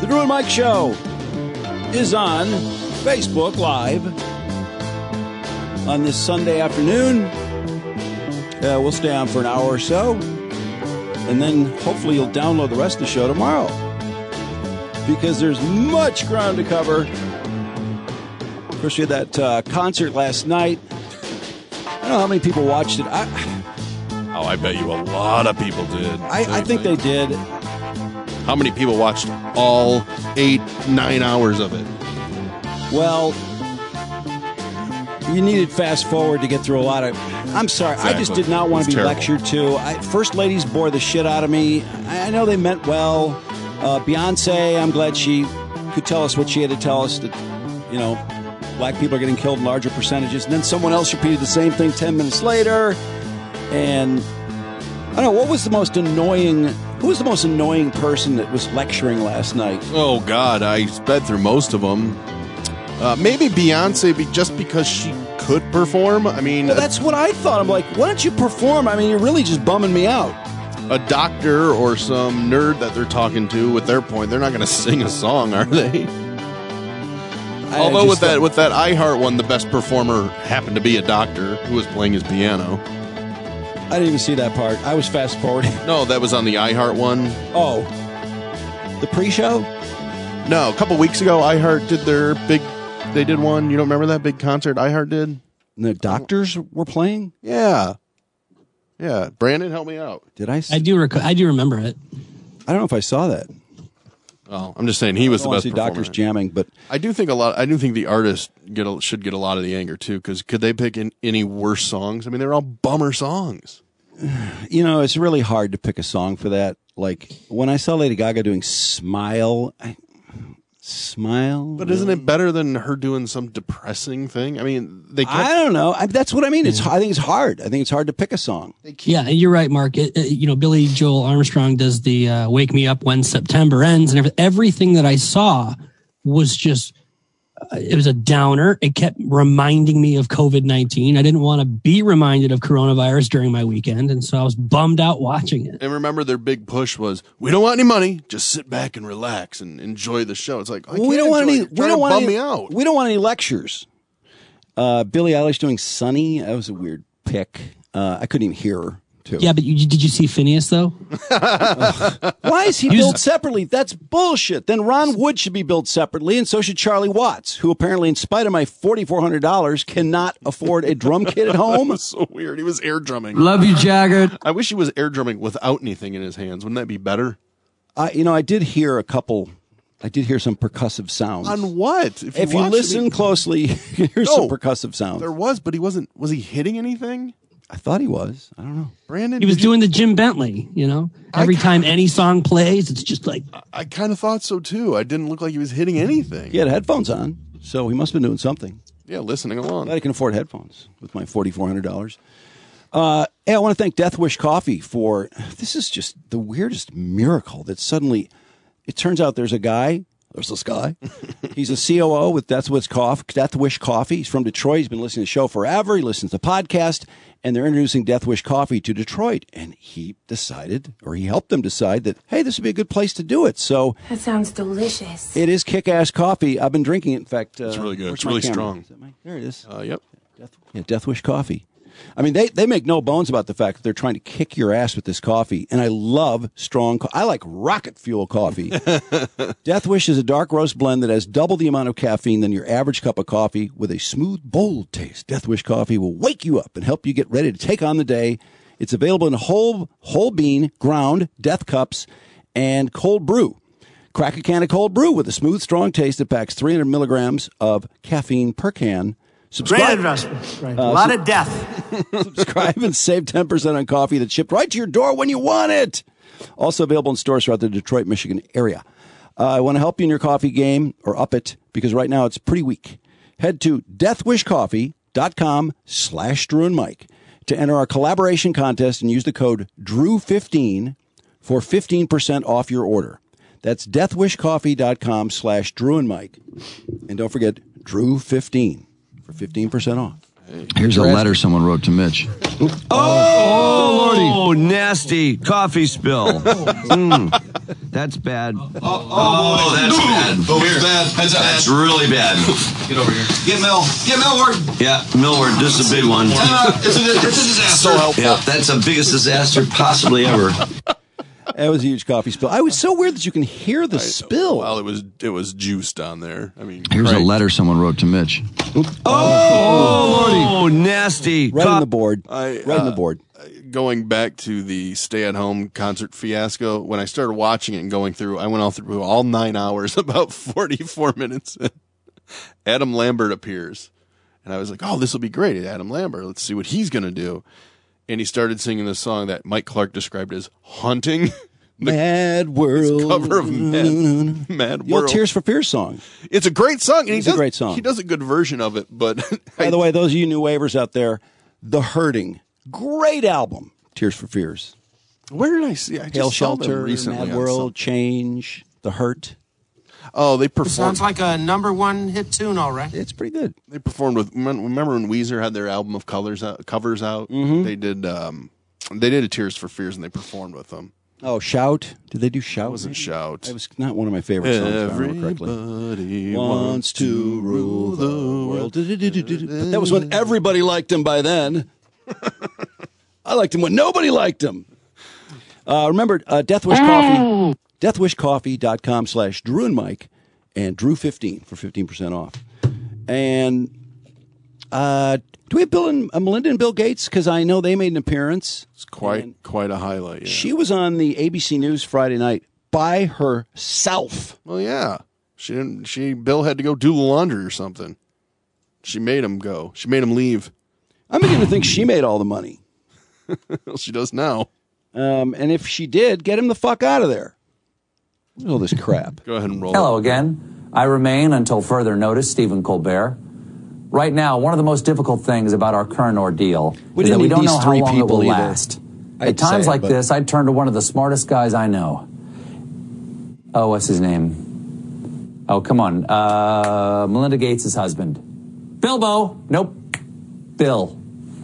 The Drew and Mike Show is on Facebook Live on this Sunday afternoon. We'll stay on for an hour or so, and then hopefully you'll download the rest of the show tomorrow, because there's much ground to cover. Of course, we had that concert last night. I don't know how many people watched it. I bet you a lot of people did. I think they did. How many people watched all 8-9 hours of it? Well, you needed fast forward to get through a lot of... I'm sorry, Exactly. I just did not want to be terrible. lectured to. First ladies bore the shit out of me. I know they meant well. Beyonce, I'm glad she could tell us what she had to tell us, that, you know, black people are getting killed in larger percentages. And then someone else repeated the same thing 10 minutes later. And I don't know, what was the most annoying... Who was the most annoying person that was lecturing last night? Oh, God, I sped through most of them. Maybe Beyonce, just because she could perform. I mean... Well, that's what I thought. I'm like, why don't you perform? I mean, you're really just bumming me out. A doctor or some nerd that they're talking to, with their point, they're not going to sing a song, are they? Although with that iHeart one, the best performer happened to be a doctor who was playing his piano. I didn't even see that part. I was fast forwarding. No, that was on the iHeart one. Oh, the pre-show? No, a couple weeks ago, iHeart did their big... They did one. You don't remember that big concert iHeart did? And the doctors were playing? Yeah. Yeah. Brandon, help me out. Did I? I do remember it. I don't know if I saw that. Oh, I'm just saying he was I the don't best see performer. doctors jamming, but I do think the artist should get a lot of the anger too, because could they pick any worse songs? I mean, they're all bummer songs. you know, it's really hard to pick a song for that. Like when I saw Lady Gaga doing "Smile," Smile. But isn't it better than her doing some depressing thing? I mean, I don't know. That's what I mean. I think it's hard. I think it's hard to pick a song. Yeah, you're right, Mark. Billy Joel Armstrong does the "Wake Me Up When September Ends," and everything that I saw was just. It was a downer. It kept reminding me of COVID-19. I didn't want to be reminded of coronavirus during my weekend, and so I was bummed out watching it. And remember, their big push was, "We don't want any money. Just sit back and relax and enjoy the show." It's like, we don't want any. We don't want bum any. me out. We don't want any lectures. Billie Eilish doing "Sunny." That was a weird pick. I couldn't even hear her. Too. Yeah, but did you see Phineas though? Why is he billed separately? That's bullshit. Then Ron Wood should be billed separately, and so should Charlie Watts, who apparently, in spite of my $4,400, cannot afford a drum kit at home. That's so weird. He was air drumming. Love you, Jagger. I wish he was air drumming without anything in his hands. Wouldn't that be better? I did hear some percussive sounds. On what? If you listen closely, you can hear some percussive sounds. There was, but he wasn't. Was he hitting anything? I thought he was. I don't know. Brandon, he was doing the Jim Bentley. Every time any song plays, it's just like. I kind of thought so too. I didn't look like he was hitting anything. He had headphones on, so he must have been doing something. Yeah, listening along. I can afford headphones with my $4,400. Hey, I want to thank Death Wish Coffee for this. Is just the weirdest miracle that suddenly it turns out there's a guy. There's this guy. He's a COO with Death Wish Coffee. He's from Detroit. He's been listening to the show forever. He listens to the podcast, and they're introducing Death Wish Coffee to Detroit. And he decided, or he helped them decide that, hey, this would be a good place to do it. So that sounds delicious. It is kick-ass coffee. I've been drinking it. In fact, it's really good. It's really strong. There it is. Yep. Death Wish Coffee. I mean, they make no bones about the fact that they're trying to kick your ass with this coffee. And I love strong I like rocket fuel coffee. Death Wish is a dark roast blend that has double the amount of caffeine than your average cup of coffee with a smooth, bold taste. Death Wish Coffee will wake you up and help you get ready to take on the day. It's available in whole bean, ground, death cups, and cold brew. Crack a can of cold brew with a smooth, strong taste that packs 300 milligrams of caffeine per can. Great investment. Right. A lot of death. Subscribe and save 10% on coffee that's shipped right to your door when you want it. Also available in stores throughout the Detroit, Michigan area. I want to help you in your coffee game, or up it, because right now it's pretty weak. Head to deathwishcoffee.com/Drew and Mike to enter our collaboration contest and use the code DREW15 for 15% off your order. That's deathwishcoffee.com/Drew and Mike. And don't forget, Drew15. For 15% off. Here's a letter someone wrote to Mitch. Oh, Lordy. Nasty coffee spill. That's bad. That's bad. Oh, it's bad. That's really bad. Get over here. Get Millward. Yeah, Millward. This is a big one. It's a disaster. So helpful. Yeah, that's the biggest disaster possibly ever. That was a huge coffee spill. I was so weird that you can hear the spill. Well, it was juiced on there. I mean, here's a letter someone wrote to Mitch. Oh, Lordy. Nasty. Right on the board. Right on the board. Going back to the stay-at-home concert fiasco, when I started watching it and going through, I went through all 9 hours, about 44 minutes. Adam Lambert appears. And I was like, oh, this will be great. Adam Lambert. Let's see what he's going to do. And he started singing this song that Mike Clark described as haunting. Mad World. Cover of Mad World. Tears for Fears song. It's a great song. And it's a great song. He does a good version of it. But by the way, those of you new wavers out there, The Hurting. Great album. Tears for Fears. Where did I see? I just Hail saw them Shelter, recently. Mad World, Change, The Hurt. Oh, they performed. Sounds like a #1 hit tune, all right. It's pretty good. They performed with. Remember when Weezer had their album of covers out? Mm-hmm. They did. They did a Tears for Fears, and they performed with them. Oh, Shout! Did they do Shout? It wasn't Shout. It was not one of my favorite songs. Everybody wants to rule the world. But that was when everybody liked him. By then, I liked him when nobody liked him. Remember, Death Wish Coffee. DeathWishCoffee.com/Drew and Mike and Drew15 for 15% off. And do we have Bill and Melinda and Bill Gates? Because I know they made an appearance. It's quite a highlight. Yeah. She was on the ABC News Friday night by herself. Well, yeah, she didn't. Bill had to go do the laundry or something. She made him go. She made him leave. I'm beginning to think she made all the money. Well, she does now. And if she did, get him the fuck out of there. What's all this crap? Go ahead and roll. Hello again. I remain, until further notice, Stephen Colbert. Right now, one of the most difficult things about our current ordeal is that we don't know how long it will last. At times like this, I'd turn to one of the smartest guys I know. Oh, what's his name? Oh, come on. Melinda Gates' husband. Bilbo. Nope. Bill.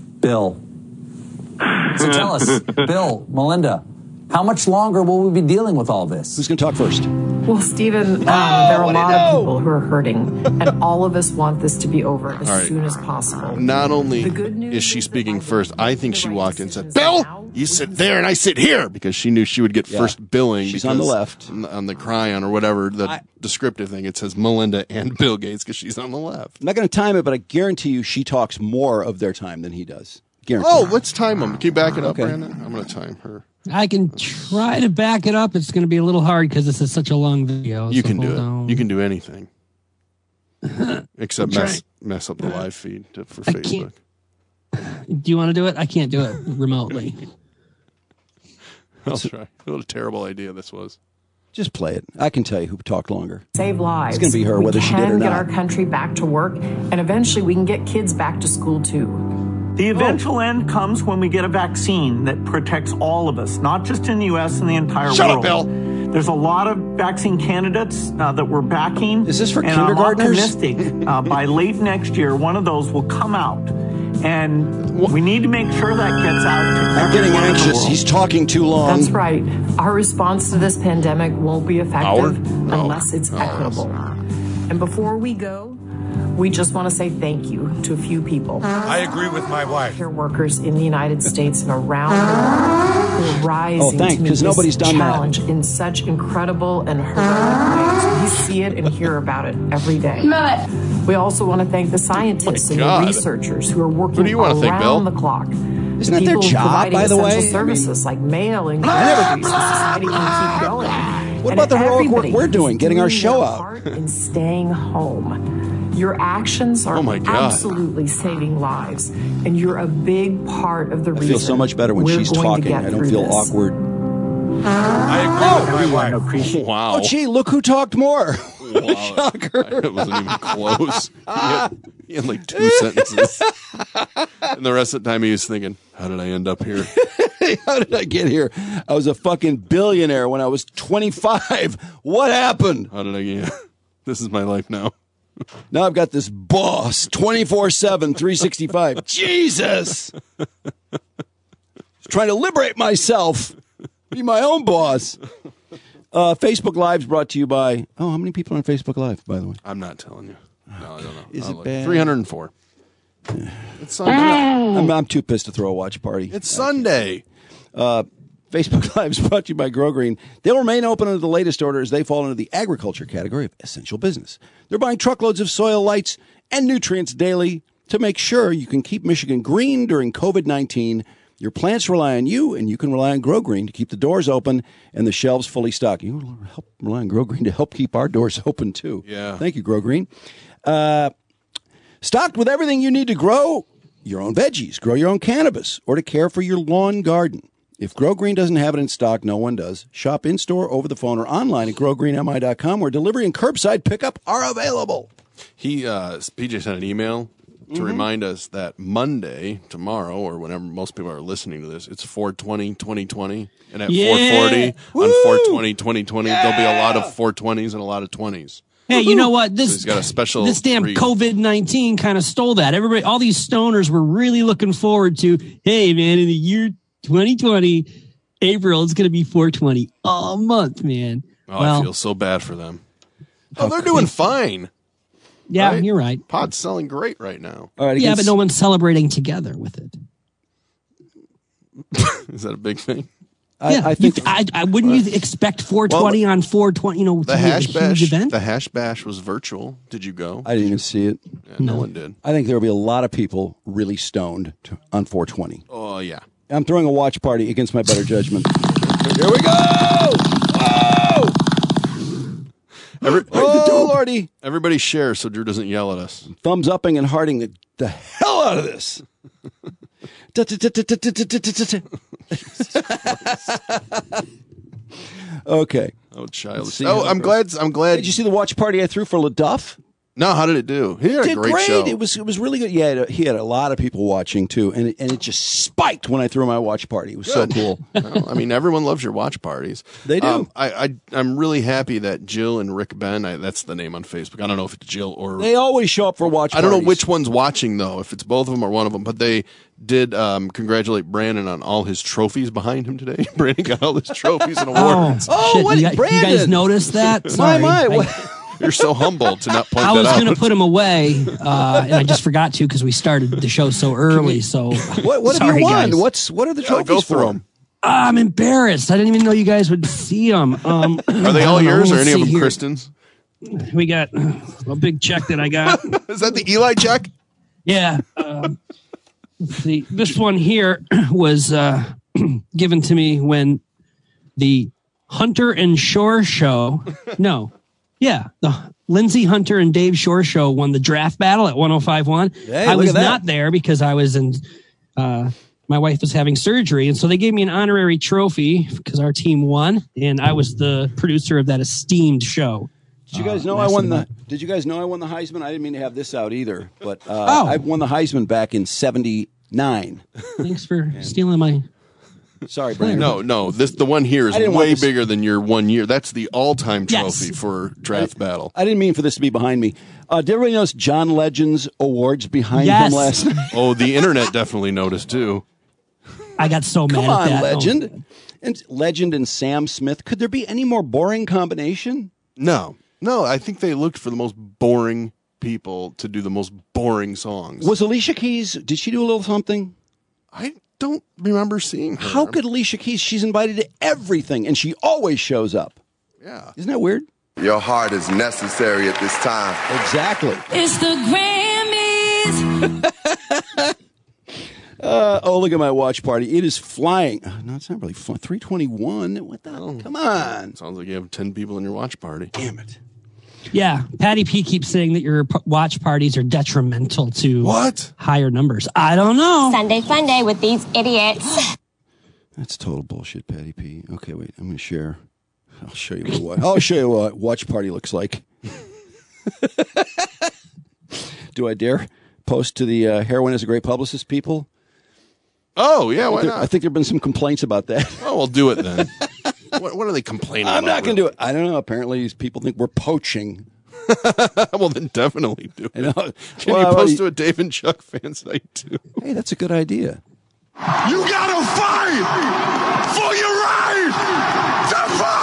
So tell us, Bill, Melinda, how much longer will we be dealing with all this? Who's going to talk first? Well, Stephen, there are a lot of people who are hurting, and all of us want this to be over as soon as possible. Not only is she speaking first, I think she walked in and said, Bill, you sit there and I sit here, because she knew she would get first billing. She's on the left. On the Cryon or whatever, the descriptive thing, it says Melinda and Bill Gates because she's on the left. I'm not going to time it, but I guarantee you she talks more of their time than he does. Guaranteed. Oh, let's time them. Can you back it up, Brandon? I'm going to time her. I can try to back it up. It's going to be a little hard because this is such a long video. You can do it. You can do anything. Except mess up the live feed for Facebook. Do you want to do it? I can't do it remotely. I'll try. What a terrible idea this was. Just play it. I can tell you who talked longer. Save lives. It's going to be her, whether she did or not. We can get our country back to work, and eventually we can get kids back to school, too. The eventual end comes when we get a vaccine that protects all of us, not just in the U.S. and the entire world. Shut up, Bill. There's a lot of vaccine candidates that we're backing. Is this for and kindergartners? I'm optimistic by late next year, one of those will come out. And we need to make sure that gets out to I'm getting anxious. He's talking too long. That's right. Our response to this pandemic won't be effective unless it's equitable. And before we go, we just want to say thank you to a few people. I agree with my wife. Care workers in the United States and around the world who are rising to meet this challenge in such incredible and heroic ways. We see it and hear about it every day. We also want to thank the scientists and the researchers who are working around the clock. Isn't that their job, by the way? Services like mail and groceries, the society can keep going. What about the heroic work we're doing, getting our show out? And staying home. Your actions are absolutely saving lives, and you're a big part of the reason. I feel so much better when she's talking. I don't feel awkward. I agree with my wife. Wow. Oh, gee, look who talked more. What a shocker. It wasn't even close. He had like 2 sentences. And the rest of the time he was thinking, how did I end up here? How did I get here? I was a fucking billionaire when I was 25. What happened? How did I get here? This is my life now. Now I've got this boss 24/7, 365. Jesus! Trying to liberate myself. Be my own boss. Facebook Live's brought to you by... Oh, how many people are on Facebook Live, by the way? I'm not telling you. No, I don't know. Is it bad? 304. It's Sunday. I'm too pissed to throw a watch party. It's Sunday. Facebook Live is brought to you by Grow Green. They'll remain open under the latest order as they fall into the agriculture category of essential business. They're buying truckloads of soil lights and nutrients daily to make sure you can keep Michigan green during COVID-19. Your plants rely on you, and you can rely on Grow Green to keep the doors open and the shelves fully stocked. You help rely on Grow Green to help keep our doors open, too. Yeah. Thank you, Grow Green. Stocked with everything you need to grow your own veggies, grow your own cannabis, or to care for your lawn garden. If Grow Green doesn't have it in stock, no one does. Shop in-store, over the phone, or online at growgreenmi.com, where delivery and curbside pickup are available. PJ sent an email to remind us that Monday, tomorrow, or whenever most people are listening to this, it's 4/20/2020, and at 4:40 on 4/20/2020, there'll be a lot of 420s and a lot of 20s. Hey, you know what? So he's got a special. This damn COVID-19 kind of stole that. Everybody, all these stoners were really looking forward to. Hey, man, in the year 2020, April, it's going to be 420 all month, man. Oh, I feel so bad for them. Oh, they're doing fine. Yeah, right? You're right. Pod's selling great right now. All right, yeah, but no one's celebrating together with it. Is that a big thing? I think. I wouldn't you expect 420 on 420? You know, the hash bash. Event? The hash bash was virtual. Did you go? I didn't even see it. Yeah, no one did. I think there will be a lot of people really stoned on 420. Oh yeah. I'm throwing a watch party against my better judgment. Here we go! Whoa! Lordy! Everybody share so Drew doesn't yell at us. Thumbs upping and hearting the hell out of this. Okay. Oh, childish. Oh, I'm glad. Did you see the watch party I threw for LaDuff? No, how did it do? He had a great show. It was really good. Yeah, he had a lot of people watching too, and it just spiked when I threw my watch party. It was so cool. Well, I mean, everyone loves your watch parties. They do. I'm really happy that Jill and Rick Ben. That's the name on Facebook. I don't know if it's Jill or. They always show up for watch parties. I don't know which one's watching though. If it's both of them or one of them, but they did congratulate Brandon on all his trophies behind him today. Brandon got all his trophies and awards. Shit, what? You guys noticed that? Sorry. You're so humble to not point that out. I was going to put him away, and I just forgot to because we started the show so early. So what have you won? What are the trophies go through for? them. I'm embarrassed. I didn't even know you guys would see them. Are they all yours or any of them Kristen's? We got a big check that I got. Is that the Eli check? Yeah. Let's see. This one here was given to me when the Hunter and Shore show. No. Yeah, the Lindsay Hunter and Dave Shore show won the draft battle at 105.1. Hey, I was not there because I was in. My wife was having surgery, and so they gave me an honorary trophy because our team won, and I was the producer of that esteemed show. Did you guys know I won the? Did you guys know I won the Heisman? I didn't mean to have this out either, but I won the Heisman back in '79. Thanks for stealing my. Sorry, Brandon. No. The one here is way bigger than your 1 year. That's the all-time trophy for draft battle. I didn't mean for this to be behind me. Did everybody notice John Legend's awards behind him last night? Oh, the internet definitely noticed too. I got so mad Come at on, that. Legend. And Legend and Sam Smith. Could there be any more boring combination? No. I think they looked for the most boring people to do the most boring songs. Was Alicia Keys? Did she do a little something? I don't remember seeing her. How could Alicia Keys? She's invited to everything, and she always shows up. Yeah. Isn't that weird? Your heart is necessary at this time. Exactly. It's the Grammys. Look at my watch party. It is flying. No, it's not really flying. 321. What the hell? Come on. Sounds like you have 10 people in your watch party. Damn it. Yeah, Patty P keeps saying that your watch parties are detrimental to higher numbers. I don't know. Sunday fun day with these idiots. That's total bullshit, Patty P. Okay, wait. I'm going to share. I'll show you what watch party looks like. Do I dare post to the Heroin is a Great Publicist people? Oh, yeah, why not? I think there have been some complaints about that. Oh, we'll do it then. What are they complaining about? I'm not going to do it. I don't know. Apparently, these people think we're poaching. Well, then definitely do it. Can Well, you post to a Dave and Chuck fan site, too? Hey, that's a good idea. You gotta fight for your right to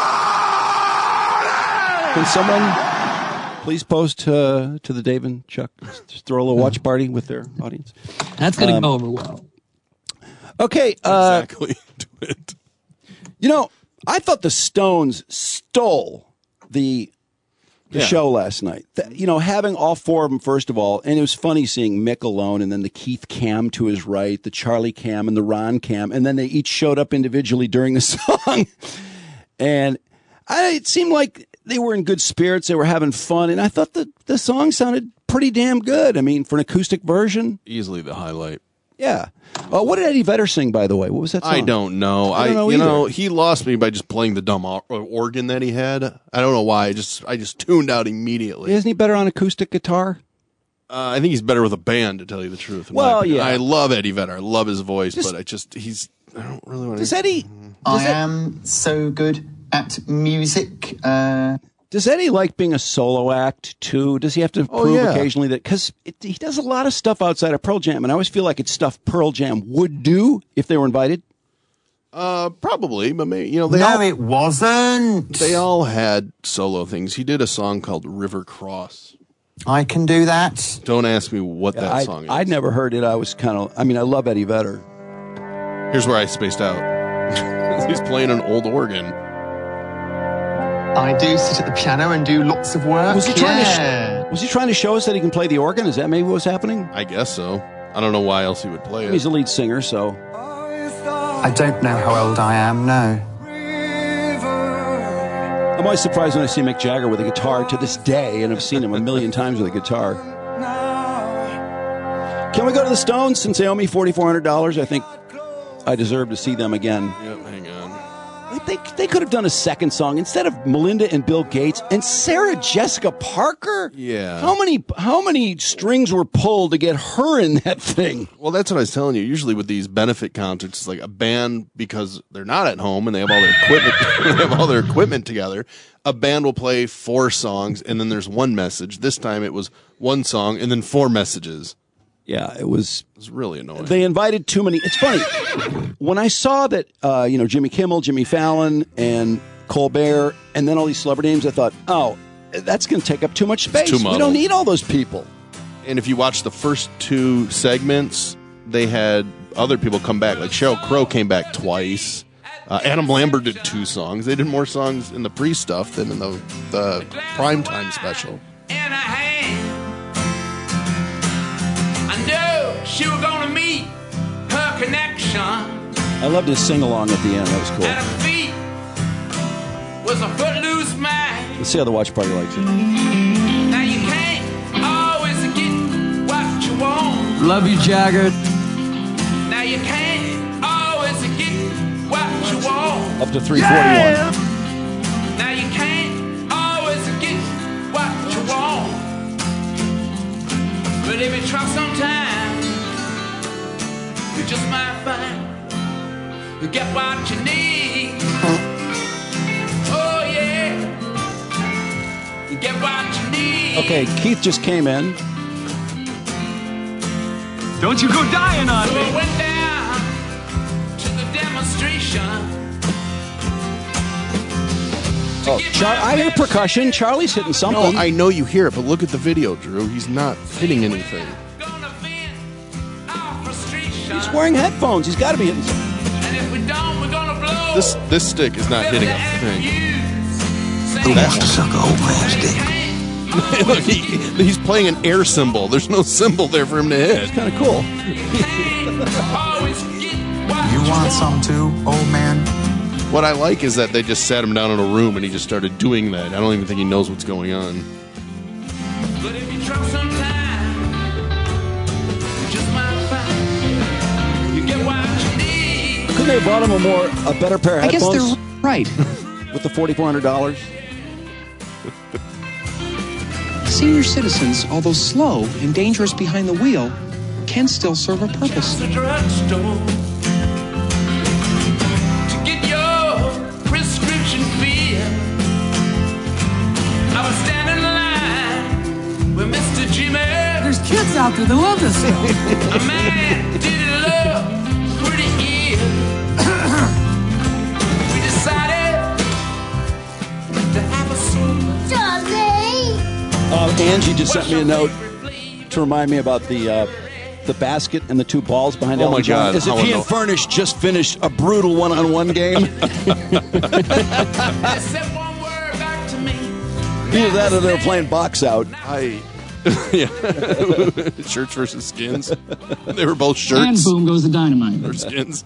party! Can someone please post to the Dave and Chuck? Just throw a little watch party with their audience. That's going to go over well. Okay. Exactly. Do it. You know, I thought the Stones stole the show last night. Having all four of them, first of all, and it was funny seeing Mick alone, and then the Keith Cam to his right, the Charlie Cam, and the Ron Cam, and then they each showed up individually during the song. And it seemed like they were in good spirits. They were having fun, and I thought the song sounded pretty damn good. I mean, for an acoustic version. Easily the highlight. Yeah. What did Eddie Vedder sing, by the way? What was that song? I don't know. I don't know he lost me by just playing the dumb organ that he had. I don't know why. I just tuned out immedately. Isn't he better on acoustic guitar? I think he's better with a band, to tell you the truth. Well, yeah. I love Eddie Vedder. I love his voice, but I don't really want to. Does Eddie? I am so good at music. Does Eddie like being a solo act, too? Does he have to prove occasionally that? Because he does a lot of stuff outside of Pearl Jam, and I always feel like it's stuff Pearl Jam would do if they were invited. Probably, but maybe, it wasn't. They all had solo things. He did a song called River Cross. I can do that. Don't ask me what that song is. I'd never heard it. I love Eddie Vedder. Here's where I spaced out. He's playing an old organ. I do sit at the piano and do lots of work. Was he trying to show us that he can play the organ? Is that maybe what's happening? I guess so. I don't know why else he would play it. He's a lead singer, so. I don't know how old I am, no. I'm always surprised when I see Mick Jagger with a guitar to this day, and I've seen him a million times with a guitar. Can we go to the Stones since they owe me $4,400? I think I deserve to see them again. Yep, hang on. They could have done a second song instead of Melinda and Bill Gates and Sarah Jessica Parker. Yeah. How many strings were pulled to get her in that thing? Well, that's what I was telling you. Usually with these benefit concerts, it's like a band, because they're not at home and they have all their equipment. They have all their equipment together. A band will play 4 songs and then there's one message. This time it was 1 song and then 4 messages. Yeah, it was really annoying. They invited too many. It's funny. When I saw that, Jimmy Kimmel, Jimmy Fallon, and Colbert, and then all these celebrity names, I thought, oh, that's going to take up too much space. We don't need all those people. And if you watch the first 2 segments, they had other people come back. Like Sheryl Crow came back twice. Adam Lambert did 2 songs. They did more songs in the pre-stuff than in the primetime special. She was gonna meet her connection. I loved his sing-along at the end. That was cool. At her feet was a footloose man. Let's see how the watch party likes it. Now you can't always get what you want. Love you, Jagger. Now you can't always get what you want. Up to 341. Yeah. Now you can't always get what you want. But if you try sometime, you just might find you get what you need. Oh yeah, you get what you need. Okay, Keith just came in. Don't you go dying on so me. I went down to the demonstration. I hear percussion. Charlie's hitting something. No, I know you hear it, but look at the video, Drew. He's not hitting anything. He's wearing headphones. He's got to be hitting something. And if we don't, we're gonna blow. This stick is not hitting a thing. Who wants to suck a old man's dick? Look, he's playing an air cymbal. There's no cymbal there for him to hit. It's kind of cool. You want some too, old man? What I like is that they just sat him down in a room and he just started doing that. I don't even think he knows what's going on. But if you try sometime, you just might find you get what you need. Couldn't they have brought him a better pair of I headphones? guess they're right. With the $4,400? Senior citizens, although slow and dangerous behind the wheel, can still serve a purpose. The drugstore to get your prescription filled. I was standing in line It's out there. The wilderness. A man did love pretty ill. We decided to have a scene. Angie just sent me a note to remind me about the basket and the two balls behind Ellen John. God. As if he and Furnish just finished a brutal one-on-one game. Either that or they were playing box out. Shirts versus skins. They were both shirts. And boom goes the dynamite. Or skins.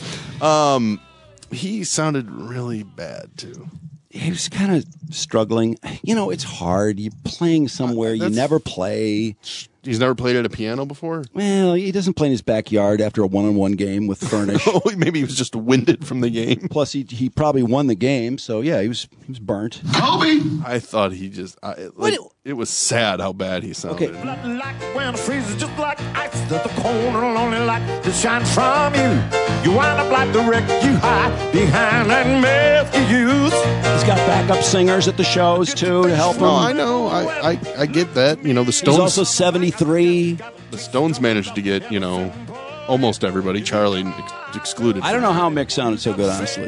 He sounded really bad, too. He was kind of struggling. You know, it's hard. You're playing somewhere you never play. He's never played at a piano before? Well, he doesn't play in his backyard after a one-on-one game with Furnish. Maybe he was just winded from the game. Plus, he probably won the game, so yeah, he was burnt. Kobe! I thought he just... it was sad how bad he sounded. Okay. Like when it freezes just like ice at the corner, lonely light that shines from you. You wind up like the wreck you hide behind that mask you use. He's got backup singers at the shows, too, to help him. No, I know. I get that. You know, the Stones... He's also 73. The Stones managed to get, you know, almost everybody. Charlie excluded. I don't know how Mick sounded so good, honestly. You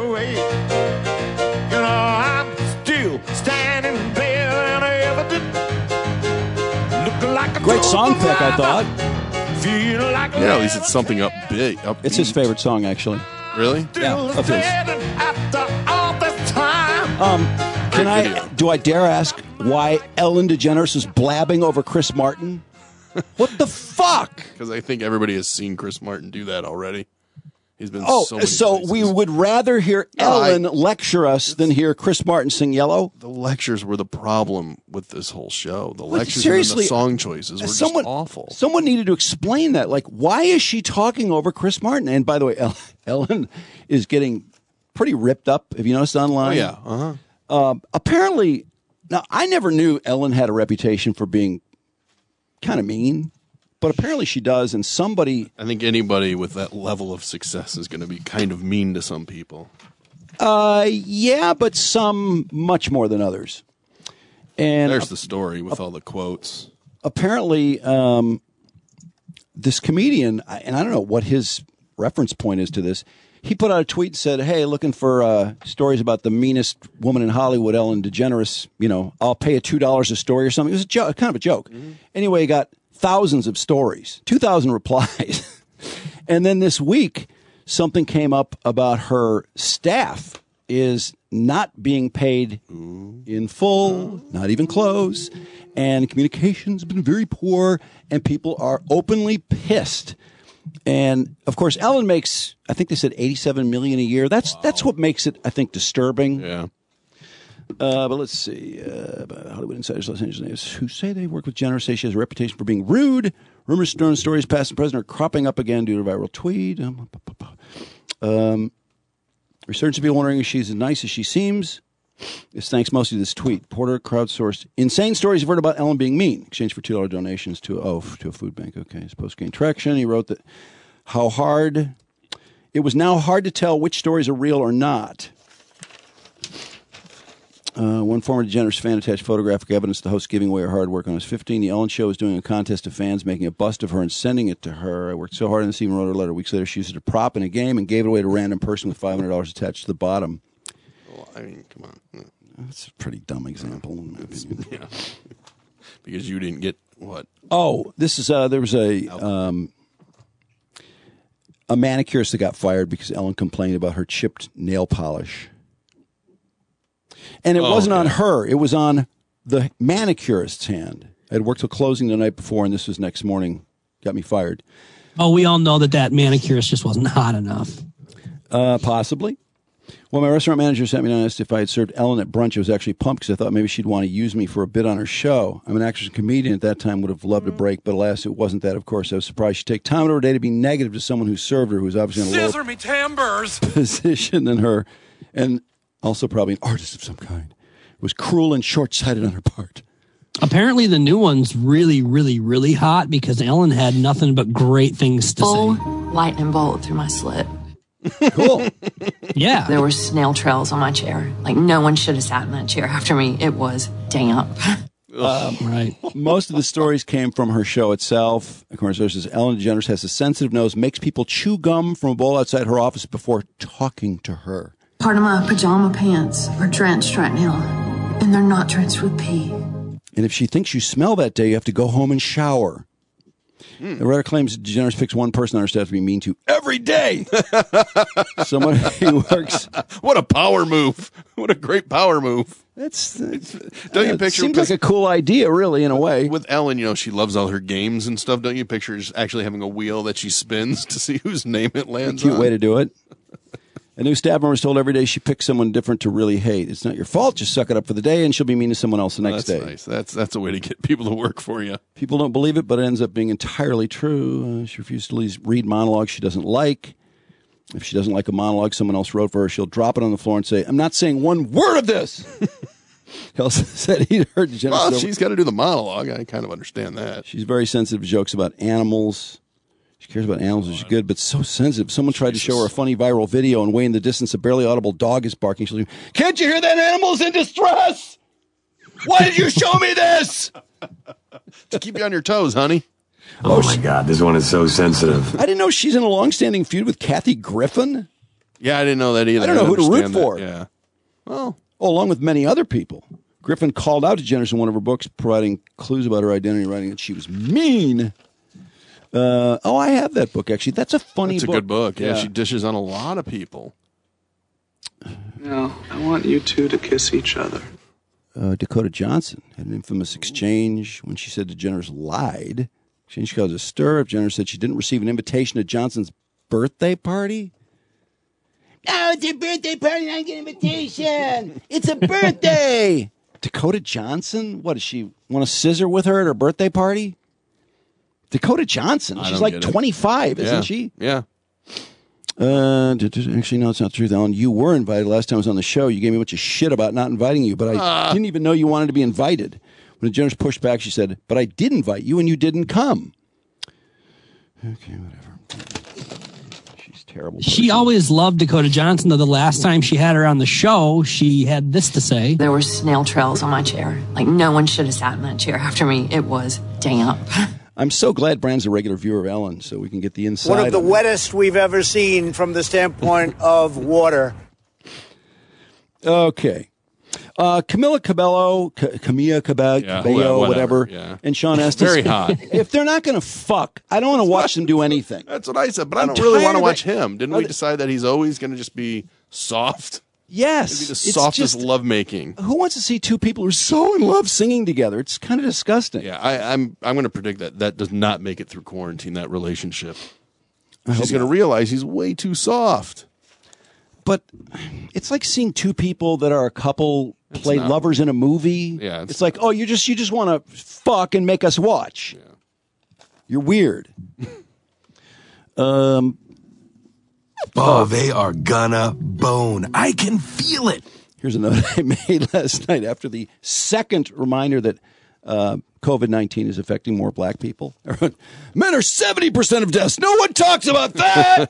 know, I'm still standing there and I ever did. Looking like a great song pick, I thought. Feel like yeah, at least it's something upbeat. It's his favorite song, actually. Really? Yeah, of his. after all this time. Do I dare ask why Ellen DeGeneres is blabbing over Chris Martin? What the fuck? Because I think everybody has seen Chris Martin do that already. He's been so places. We would rather hear Ellen lecture us than hear Chris Martin sing Yellow? The lectures were the problem with this whole show. The lectures and the song choices were just awful. Someone needed to explain that. Like, why is she talking over Chris Martin? And by the way, Ellen is getting pretty ripped up. Have you noticed online? Oh, yeah. Apparently, now, I never knew Ellen had a reputation for being kind of mean. But apparently she does, and somebody... I think anybody with that level of success is going to be kind of mean to some people. Yeah, but some much more than others. And there's the story with all the quotes. Apparently, this comedian, and I don't know what his reference point is to this, he put out a tweet and said, hey, looking for stories about the meanest woman in Hollywood, Ellen DeGeneres, you know, I'll pay you $2 a story or something. It was a joke, kind of a joke. Mm-hmm. Anyway, he got thousands of stories, 2,000 replies. And then this week, something came up about her staff is not being paid in full, not even close, and communication's been very poor, and people are openly pissed. And of course, Ellen makes, I think they said $87 million a year. That's what makes it, I think, disturbing. Yeah. But let's see. Hollywood insiders, Los Angeles, who say they work with Jenner, say she has a reputation for being rude. Rumors, stories, past and present, are cropping up again due to a viral tweet. Researchers have been wondering if she's as nice as she seems. It's thanks mostly to this tweet. Porter crowdsourced insane stories you've heard about Ellen being mean. Exchange for $2 donations to a food bank. Okay, it's supposed to gain traction. He wrote that it was now hard to tell which stories are real or not. One former DeGeneres fan attached photographic evidence the host giving away her hard work on his 15. The Ellen Show is doing a contest of fans making a bust of her and sending it to her. I worked so hard on this, even wrote her a letter. Weeks later, she used it a prop in a game and gave it away to a random person with $500 attached to the bottom. Well, I mean, come on. That's a pretty dumb example, in my opinion. Yeah. Because you didn't get what? Oh, this is, there was a manicurist that got fired because Ellen complained about her chipped nail polish. And it wasn't on her. It was on the manicurist's hand. I had worked till closing the night before, and this was next morning. Got me fired. Oh, we all know that manicurist just wasn't hot enough. Possibly. Well, my restaurant manager sent me and asked if I had served Ellen at brunch. I was actually pumped because I thought maybe she'd want to use me for a bit on her show. I'm an actress and comedian at that time, would have loved a break, but alas, it wasn't that, of course. I was surprised she'd take time out of her day to be negative to someone who served her, who was obviously in a lower position than her, and also probably an artist of some kind. It was cruel and short-sighted on her part. Apparently the new one's really, really, really hot because Ellen had nothing but great things to Full say. lightning bolt through my slit. Cool. Yeah. There were snail trails on my chair. Like, no one should have sat in that chair after me. It was damp. Right. Most of the stories came from her show itself. Of course, says Ellen DeGeneres has a sensitive nose, makes people chew gum from a bowl outside her office before talking to her. Part of my pajama pants are drenched right now, and they're not drenched with pee. And if she thinks you smell that day, you have to go home and shower. The writer claims DeGeneres picks one person on her staff to be mean to every day. Someone who works. What a power move! What a great power move! Don't you picture? Seems like a cool idea, really, in a way. With Ellen, she loves all her games and stuff. Don't you picture just actually having a wheel that she spins to see whose name it lands on? Cute way to do it. A new staff member is told every day she picks someone different to really hate. It's not your fault. Just suck it up for the day, and she'll be mean to someone else the next day. That's nice. That's a way to get people to work for you. People don't believe it, but it ends up being entirely true. She refuses to read monologues she doesn't like. If she doesn't like a monologue someone else wrote for her, she'll drop it on the floor and say, "I'm not saying one word of this." He also said he'd heard DeGeneres. Well, she's got to do the monologue. I kind of understand that. She's very sensitive to jokes about animals. She cares about animals, which is good, but so sensitive. Someone tried to show her a funny viral video, and way in the distance, a barely audible dog is barking. She'll do, "Can't you hear that animal's in distress? Why did you show me this?" To keep you on your toes, honey. Oh, my God, this one is so sensitive. I didn't know she's in a long-standing feud with Kathy Griffin. Yeah, I didn't know that either. I don't know who to root for. Yeah. Well, along with many other people. Griffin called out DeGeneres in one of her books, providing clues about her identity, writing that she was mean. I have that book, actually. That's a funny book. It's a good book. Yeah, she dishes on a lot of people. Now, I want you two to kiss each other. Dakota Johnson had an infamous exchange when she said DeGeneres lied. Exchange caused a stir. DeGeneres said she didn't receive an invitation to Johnson's birthday party. "Oh, it's a birthday party, I get an invitation. It's a birthday." Dakota Johnson? What, does she want to scissor with her at her birthday party? Dakota Johnson. She's like 25, isn't she? Yeah. Actually, no, it's not the truth, Alan. You were invited last time I was on the show. You gave me a bunch of shit about not inviting you, but I didn't even know you wanted to be invited. When DeGeneres pushed back, she said, "But I did invite you, and you didn't come." Okay, whatever. She's terrible. She always loved Dakota Johnson, though the last time she had her on the show, she had this to say. There were snail trails on my chair. Like, no one should have sat in that chair after me. It was damp. I'm so glad Brand's a regular viewer of Ellen, so we can get the inside. One of the wettest we've ever seen from the standpoint of water. Okay. Camila Cabello, whatever, and Sean Estes. Very hot. If they're not going to fuck, I don't want to watch them do anything. That's what I said, but I don't really want to watch him. Didn't we decide that he's always going to just be soft? Yes. It'd be the softest lovemaking. Who wants to see two people who are so in love singing together? It's kind of disgusting. Yeah, I'm going to predict that does not make it through quarantine, that relationship. She's going to realize he's way too soft. But it's like seeing two people that are a couple play lovers in a movie. Yeah, it's like, oh, you just want to fuck and make us watch. Yeah. You're weird. Oh, they are gonna bone. I can feel it. Here's a note I made last night after the second reminder that COVID-19 is affecting more black people. Men are 70% of deaths. No one talks about that.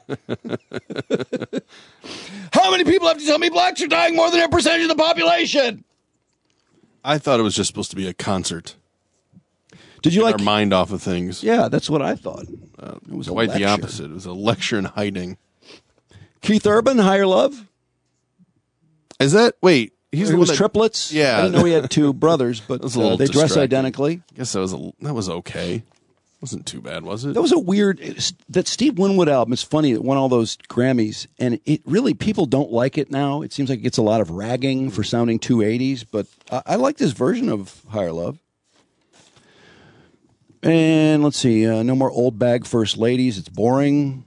How many people have to tell me blacks are dying more than their percentage of the population? I thought it was just supposed to be a concert. Did you Get our mind off of things? Yeah, that's what I thought. It was quite the opposite. It was a lecture in hiding. Keith Urban, Higher Love. Is that he's it was triplets? Yeah. I didn't know he had two brothers, but they dress identically. I guess that was okay. Wasn't too bad, was it? That was a weird that Steve Winwood album. It's funny, it won all those Grammys, and it really people don't like it now. It seems like it gets a lot of ragging for sounding too 80s, but I like this version of Higher Love. And let's see, no more old bag first ladies. It's boring.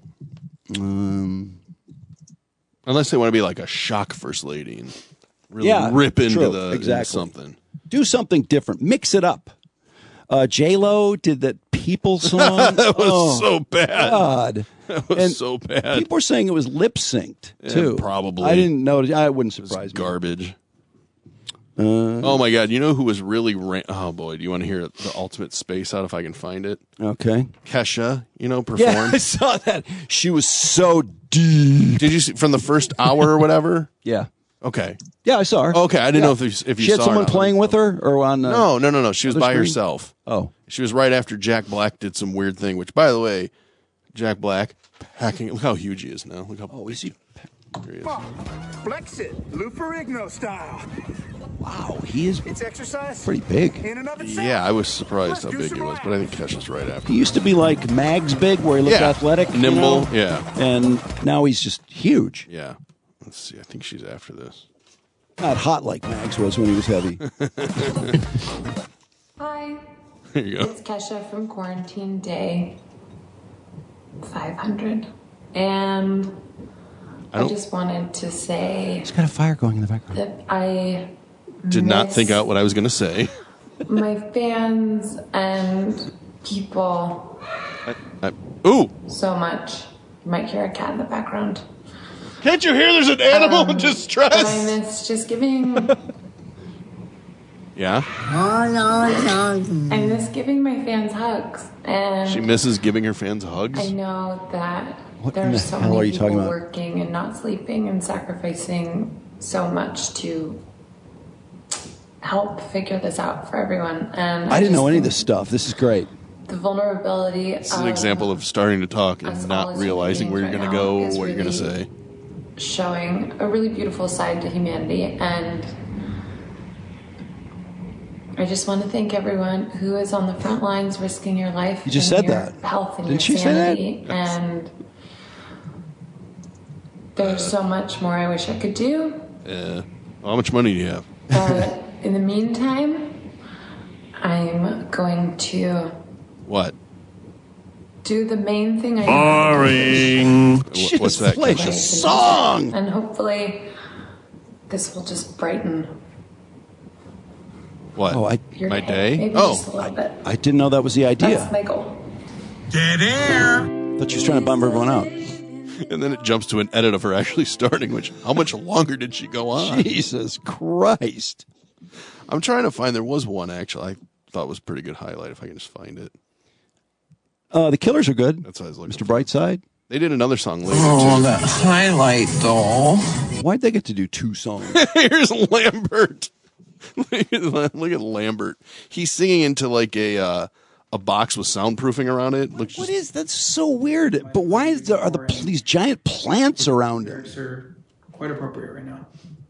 Unless they want to be like a shock first lady and really rip into something. Do something different. Mix it up. J-Lo did that People song. That was so bad. God. That was so bad. People were saying it was lip-synced, too. Yeah, probably. I didn't notice. I wouldn't surprise me. Garbage. Oh, my God. You know who was really... oh, boy. Do you want to hear the ultimate space out if I can find it? Okay. Kesha, performed. Yeah, I saw that. She was so deep. Did you see from the first hour or whatever? Yeah. Okay. Yeah, I saw her. Okay, I didn't know if you she had saw someone her playing with her or on. No. She was by screen? herself. Oh, she was right after Jack Black did some weird thing. Which, by the way, Jack Black packing. Look how huge he is now. Look how. Oh, is he? There he is. Flex it, Lou Ferrigno style. Wow, he is. It's exercise. Pretty big. In and of itself. Yeah, I was surprised how big he was, but I think Kesh is right after. He used to be like Mags big, where he looked athletic, nimble. Yeah, and now he's just huge. Yeah. Let's see. I think she's after this. Not hot like Mags was when he was heavy. Hi. There you go. It's Kesha from Quarantine Day 500. And I just wanted to say... It's got a fire going in the background. That I did not think out what I was going to say. My fans and people so much. You might hear a cat in the background. Can't you hear there's an animal in distress? I miss just giving... Yeah? I miss giving my fans hugs. And she misses giving her fans hugs? I know that What in the there's so hell many are you people talking about? working and not sleeping and sacrificing so much to help figure this out for everyone. And I didn't know any of this stuff. This is great. The vulnerability This is an example of starting to talk and not realizing where you're going to go or what you're going to say. Showing a really beautiful side to humanity, and I just want to thank everyone who is on the front lines risking your life. You just and said your that. Health and Didn't your she say that? sanity. And there's so much more I wish I could do. How much money do you have? But in the meantime, I'm going to What? do the main thing I Boring. What's that? Play a song. And hopefully this will just brighten What? your my day? Maybe just a little bit. I didn't know that was the idea. That's my goal. Dead air. Thought she was trying to bum everyone out. And then it jumps to an edit of her actually starting, which, how much longer did she go on? Jesus Christ. I'm trying to find, there was one actually I thought was a pretty good highlight, if I can just find it. The Killers are good. That's what I was looking Mr. Brightside. They did another song later, Oh, too. that highlight, though. Why'd they get to do two songs? Here's Lambert. Look at Lambert. He's singing into like a box with soundproofing around it. What is that's so weird? But why is there, are these giant plants around it? Lyrics are quite appropriate right now.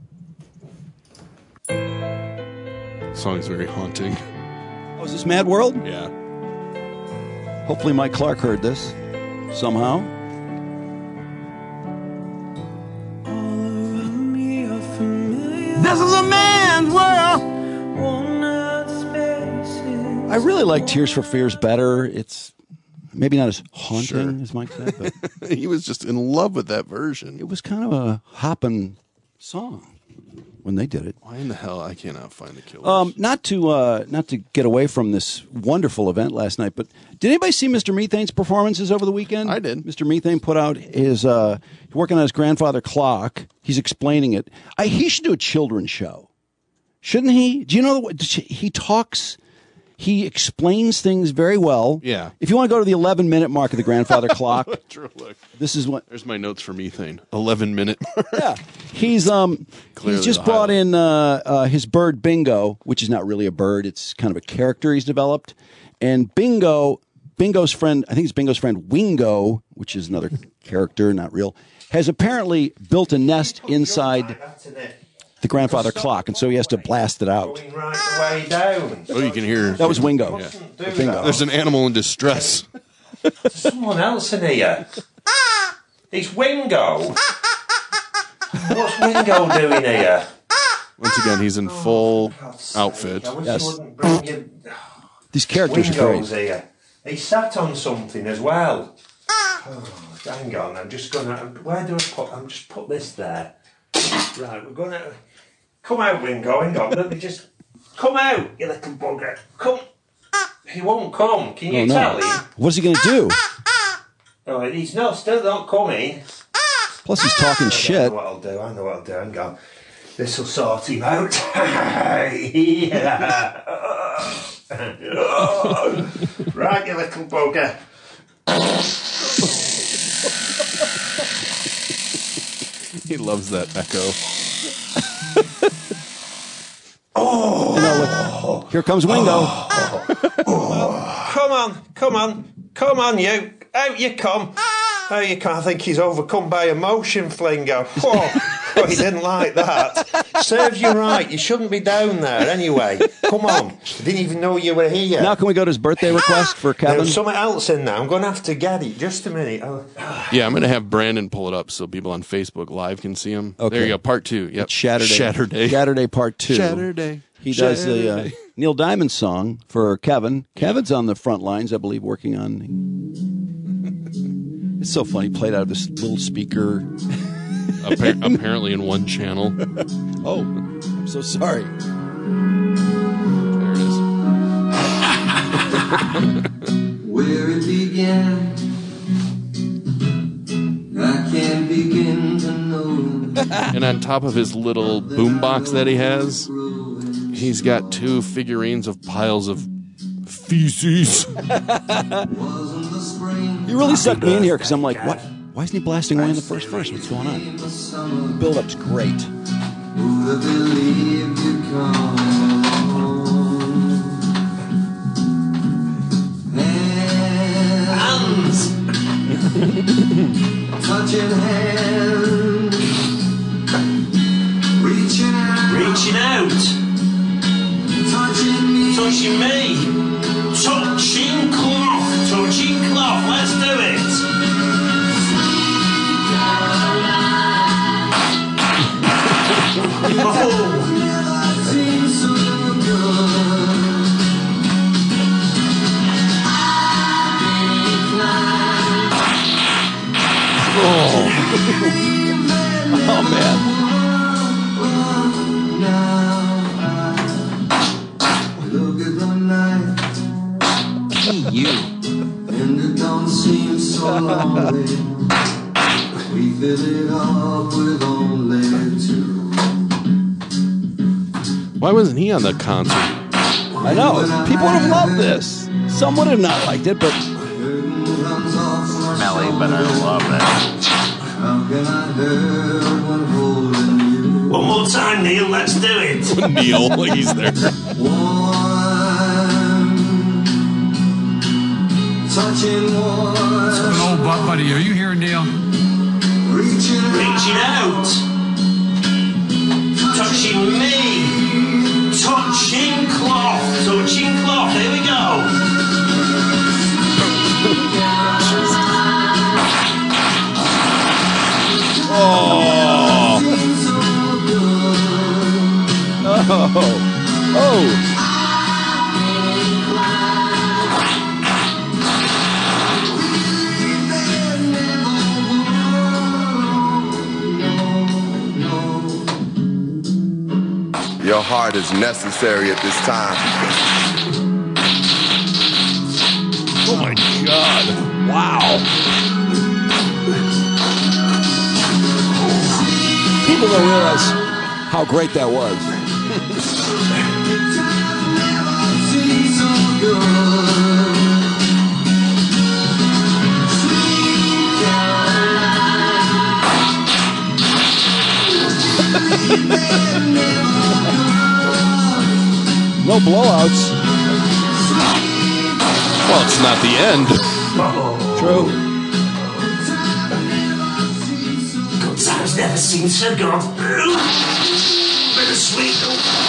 The song's very haunting. Oh, is this Mad World? Yeah. Hopefully Mike Clark heard this somehow. This is a man's world. I really like Tears for Fears better. It's maybe not as haunting as Mike said, but he was just in love with that version. It was kind of a hopping song when they did it. Why in the hell I cannot find the Killers? Not to get away from this wonderful event last night, but did anybody see Mr. Methane's performances over the weekend? I did. Mr. Methane put out his working on his grandfather clock. He's explaining it. He should do a children's show, shouldn't he? Do you know he talks? He explains things very well. Yeah. If you want to go to the 11-minute mark of the grandfather clock, True, look. This is what. There's my notes for Methane. 11-minute. Yeah. He's just brought in his bird Bingo, which is not really a bird. It's kind of a character he's developed. And Bingo's friend, I think it's Bingo's friend Wingo, which is another character, not real, has apparently built a nest inside the grandfather clock, and so he has to blast it out. Right way down. Oh, you can hear. That was Wingo. Yeah. Bingo. There's an animal in distress. There's someone else in here. It's Wingo. What's Wingo doing here? Once again, he's in full outfit. Yes. These characters are Wingo's great. here. He sat on something as well. Oh, hang on, I'm just gonna. Where do I put? I'm just put this there. Right, we're gonna come out, Wingo. Hang on, let me just come out, you little bugger. Come. He won't come. Can you tell him? What's he going to do? Oh, he's still not coming. Plus, he's talking shit. I know what I'll do. Hang on. This will sort him out. Yeah. Right, you little bugger. He loves that echo. You know, look, here comes Wingo. Come on, you. Out you come. Oh, you can't. I think he's overcome by emotion, Flingo. Oh, he didn't like that. Serves you right. You shouldn't be down there anyway. Come on. I didn't even know you were here. Now can we go to his birthday request for Kevin? There's something else in there. I'm going to have to get it. Just a minute. Yeah, I'm going to have Brandon pull it up so people on Facebook Live can see him. Okay. There you go. Part 2. Yep. Saturday part 2. Saturday. He does the Neil Diamond song for Kevin. Kevin's on the front lines, I believe, working on... It's so funny. Played out of this little speaker. Apparently in one channel. Oh, I'm so sorry. There it is. Where it began, I can't begin to know. And on top of his little boombox that he has, he's got 2 figurines of piles of feces. You really sucked me in here because I'm like, what? Why isn't he blasting away in the first verse? What's going on? The build-up's great. Hands, touching hands, reaching out, touching me. Touching cloth, let's do it. Oh man. Look at the night. You. And it don't seem so lonely. We fill it up with only 2. Why wasn't he on the concert? I know. People would have loved this. Some would have not liked it, but... Smelly, but I love it. How can I hurt when holding you? One more time, Neil. Let's do it. Neil, he's there. Touching one. No, buddy, are you here, Neil? Reaching out. Touching me. Touching cloth. Here we go. Your heart is necessary at this time. Oh my God. Wow. People don't realize how great that was. No blowouts. Well, it's not the end. True. Good times never seem so good. Bit of sweet.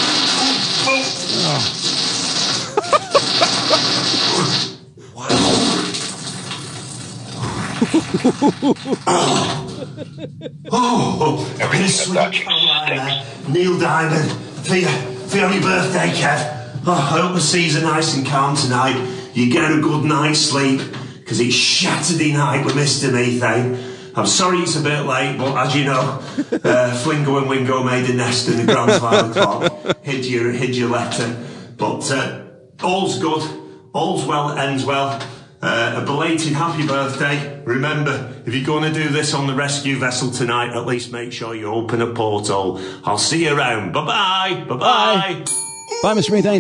A bit of sweet Carolina. Neil Diamond, for your birthday, Kev. I hope the seas are nice and calm tonight. You get a good night's sleep, because it's Saturday night with Mr. Methane. I'm sorry it's a bit late, but as you know, Flingo and Wingo made a nest in the ground 5 o'clock. Hid your letter. But all's good, all's well, ends well. A belated happy birthday. Remember, if you're going to do this on the rescue vessel tonight, at least make sure you open a porthole. I'll see you around. Bye-bye. Bye-bye. Bye, Mr. Methane.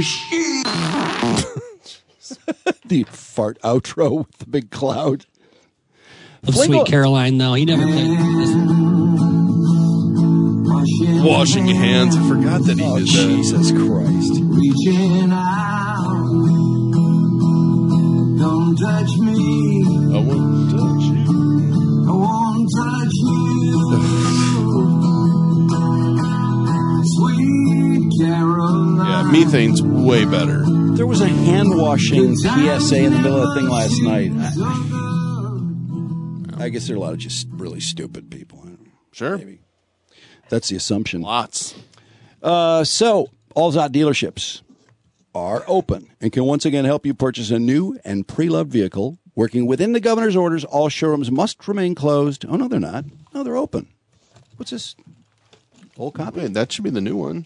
The fart outro with the big cloud. Of Sweet Caroline, though. He never played this. Washing your hands. I forgot that he did that. Jesus Christ. Reaching out. Don't touch me. I won't touch you. I won't touch you. Sweet Caroline. Yeah, methane's way better. There was a hand washing PSA in the middle of the thing last night. I guess there are a lot of just really stupid people. Sure. Maybe. That's the assumption. Lots. So, all Zott dealerships are open and can once again help you purchase a new and pre-loved vehicle. Working within the governor's orders, all showrooms must remain closed. Oh, no, they're not. No, they're open. What's this? Old copy? Wait, that should be the new one.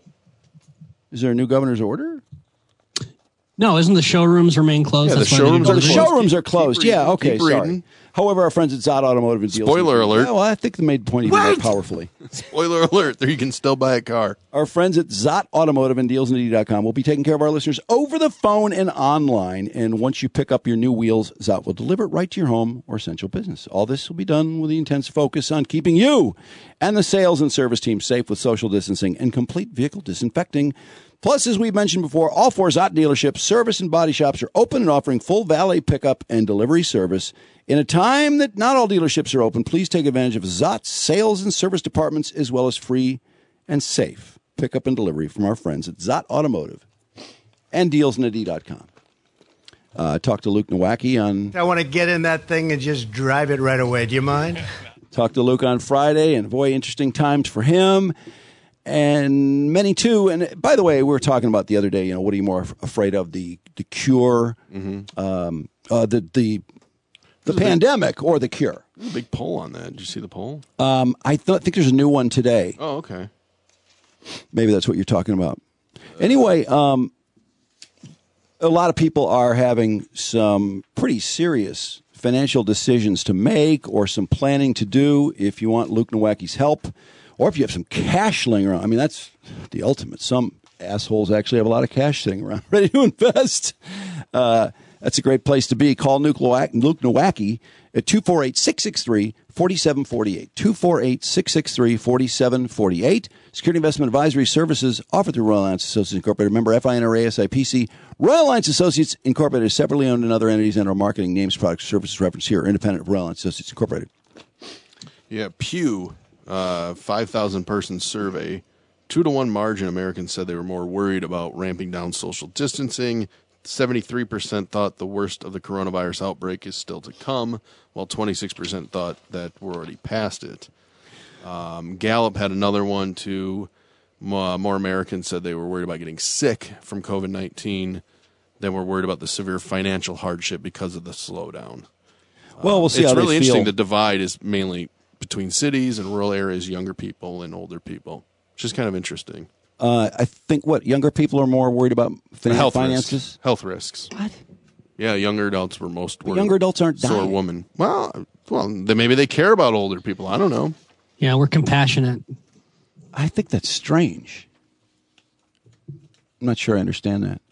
Is there a new governor's order? No, isn't the showrooms remain closed? Yeah, That's the why they showrooms do are the- closed. Showrooms are closed. Keep reading. Yeah, okay, Keep sorry. reading. However, our friends at Zott Automotive and Deals. Spoiler alert. Yeah, well, I think they made the point even more powerfully. Spoiler alert, there you can still buy a car. Our friends at Zott Automotive and DealsNetty.com will be taking care of our listeners over the phone and online. And once you pick up your new wheels, Zott will deliver it right to your home or essential business. All this will be done with the intense focus on keeping you and the sales and service team safe with social distancing and complete vehicle disinfecting. Plus, as we've mentioned before, all 4 Zott dealerships, service and body shops are open and offering full valet pickup and delivery service. In a time that not all dealerships are open, please take advantage of Zott's sales and service departments as well as free and safe pickup and delivery from our friends at Zott Automotive and DealsNetty.com. Talked to Luke Nowacki on... I want to get in that thing and just drive it right away. Do you mind? Talked to Luke on Friday, and boy, interesting times for him. And many too. And by the way, we were talking about the other day, what are you more afraid of, the cure, the pandemic or the cure? There's a big poll on that. Did you see the poll? I think there's a new one today. Oh, okay. Maybe that's what you're talking about. Anyway, a lot of people are having some pretty serious financial decisions to make or some planning to do. If you want Luke Nowacki's help, or if you have some cash laying around. I mean, that's the ultimate. Some assholes actually have a lot of cash sitting around ready to invest. That's a great place to be. Call Luke Nowacki at 248-663-4748. 248-663-4748. Security Investment Advisory Services offered through Royal Alliance Associates Incorporated. Member FINRA SIPC. Royal Alliance Associates Incorporated is separately owned in other entities and are marketing names, products, services referenced here are independent of Royal Alliance Associates Incorporated. Yeah, Pew, 5,000 person survey. 2-to-1 margin, Americans said they were more worried about ramping down social distancing. 73% thought the worst of the coronavirus outbreak is still to come, while 26% thought that we're already past it. Gallup had another one, too. More Americans said they were worried about getting sick from COVID-19 than were worried about the severe financial hardship because of the slowdown. Well, we'll see how it's they really feel. interesting. The divide is mainly between cities and rural areas, younger people and older people, which is kind of interesting. I think younger people are more worried about finances? Health risks. What? Yeah, younger adults were most worried. Younger adults aren't dying. Sore woman. Well, maybe they care about older people. I don't know. Yeah, we're compassionate. I think that's strange. I'm not sure I understand that.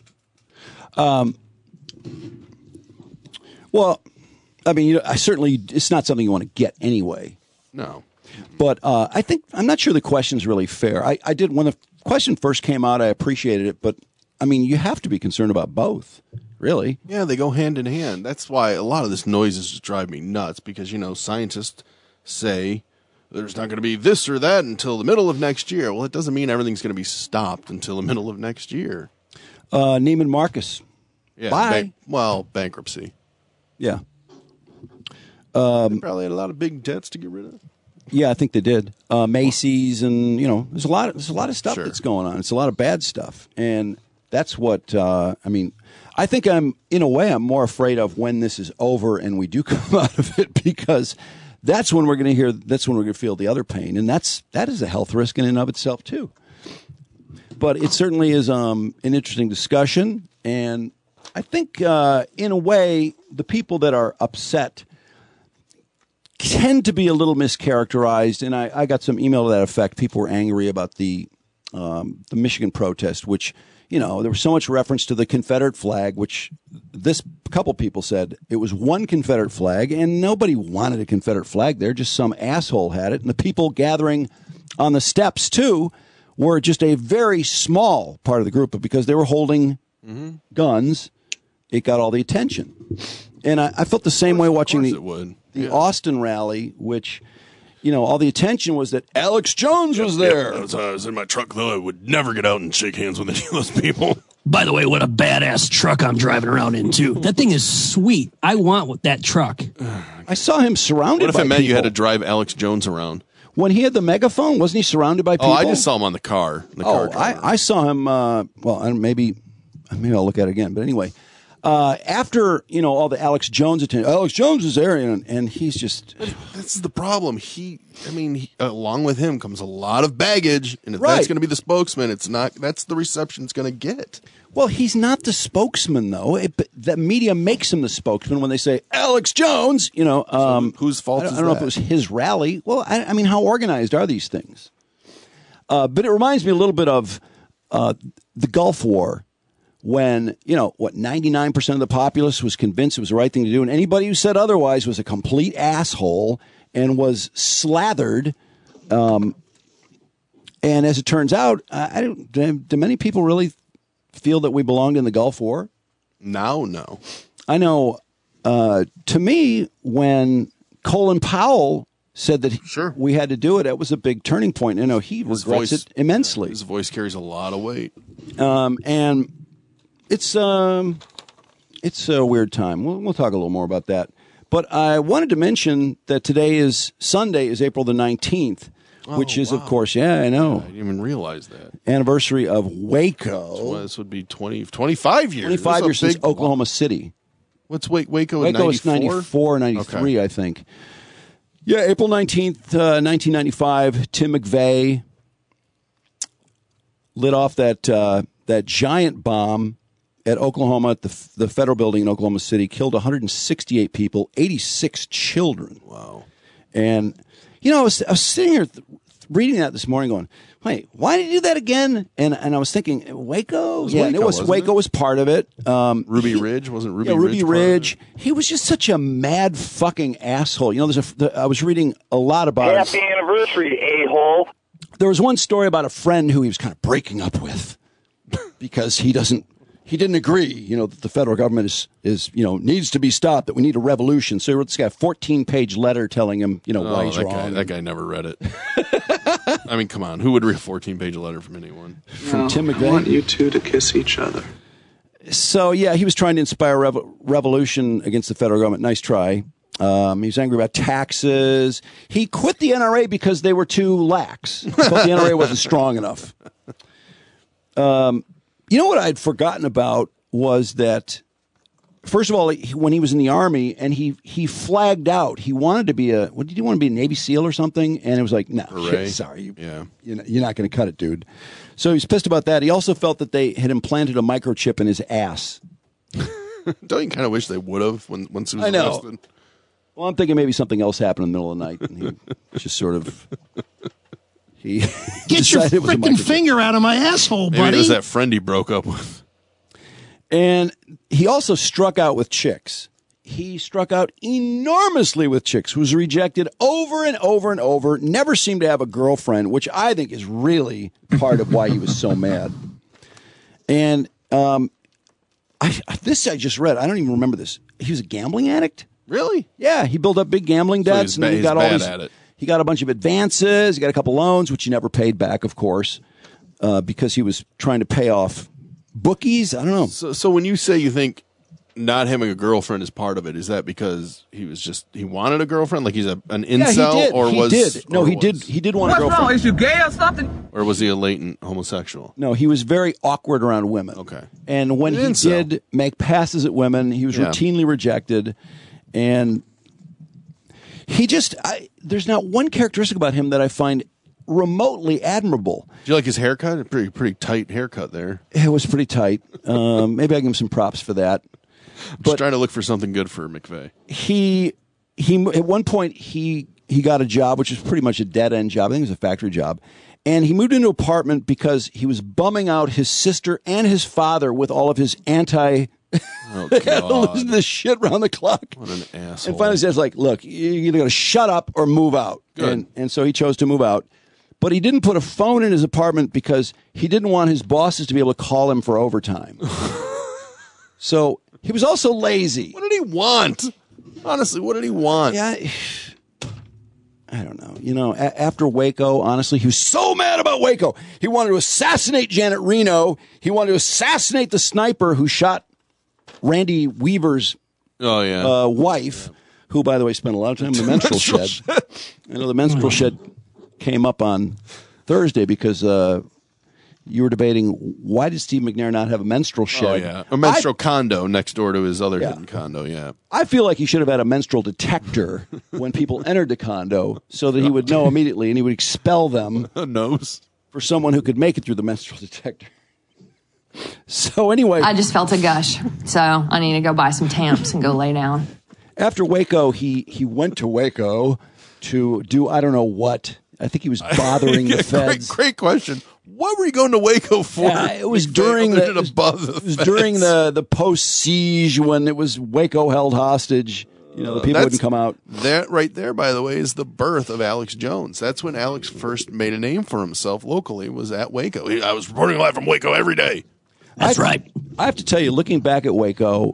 Well, I mean, I certainly, it's not something you want to get anyway. No. But I'm not sure the question's really fair. I did, when the question first came out, I appreciated it, but I mean, you have to be concerned about both, really. Yeah, they go hand in hand. That's why a lot of this noise is just driving me nuts because, scientists say there's not going to be this or that until the middle of next year. Well, it doesn't mean everything's going to be stopped until the middle of next year. Neiman Marcus. Yeah. Bye. Bankruptcy. Yeah. They probably had a lot of big debts to get rid of. Yeah, I think they did. Macy's and, there's a lot of stuff Sure. that's going on. It's a lot of bad stuff. And that's what, I think I'm more afraid of when this is over and we do come out of it, because that's when we're going to feel the other pain. And that is a health risk in and of itself too. But it certainly is an interesting discussion. And I think in a way, the people that are upset tend to be a little mischaracterized, and I got some email to that effect. People were angry about the Michigan protest, which, there was so much reference to the Confederate flag, which this couple people said it was one Confederate flag, and nobody wanted a Confederate flag there. Just some asshole had it, and the people gathering on the steps, too, were just a very small part of the group, but because they were holding guns, it got all the attention. And I felt the same way watching the Austin rally, which, all the attention was that Alex Jones was there. I was in my truck, though. I would never get out and shake hands with any of those people. By the way, what a badass truck I'm driving around in, too. That thing is sweet. I want that truck. I saw him surrounded by people. What if it meant you had to drive Alex Jones around? When he had the megaphone, wasn't he surrounded by people? Oh, I just saw him on the car. I saw him, maybe I'll look at it again. But anyway, after, all the Alex Jones attention, Alex Jones is there, and he's just... This is the problem. Along with him comes a lot of baggage, and if that's going to be the spokesman, that's the reception it's going to get. Well, he's not the spokesman, though. The media makes him the spokesman when they say, Alex Jones, So whose fault is that? I don't know if it was his rally. Well, I mean, how organized are these things? But it reminds me a little bit of the Gulf War, when, 99% of the populace was convinced it was the right thing to do, and anybody who said otherwise was a complete asshole and was slathered. And as it turns out, do many people really feel that we belonged in the Gulf War? No. I know, to me, when Colin Powell said that we had to do it, it was a big turning point. He regrets it immensely. His voice carries a lot of weight. And it's a weird time. We'll talk a little more about that. But I wanted to mention that Sunday is April the 19th. Which is, of course, I know. I didn't even realize that. Anniversary of Waco. So this would be 25 years. 25 years since Oklahoma City. What's Waco? Waco is 94, 93, I think. Yeah, April 19th, 1995, Tim McVeigh lit off that giant bomb at Oklahoma, at the federal building in Oklahoma City, killed 168 people, 86 children. Wow. And... I was sitting here reading that this morning going, wait, why did he do that again? And I was thinking, Waco? Waco was part of it. Ruby Ridge? Wasn't Ruby Ridge? Ruby Ridge. He was just such a mad fucking asshole. I was reading a lot about Happy anniversary, a-hole. There was one story about a friend who he was kind of breaking up with because he didn't agree, that the federal government is needs to be stopped, that we need a revolution. So he wrote this guy a 14-page letter telling him, why he's wrong. That guy never read it. I mean, come on. Who would read a 14-page letter from anyone? From Tim McVeigh? I want you two to kiss each other. So, he was trying to inspire revolution against the federal government. Nice try. He was angry about taxes. He quit the NRA because they were too lax. He thought the NRA wasn't strong enough. What I'd forgotten about was that, first of all, when he was in the Army and he flagged out, he wanted to be did he want to be a Navy SEAL or something? And it was like, no, sorry, you're not going to cut it, dude. So he was pissed about that. He also felt that they had implanted a microchip in his ass. Don't you kind of wish they would have once he was arrested? Well, I'm thinking maybe something else happened in the middle of the night, and he just sort of... Get your freaking finger out of my asshole, buddy. Maybe it was that friend he broke up with. And he also struck out with chicks. He struck out enormously with chicks, was rejected over and over and over, never seemed to have a girlfriend, which I think is really part of why he was so mad. And this I just read. I don't even remember this. He was a gambling addict? Really? Yeah, he built up big gambling debts. So he's bad at it. He got a bunch of advances. He got a couple loans, which he never paid back, of course, because he was trying to pay off bookies. I don't know. So when you say you think not having a girlfriend is part of it, is that because he wanted a girlfriend? Like he's an incel? He did. Or he did want a girlfriend. What's wrong? Is you gay or something? Or was he a latent homosexual? No, he was very awkward around women. Okay. And when he did make passes at women, he was routinely rejected. And he just, there's not one characteristic about him that I find remotely admirable. Do you like his haircut? A pretty tight haircut there. It was pretty tight. Maybe I give him some props for that. Just trying to look for something good for McVeigh. He at one point he got a job, which was pretty much a dead end job. I think it was a factory job. And he moved into an apartment because he was bumming out his sister and his father with all of his Oh, God. losing this shit around the clock. What an asshole. And finally says, like, look, you're either going to shut up or move out. Good. And so he chose to move out. but he didn't put a phone in his apartment because he didn't want his bosses to be able to call him for overtime. So he was also lazy. What did he want? Honestly, what did he want? Yeah, I don't know. You know, after Waco, honestly, he was so mad about Waco. He wanted to assassinate Janet Reno. He wanted to assassinate the sniper who shot Randy Weaver's wife, who, by the way, spent a lot of time in the menstrual shed. I know the menstrual shed came up on Thursday because you were debating why did Steve McNair not have a menstrual shed? Oh, yeah. A menstrual condo next door to his other hidden condo, yeah. I feel like he should have had a menstrual detector when people entered the condo so that he would know immediately and he would expel them for someone who could make it through the menstrual detector. So anyway. I just felt a gush, so I need to go buy some Tamps and go lay down. After Waco, he went to Waco to do I don't know what. I think he was bothering the feds. Great question. What were you going to Waco for? Yeah, it was during the post-siege when it was Waco held hostage. You know, the people wouldn't come out. That right there, by the way, is the birth of Alex Jones. That's when Alex first made a name for himself locally, was at Waco. I was reporting live from Waco every day. That's right. I have to tell you, looking back at Waco,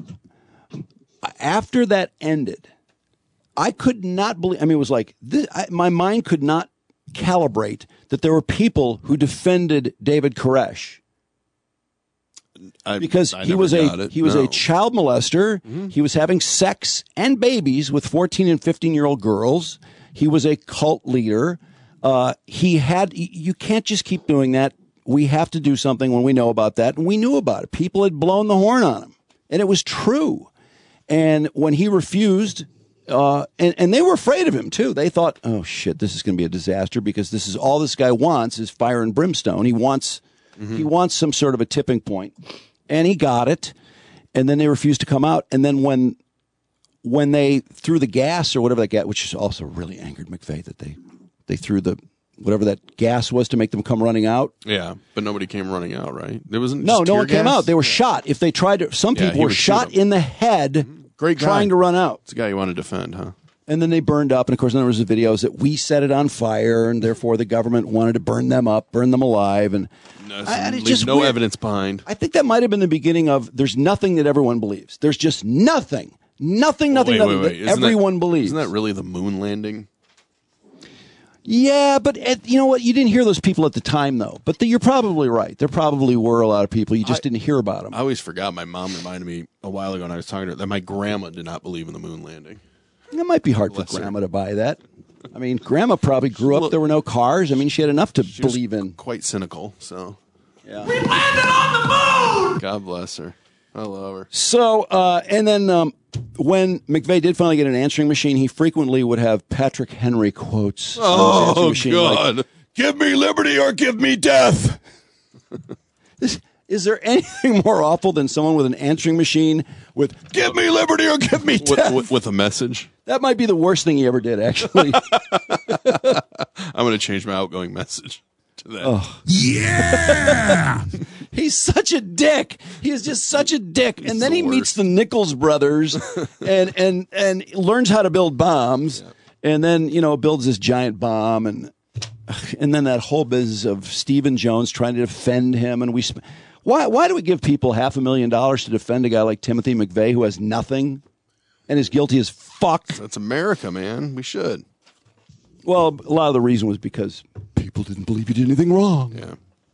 after that ended, I could not believe. I mean, it was like my mind could not calibrate that there were people who defended David Koresh because he was a child molester. Mm-hmm. He was having sex and babies with 14 and 15-year-old girls. He was a cult leader. You can't just keep doing that. We have to do something when we know about that, and we knew about it. People had blown the horn on him, and it was true. And when he refused. And they were afraid of him, too. They thought, oh, shit, this is going to be a disaster because this is all this guy wants is fire and brimstone. He wants some sort of a tipping point. And he got it. And then they refused to come out. And then when they threw the gas or whatever that gas, which also really angered McVeigh that they threw whatever that gas was to make them come running out. Yeah, but nobody came running out, right? There wasn't no one came out. They were shot. If they tried to, some people were shot in the head. Great guy. Trying to run out. It's a guy you want to defend, huh? And then they burned up. And, of course, then there was the videos that we set it on fire, and therefore the government wanted to burn them up, burn them alive. And it's just no evidence behind. I think that might have been the beginning of there's nothing that everyone believes. There's just nothing that everyone believes. Isn't that really the moon landing? Yeah, but you know what? You didn't hear those people at the time, though. But you're probably right. There probably were a lot of people. You just didn't hear about them. I always forgot. My mom reminded me a while ago when I was talking to her that my grandma did not believe in the moon landing. It might be hard for Grandma to buy that. I mean, Grandma probably grew up. There were no cars. I mean, she had enough to believe in. Quite cynical, so. Yeah. We landed on the moon! God bless her. I love her. So, and then when McVeigh did finally get an answering machine, he frequently would have Patrick Henry quotes. Oh, God. Like, give me liberty or give me death. Is there anything more awful than someone with an answering machine with give me liberty or give me death? With a message? That might be the worst thing he ever did, actually. I'm going to change my outgoing message. Oh. Yeah! He's such a dick. He is just such a dick. And then he meets the Nichols brothers and learns how to build bombs. Yeah. And then, builds this giant bomb. And then that whole business of Stephen Jones trying to defend him. And why do we give people $500,000 to defend a guy like Timothy McVeigh who has nothing and is guilty as fuck? That's America, man. We should. Well, a lot of the reason was because people didn't believe he did anything wrong. Yeah.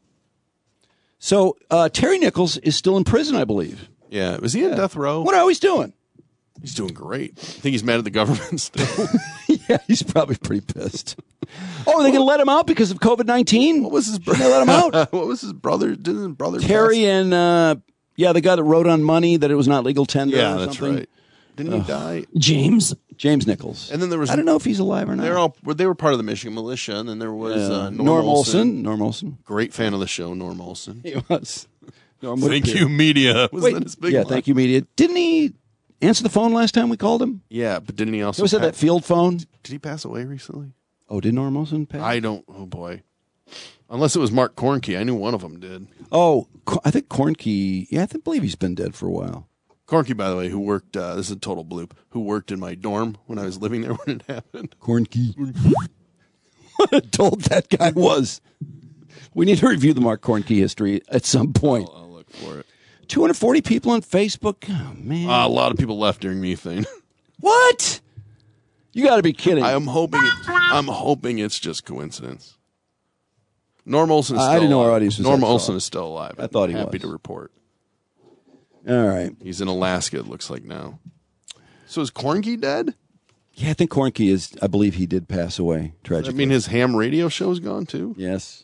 So Terry Nichols is still in prison, I believe. Yeah. Was he in death row? What are he doing? He's doing great. I think he's mad at the government still. Yeah, he's probably pretty pissed. Oh, are they going to let him out because of COVID-19? What was his brother? They let him out? What was his brother? Didn't his brother Terry pass? And, the guy that wrote on money that it was not legal tender or something. That's right. Didn't he die? James Nichols. And then there was I don't know if he's alive or not. They were part of the Michigan militia, and then there was Norm Olson. Great fan of the show, Norm Olson. He was. Thank you, media. Wasn't that his big line? Thank you, media. Didn't he answer the phone last time we called him? Yeah, but didn't he also? Was it that field phone? Did he pass away recently? Oh, did Norm Olson pass? I don't. Oh boy. Unless it was Mark Kornke. I knew one of them did. Oh, I think Kornke. Yeah, I believe he's been dead for a while. Kornke, by the way, who worked, this is a total bloop, who worked in my dorm when I was living there when it happened. Kornke. What adult that guy was. We need to review the Mark Kornke history at some point. I'll look for it. 240 people on Facebook? Oh, man. A lot of people left during Methane. What? You got to be kidding. I'm hoping it's just coincidence. Norm Olson is still I didn't know alive. our audience was Norm that Olson tall. is still alive. I thought he Happy was. to report. All right. He's in Alaska, it looks like now. So is Kornke dead? Yeah, I think Kornke is, I believe he did pass away tragically. I mean, his ham radio show is gone too? Yes.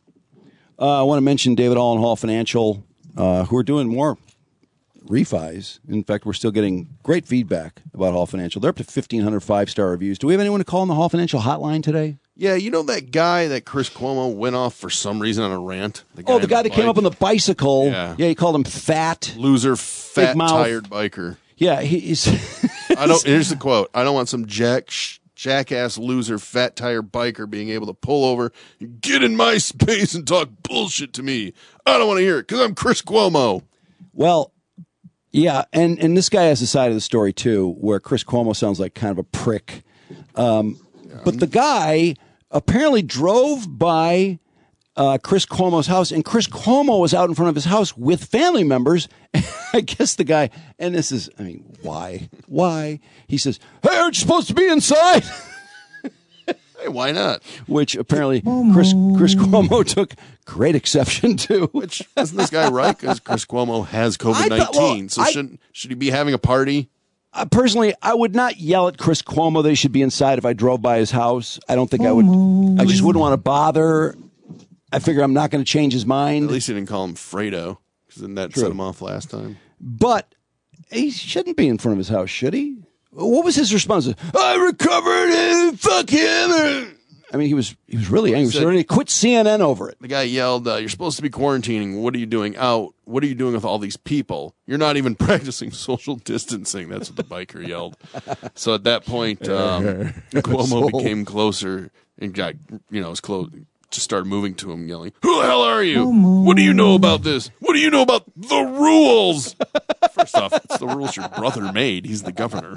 I want to mention David Allen Hall Financial, who are doing more refis. In fact, we're still getting great feedback about Hall Financial. They're up to 1,500 5-star reviews. Do we have anyone to call on the Hall Financial hotline today? Yeah, you know that guy that Chris Cuomo went off for some reason on a rant? The guy that came up on the bicycle. Yeah, he called him fat. Loser, fat, tired biker. Yeah, he's... Here's the quote. I don't want some jackass, loser, fat tire biker being able to pull over and get in my space and talk bullshit to me. I don't want to hear it because I'm Chris Cuomo. Well, yeah, and this guy has a side of the story, too, where Chris Cuomo sounds like kind of a prick. But the guy apparently drove by Chris Cuomo's house, and Chris Cuomo was out in front of his house with family members. I guess the guy, and this is, I mean, why? Why? He says, hey, aren't you supposed to be inside? Hey, why not? Which apparently Chris Cuomo took great exception to. Which, isn't this guy right? Because Chris Cuomo has COVID-19, should he be having a party? Personally, I would not yell at Chris Cuomo that he should be inside if I drove by his house. I don't think I would. I just wouldn't want to bother. I figure I'm not going to change his mind. At least he didn't call him Fredo, because then that set him off last time. But he shouldn't be in front of his house, should he? What was his response? I recovered and fuck him. I mean, he was really angry. So he quit CNN over it. The guy yelled, you're supposed to be quarantining. What are you doing out? What are you doing with all these people? You're not even practicing social distancing. That's what the biker yelled. So at that point, Cuomo became closer and got, was close. Just started moving to him, yelling, who the hell are you? What do you know about this? What do you know about the rules? First off, it's the rules your brother made. He's the governor.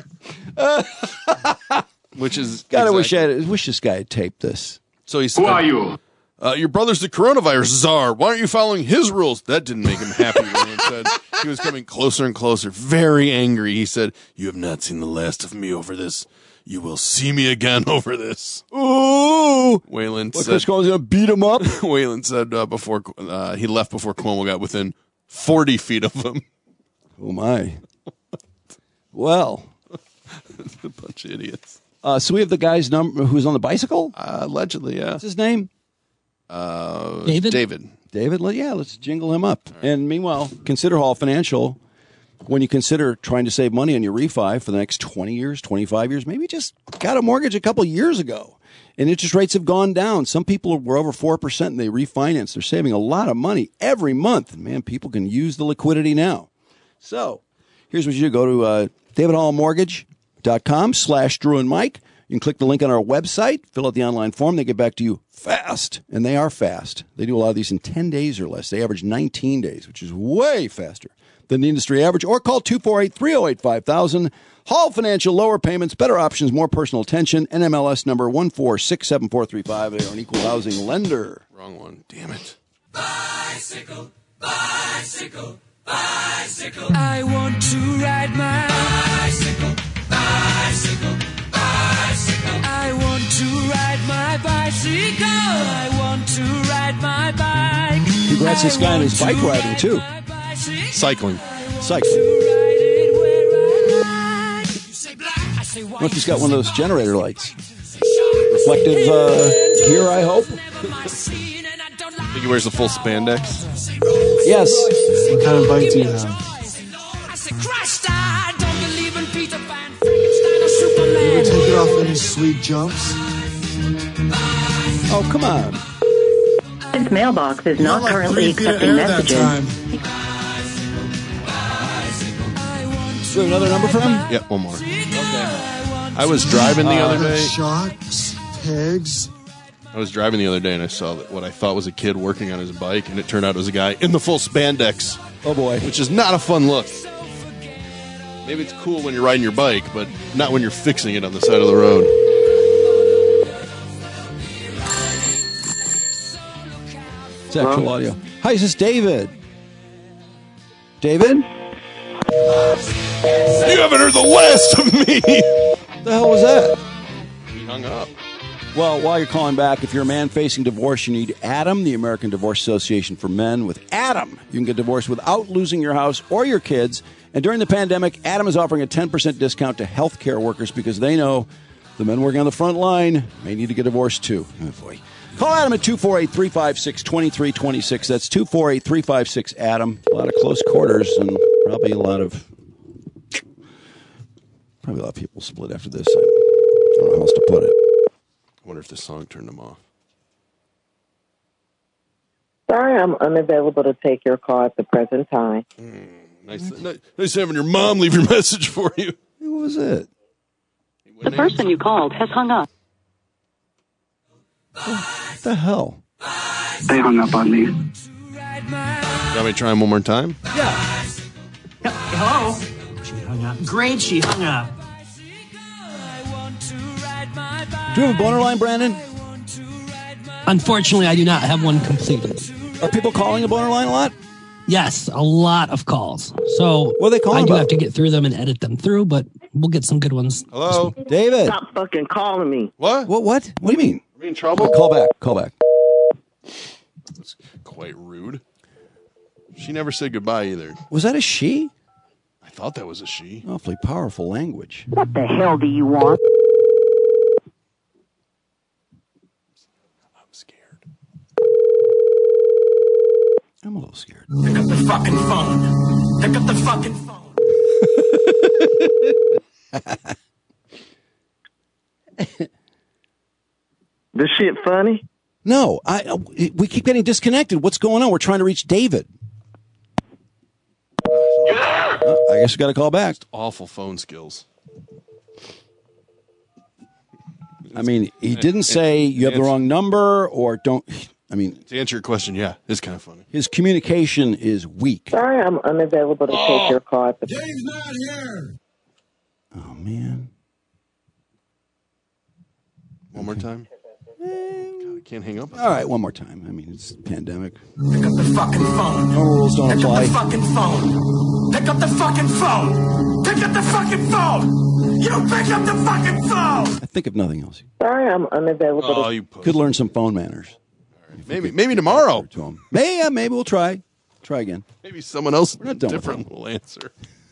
Which is God, I wish this guy had taped this. So he said, who are you? Your brother's the coronavirus czar. Why aren't you following his rules? That didn't make him happy. When said he was coming closer and closer, very angry. He said, you have not seen the last of me over this. You will see me again over this. Ooh! Wayland said, Chris Cuomo's going to beat him up? Wayland said before he left before Cuomo got within 40 feet of him. Oh, my. Well. A bunch of idiots. So we have the guy's number who's on the bicycle? Allegedly, yeah. What's his name? David. David? Yeah, let's jingle him up. Right. And meanwhile, consider Hall Financial. When you consider trying to save money on your refi for the next 20 years, 25 years, maybe just got a mortgage a couple years ago and interest rates have gone down. Some people were over 4% and they refinanced. They're saving a lot of money every month. And man, people can use the liquidity now. So here's what you do. Go to davidhallmortgage.com/Drew and Mike. You can click the link on our website, fill out the online form. They get back to you fast, and they are fast. They do a lot of these in 10 days or less. They average 19 days, which is way faster than the industry average, or call 248-308-5000. Hall Financial, lower payments, better options, more personal attention. NMLS number 1467435. They are an equal housing lender. Wrong one. Damn it. Bicycle, bicycle, bicycle. I want to ride my bicycle, bicycle, bicycle. I want to ride my bicycle. I want to ride my bike. Congrats to this guy on his bike riding, too. Cycling. Look, he's got one of those generator lights. Reflective gear, I hope. Think he wears the full spandex? Yes. What kind of bike do you have? You take it off any sweet jumps? Oh, come on. This mailbox is not currently accepting messages. Do we have another number for him? Yep, one more. Okay. I was driving the other day. Shocks, pegs. I was driving the other day and I saw what I thought was a kid working on his bike, and it turned out it was a guy in the full spandex. Oh, boy. Which is not a fun look. Maybe it's cool when you're riding your bike, but not when you're fixing it on the side of the road. It's actual audio. Hi, is this David? David? You haven't heard the last of me. What the hell was that? He hung up. Well, while you're calling back, if you're a man facing divorce, you need ADAM, the American Divorce Association for Men. With ADAM, you can get divorced without losing your house or your kids. And during the pandemic, ADAM is offering a 10% discount to healthcare workers because they know the men working on the front line may need to get divorced too. Oh, boy. Call Adam at 248-356-2326. That's 248-356-ADAM. A lot of close quarters and probably a lot of people split after this. I don't know how else to put it. I wonder if this song turned them off. Sorry, I'm unavailable to take your call at the present time. Nice having your mom leave your message for you. Who was it? The person you called has hung up. What the hell? They hung up on me. You want me to try him one more time? Yeah. Hello? She hung up. Great, she hung up. Do you have a boner line, Brandon? Unfortunately, I do not have one completed. Are people calling the boner line a lot? Yes, a lot of calls. So what are they calling I do about? have to get through them and edit them through, but we'll get some good ones. Hello? David. Stop fucking calling me. What? What do you mean? Are we in trouble? Call back. That's quite rude. She never said goodbye either. Was that a she? I thought that was a she. Awfully powerful language. What the hell do you want? I'm a little scared. Pick up the fucking phone. Pick up the fucking phone. This shit funny? No, we keep getting disconnected. What's going on? We're trying to reach David. I guess we got to call back. Awful phone skills. I mean, he didn't say you have the wrong number or don't. I mean, to answer your question, yeah, it's kind of funny. His communication is weak. Sorry, I'm unavailable to take your call at the... Dave's not here. Oh, man. One more time? God, I can't hang up. All right, one more time. I mean, it's a pandemic. Pick up the fucking phone. No rules don't apply. Pick up the fucking phone. Pick up the fucking phone. Pick up the fucking phone. You pick up the fucking phone. I think of nothing else. Sorry, I'm unavailable you could learn some phone manners. Maybe tomorrow. Maybe we'll try. Try again. Maybe someone else We're not done different will answer.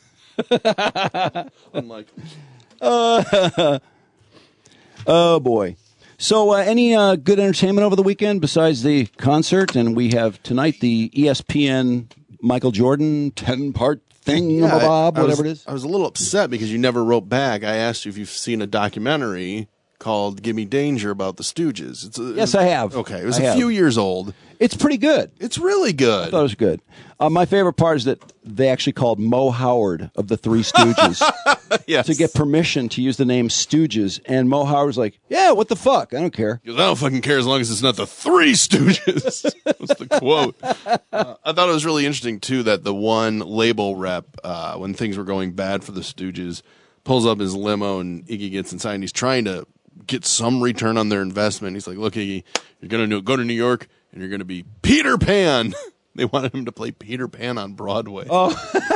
Unlike. Oh, boy. So any good entertainment over the weekend besides the concert? And we have tonight the ESPN Michael Jordan 10-part thing, Bob, whatever it is. I was a little upset because you never wrote back. I asked you if you've seen a documentary called Gimme Danger about the Stooges. Yes, I have. Okay, it was a few years old. It's pretty good. It's really good. I thought it was good. My favorite part is that they actually called Mo Howard of the Three Stooges yes. to get permission to use the name Stooges. And Mo Howard's like, yeah, what the fuck? I don't care. Because I don't fucking care as long as it's not the Three Stooges. That's the quote. I thought it was really interesting, too, that the one label rep, when things were going bad for the Stooges, pulls up his limo and Iggy gets inside and he's trying to get some return on their investment. He's like, look, Iggy, you're going to go to New York and you're going to be Peter Pan. They wanted him to play Peter Pan on Broadway. Oh.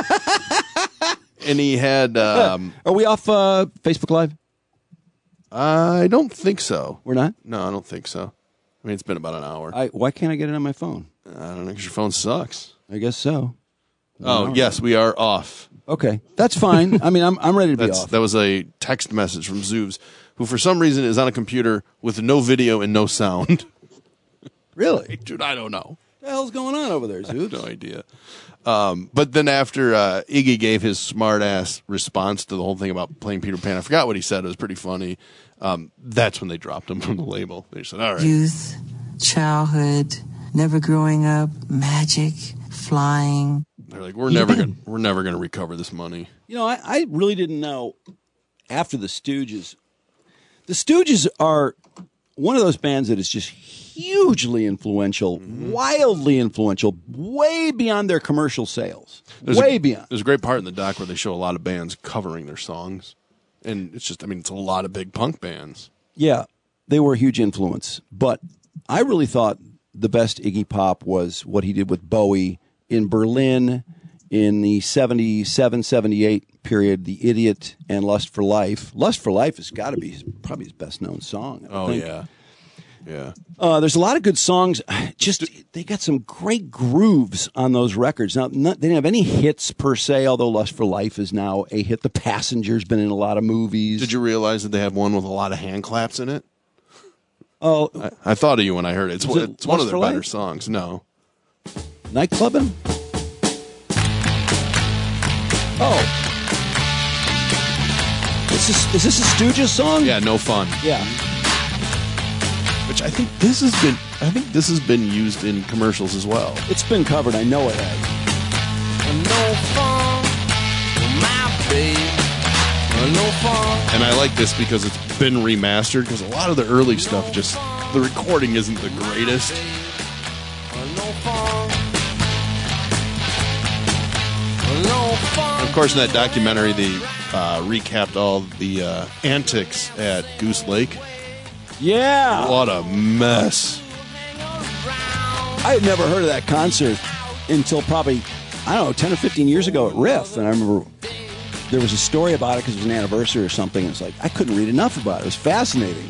And he had... Are we off Facebook Live? I don't think so. We're not? No, I don't think so. I mean, it's been about an hour. Why can't I get it on my phone? I don't know, because your phone sucks. I guess so. Oh, yes, we are off. Okay, that's fine. I mean, I'm ready to be off. That was a text message from Zoobs, who for some reason is on a computer with no video and no sound. Really? Dude, I don't know. What the hell's going on over there, Zoobs? No idea. But then after Iggy gave his smart-ass response to the whole thing about playing Peter Pan, I forgot what he said. It was pretty funny. That's when they dropped him from the label. They said, all right. Youth, childhood, never growing up, magic, flying. They're like, we're never gonna recover this money. You know, I really didn't know after the Stooges. The Stooges are one of those bands that is just hugely influential, wildly influential, way beyond their commercial sales. Beyond. There's a great part in the doc where they show a lot of bands covering their songs. And it's just, I mean, it's a lot of big punk bands. Yeah, they were a huge influence. But I really thought the best Iggy Pop was what he did with Bowie in Berlin in the 77, 78 period, The Idiot and Lust for Life. Lust for Life has got to be probably his best known song. I think. Yeah. Yeah. There's a lot of good songs. They got some great grooves on those records. Now, they didn't have any hits per se, although Lust for Life is now a hit. The Passenger's been in a lot of movies. Did you realize that they have one with a lot of hand claps in it? Oh, I thought of you when I heard it. It's one of their better Life? songs. No. Nightclubbing? Oh. Is this a Stooges song? Yeah, No Fun. Yeah. Which I think this has been used in commercials as well. It's been covered. I know it has. No fun, my babe. No fun. And I like this because it's been remastered, because a lot of the early stuff, just the recording isn't the greatest. No fun. And of course, in that documentary, they recapped all the antics at Goose Lake. Yeah. What a mess. I had never heard of that concert until probably, 10 or 15 years ago at Riff. And I remember there was a story about it because it was an anniversary or something. And it's like, I couldn't read enough about it. It was fascinating.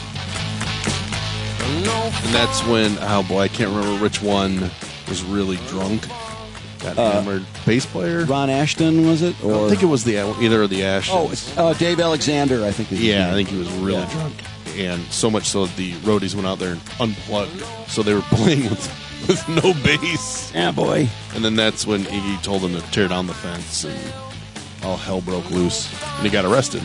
And that's when, oh boy, I can't remember which one was really drunk. That hammered bass player? Ron Ashton, was it? Or I don't think it was either of the Ashtons. Oh, Dave Alexander, I think. I think he was really drunk. And so much so that the roadies went out there and unplugged. So they were playing with no bass. Yeah, boy. And then that's when Iggy told them to tear down the fence, and all hell broke loose. And he got arrested.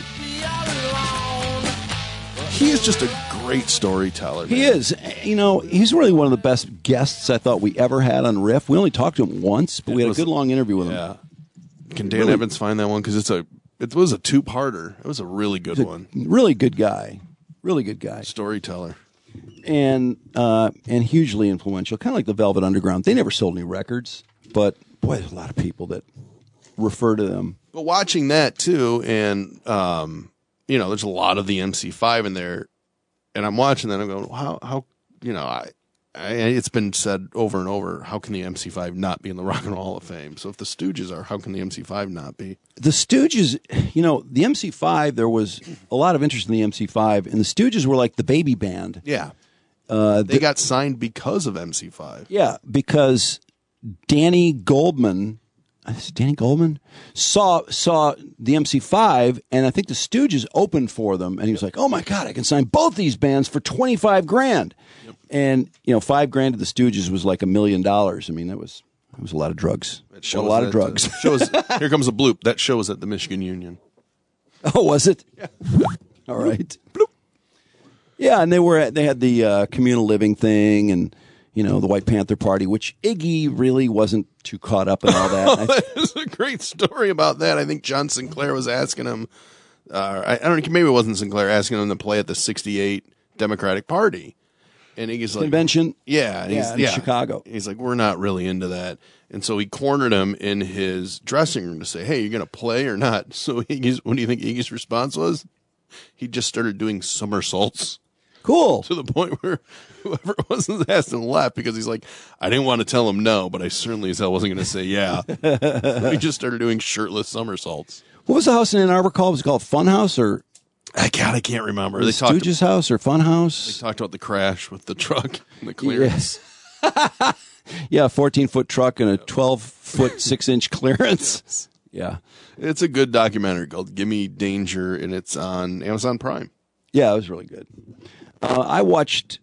He is just a great storyteller. He is. He's really one of the best guests I thought we ever had on Riff. We only talked to him once, but we had a good long interview with him. Yeah. Can Dan Evans find that one? Because it was a two-parter. It was a really good one. Really good guy. Really good guy. Storyteller. And hugely influential. Kind of like the Velvet Underground. They never sold any records, but boy, there's a lot of people that refer to them. But watching that too, and there's a lot of the MC5 in there, and I'm watching that and I'm going, how it's been said over and over, how can the MC5 not be in the Rock and Roll Hall of Fame? So if the Stooges are, how can the MC5 not be? The Stooges, the MC5, there was a lot of interest in the MC5, and the Stooges were like the baby band. Yeah. They got signed because of MC5. Yeah, because Danny Goldman saw the MC5, and I think the Stooges opened for them, and he was like, "Oh my God, I can sign both these bands for $25,000." Yep. And $5,000 to the Stooges was like $1 million. I mean, it was a lot of drugs. A lot of drugs. Here comes a bloop. That show was at the Michigan Union. Oh, was it? Yeah. All right. Bloop. Yeah, and they had the communal living thing, and the White Panther Party, which Iggy really wasn't too caught up in all that. There's a great story about that. I think John Sinclair was asking him, I don't know, maybe it wasn't Sinclair, asking him to play at the 68 Democratic Party. And Iggy's like... Convention? Yeah. In Chicago. He's like, we're not really into that. And so he cornered him in his dressing room to say, hey, you're going to play or not? So what do you think Iggy's response was? He just started doing somersaults. Cool. To the point where whoever it was asked him to laugh, because he's like, I didn't want to tell him no, but I certainly as hell wasn't going to say yeah. He just started doing shirtless somersaults. What was the house in Ann Arbor called? Was it called Fun House or? I can't remember. The Stooges house or Fun House? They talked about the crash with the truck and the clearance. Yes. Yeah, a 14-foot truck and a 12-foot 6-inch clearance. Yeah. It's a good documentary called Gimme Danger, and it's on Amazon Prime. Yeah, it was really good. I went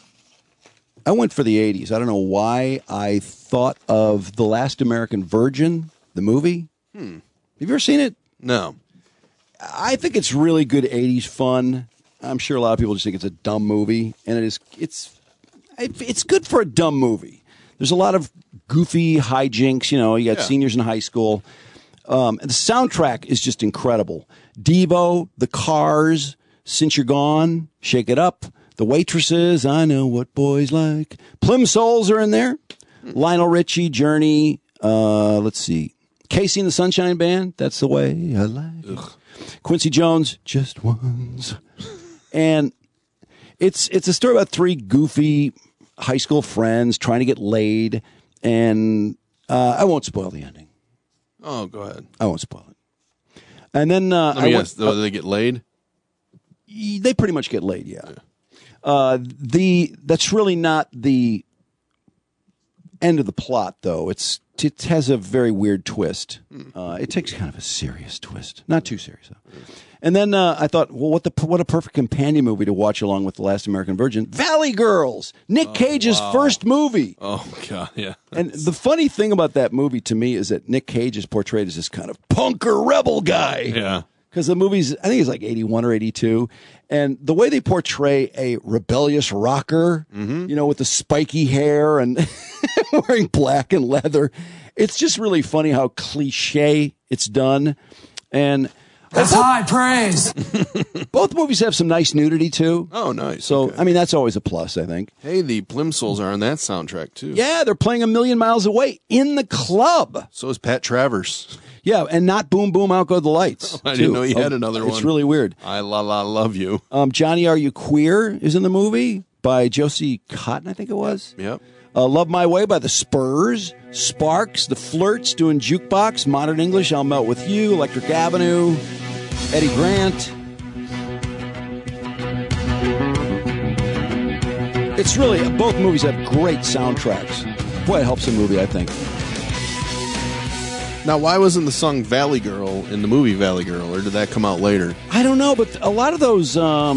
for the 80s. I don't know why I thought of The Last American Virgin, the movie. Have you ever seen it? No. I think it's really good 80s fun. I'm sure a lot of people just think it's a dumb movie, and it's good for a dumb movie. There's a lot of goofy hijinks. You got seniors in high school. And the soundtrack is just incredible. Devo, The Cars, Since You're Gone, Shake It Up, The Waitresses, I Know What Boys Like. Plim Souls are in there. Lionel Richie, Journey, let's see. Casey and the Sunshine Band, That's the Way I Like It. Quincy Jones, Just Once. And it's a story about three goofy high school friends trying to get laid, and I won't spoil the ending. Oh, go ahead. I won't spoil it. And then do they get laid? They pretty much get laid, yeah. That's really not the end of the plot, though. It has a very weird twist. It takes kind of a serious twist, not too serious though. And then I thought, well, what a perfect companion movie to watch along with The Last American Virgin, Valley Girls, Nick Cage's first movie. Oh God, yeah. And the funny thing about that movie to me is that Nick Cage is portrayed as this kind of punker rebel guy. Yeah. Because the movie's, I think it's like 81 or 82. And the way they portray a rebellious rocker, with the spiky hair and wearing black and leather, it's just really funny how cliche it's done. And that's high praise. Both movies have some nice nudity, too. Oh, nice. So, okay. I mean, that's always a plus, I think. Hey, the Plimsolls are on that soundtrack, too. Yeah, they're playing A Million Miles Away in the club. So is Pat Travers. Yeah, and not Boom Boom Out Go the Lights. I didn't know he had another one. It's really weird. I love you. Johnny, Are You Queer is in the movie by Josie Cotton, I think it was. Yep. Love My Way by the Spurs, Sparks, The Flirts doing Jukebox, Modern English, I'll Melt With You, Electric Avenue, Eddie Grant. It's really, both movies have great soundtracks. Boy, it helps a movie, I think. Now, why wasn't the song Valley Girl in the movie Valley Girl, or did that come out later? I don't know, but a lot of those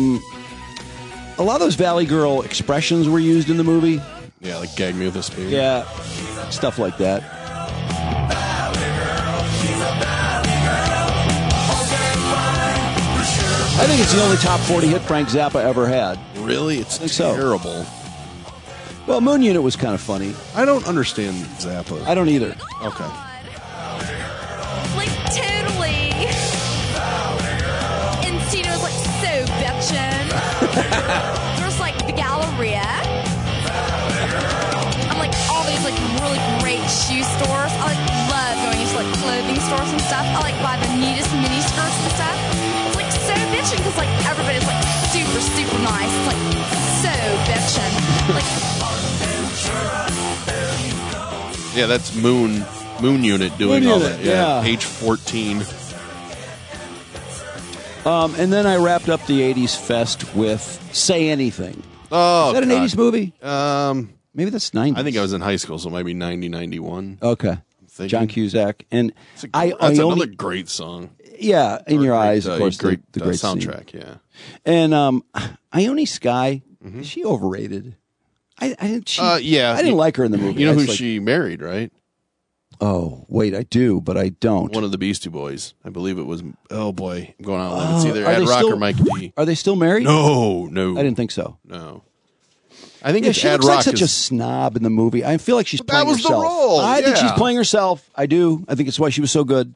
Valley Girl expressions were used in the movie. Yeah, like Gag Me With a Spoon. Yeah, stuff like that. I think it's the only top 40 hit Frank Zappa ever had. Really? It's terrible. So. Well, Moon Unit was kind of funny. I don't understand Zappa. I don't either. Okay. Like, totally. Encino's like so bitchin'. There's like the Galleria. I'm like all these like really great shoe stores. I like love going into like clothing stores and stuff. I like buy the neatest mini skirts and stuff. It's like so bitchin' because like everybody's like super, super nice. It's like so bitchin'. Like, yeah, that's Moon Unit doing all that. Yeah. Age 14. And then I wrapped up the 80s fest with Say Anything. Oh, is that an God. 80s movie? Maybe that's 90s. I think I was in high school, so it might be 90, 91. Okay. John Cusack. And that's another great song. Yeah, In Your Eyes, of course, the great soundtrack, scene. yeah. And Ione Skye, is she overrated? I didn't like her in the movie. You know who she married, right? Oh, wait, I do, but I don't. One of the Beastie Boys. I believe it was, oh boy, I'm going out. It's either Ad Rock or Mike D. Are they still married? No. I didn't think so. No. I think it's she Ad looks Rock like such a snob in the movie. I feel like she's playing herself. That was the role. I think she's playing herself. I do. I think it's why she was so good.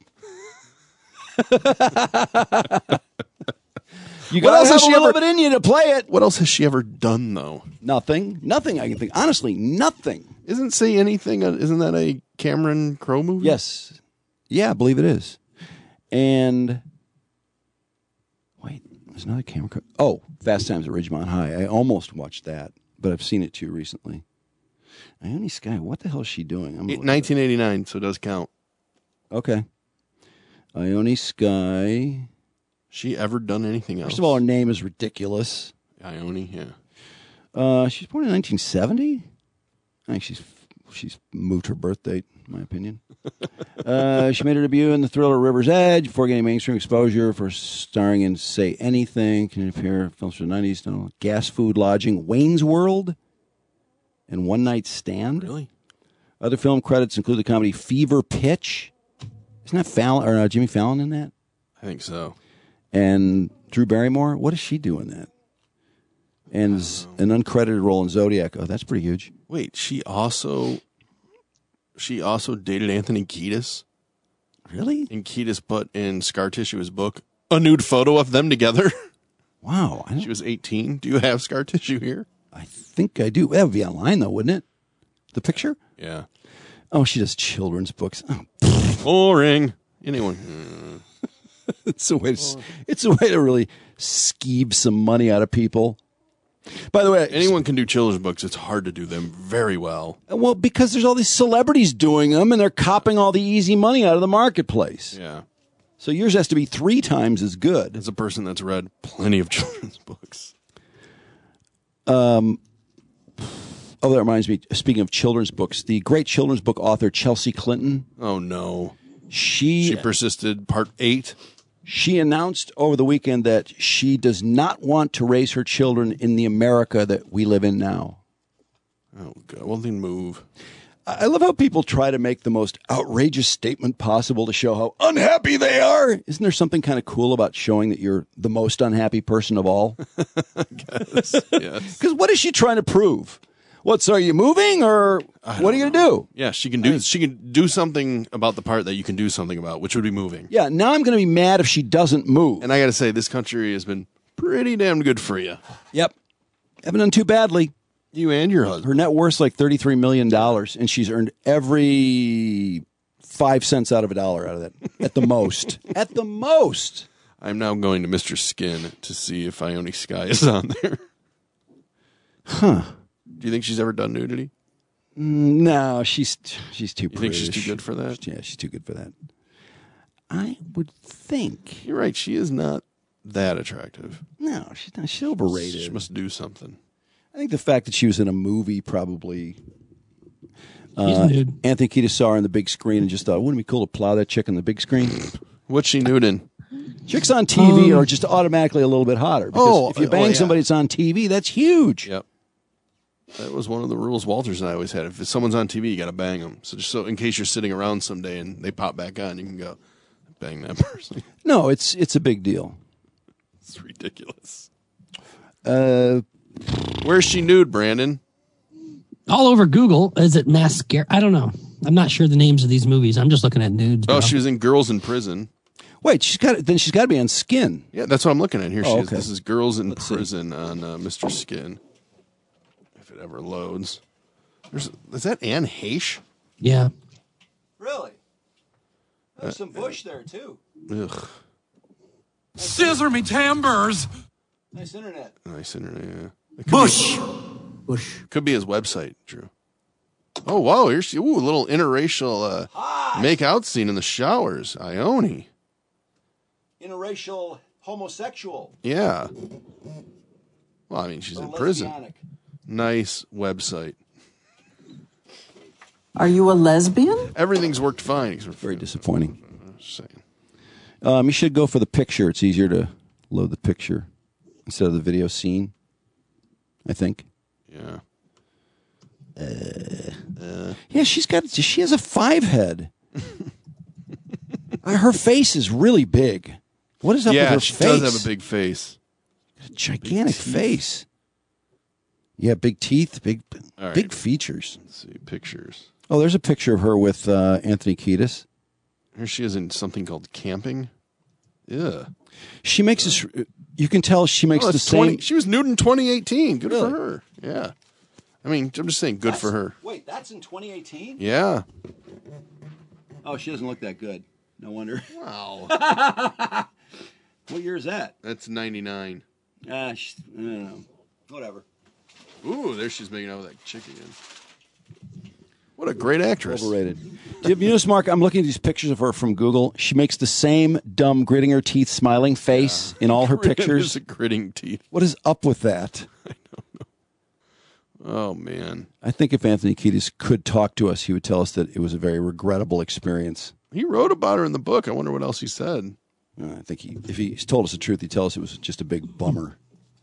You gotta have a little bit in you to play it. What else has she ever done, though? Nothing I can think. Honestly, nothing. Isn't Say Anything, isn't that a Cameron Crowe movie? Yes. Yeah, I believe it is. And wait, there's another Cameron Crowe. Oh, Fast Times at Ridgemont High. I almost watched that, but I've seen it too recently. Ione Skye, what the hell is she doing? 1989, so it does count. Okay. Ione Skye. She ever done anything else? First of all, her name is ridiculous. Ione, yeah. She's born in 1970. I think she's moved her birth date, in my opinion. She made her debut in the thriller River's Edge before getting mainstream exposure for starring in Say Anything. Can appear in films from the 90s. No, Gas, Food, Lodging, Wayne's World, and One Night Stand. Really? Other film credits include the comedy Fever Pitch. Isn't that Fallon or Jimmy Fallon in that? I think so. And Drew Barrymore. What does she do in that? And an uncredited role in Zodiac. Oh, that's pretty huge. Wait, she also dated Anthony Kiedis? Really? And Kiedis put in Scar Tissue, his book, a nude photo of them together. Wow. She was 18. Do you have Scar Tissue here? I think I do. That would be online, though, wouldn't it? The picture? Yeah. Oh, she does children's books. Oh. Boring. Anyone? It's a way to really skeeve some money out of people. By the way, anyone can do children's books. It's hard to do them very well. Well, because there's all these celebrities doing them, and they're copping all the easy money out of the marketplace. Yeah. So yours has to be 3 times as good. As a person that's read plenty of children's books. Oh, that reminds me, speaking of children's books, the great children's book author Chelsea Clinton. Oh, no. She persisted, part 8. She announced over the weekend that she does not want to raise her children in the America that we live in now. Oh, God. Well, then move. I love how people try to make the most outrageous statement possible to show how unhappy they are. Isn't there something kind of cool about showing that you're the most unhappy person of all? I guess, yes. Because what is she trying to prove? So are you moving, or what are you going to do? Yeah, she can do something about the part that you can do something about, which would be moving. Yeah, now I'm going to be mad if she doesn't move. And I got to say, this country has been pretty damn good for you. Yep. Haven't done too badly. You and your husband. Her net worth's like $33 million, and she's earned every 5 cents out of a dollar out of that, at the most. At the most. I'm now going to Mr. Skin to see if Ione Skye is on there. Huh. Do you think she's ever done nudity? No, she's too You think she's too good for that? Yeah, she's too good for that. I would think. You're right. She is not that attractive. No, she's not. She's overrated. She must do something. I think the fact that she was in a movie probably. He's a nude. Anthony Kiedis saw her on the big screen and just thought, wouldn't it be cool to plow that chick on the big screen? What's she nude in? Chicks on TV are just automatically a little bit hotter. Because if you bang somebody that's on TV, that's huge. Yep. That was one of the rules Walters and I always had. If someone's on TV, you got to bang them. So just in case you're sitting around someday and they pop back on, you can go bang that person. No, it's a big deal. It's ridiculous. Where's she nude, Brandon? All over Google. Is it mascara? I don't know. I'm not sure the names of these movies. I'm just looking at nudes. Oh, she was in Girls in Prison. Wait, she's got to be on Skin. Yeah, that's what I'm looking at here. She is. Okay. This is Girls in Prison on Mr. Skin. If it ever loads. Is that Anne Heche? Yeah. Really? There's some Bush there, too. Ugh. Scissor me timbers. Nice internet. Yeah. Bush. Could be his website, Drew. Oh, wow. Here's a little interracial make-out scene in the showers. Ione. Interracial homosexual. Yeah. Well, I mean, she's in prison. Lesbianic. Nice website. Are you a lesbian? Everything's worked fine. Very disappointing. Just saying. You should go for the picture. It's easier to load the picture instead of the video scene, I think. Yeah. Yeah, she has a 5 head. Her face is really big. What is up with her face? Yeah, she does have a big face. A gigantic face. Yeah, big teeth, big features. Let's see, pictures. Oh, there's a picture of her with Anthony Kiedis. Here she is in something called Camping. Yeah. She makes this. You can tell she makes the same. She was nude in 2018. Good for her. Yeah. I mean, I'm just saying, good for her. Wait, that's in 2018? Yeah. Oh, she doesn't look that good. No wonder. Wow. What year is that? That's 99. I don't know. Whatever. Ooh, there she's making out with that chick again. What a great actress. Overrated. You notice, Mark, I'm looking at these pictures of her from Google. She makes the same dumb, gritting her teeth, smiling face in all her pictures. Gritting teeth. What is up with that? I don't know. Oh, man. I think if Anthony Kiedis could talk to us, he would tell us that it was a very regrettable experience. He wrote about her in the book. I wonder what else he said. I think if he's told us the truth, he'd tell us it was just a big bummer.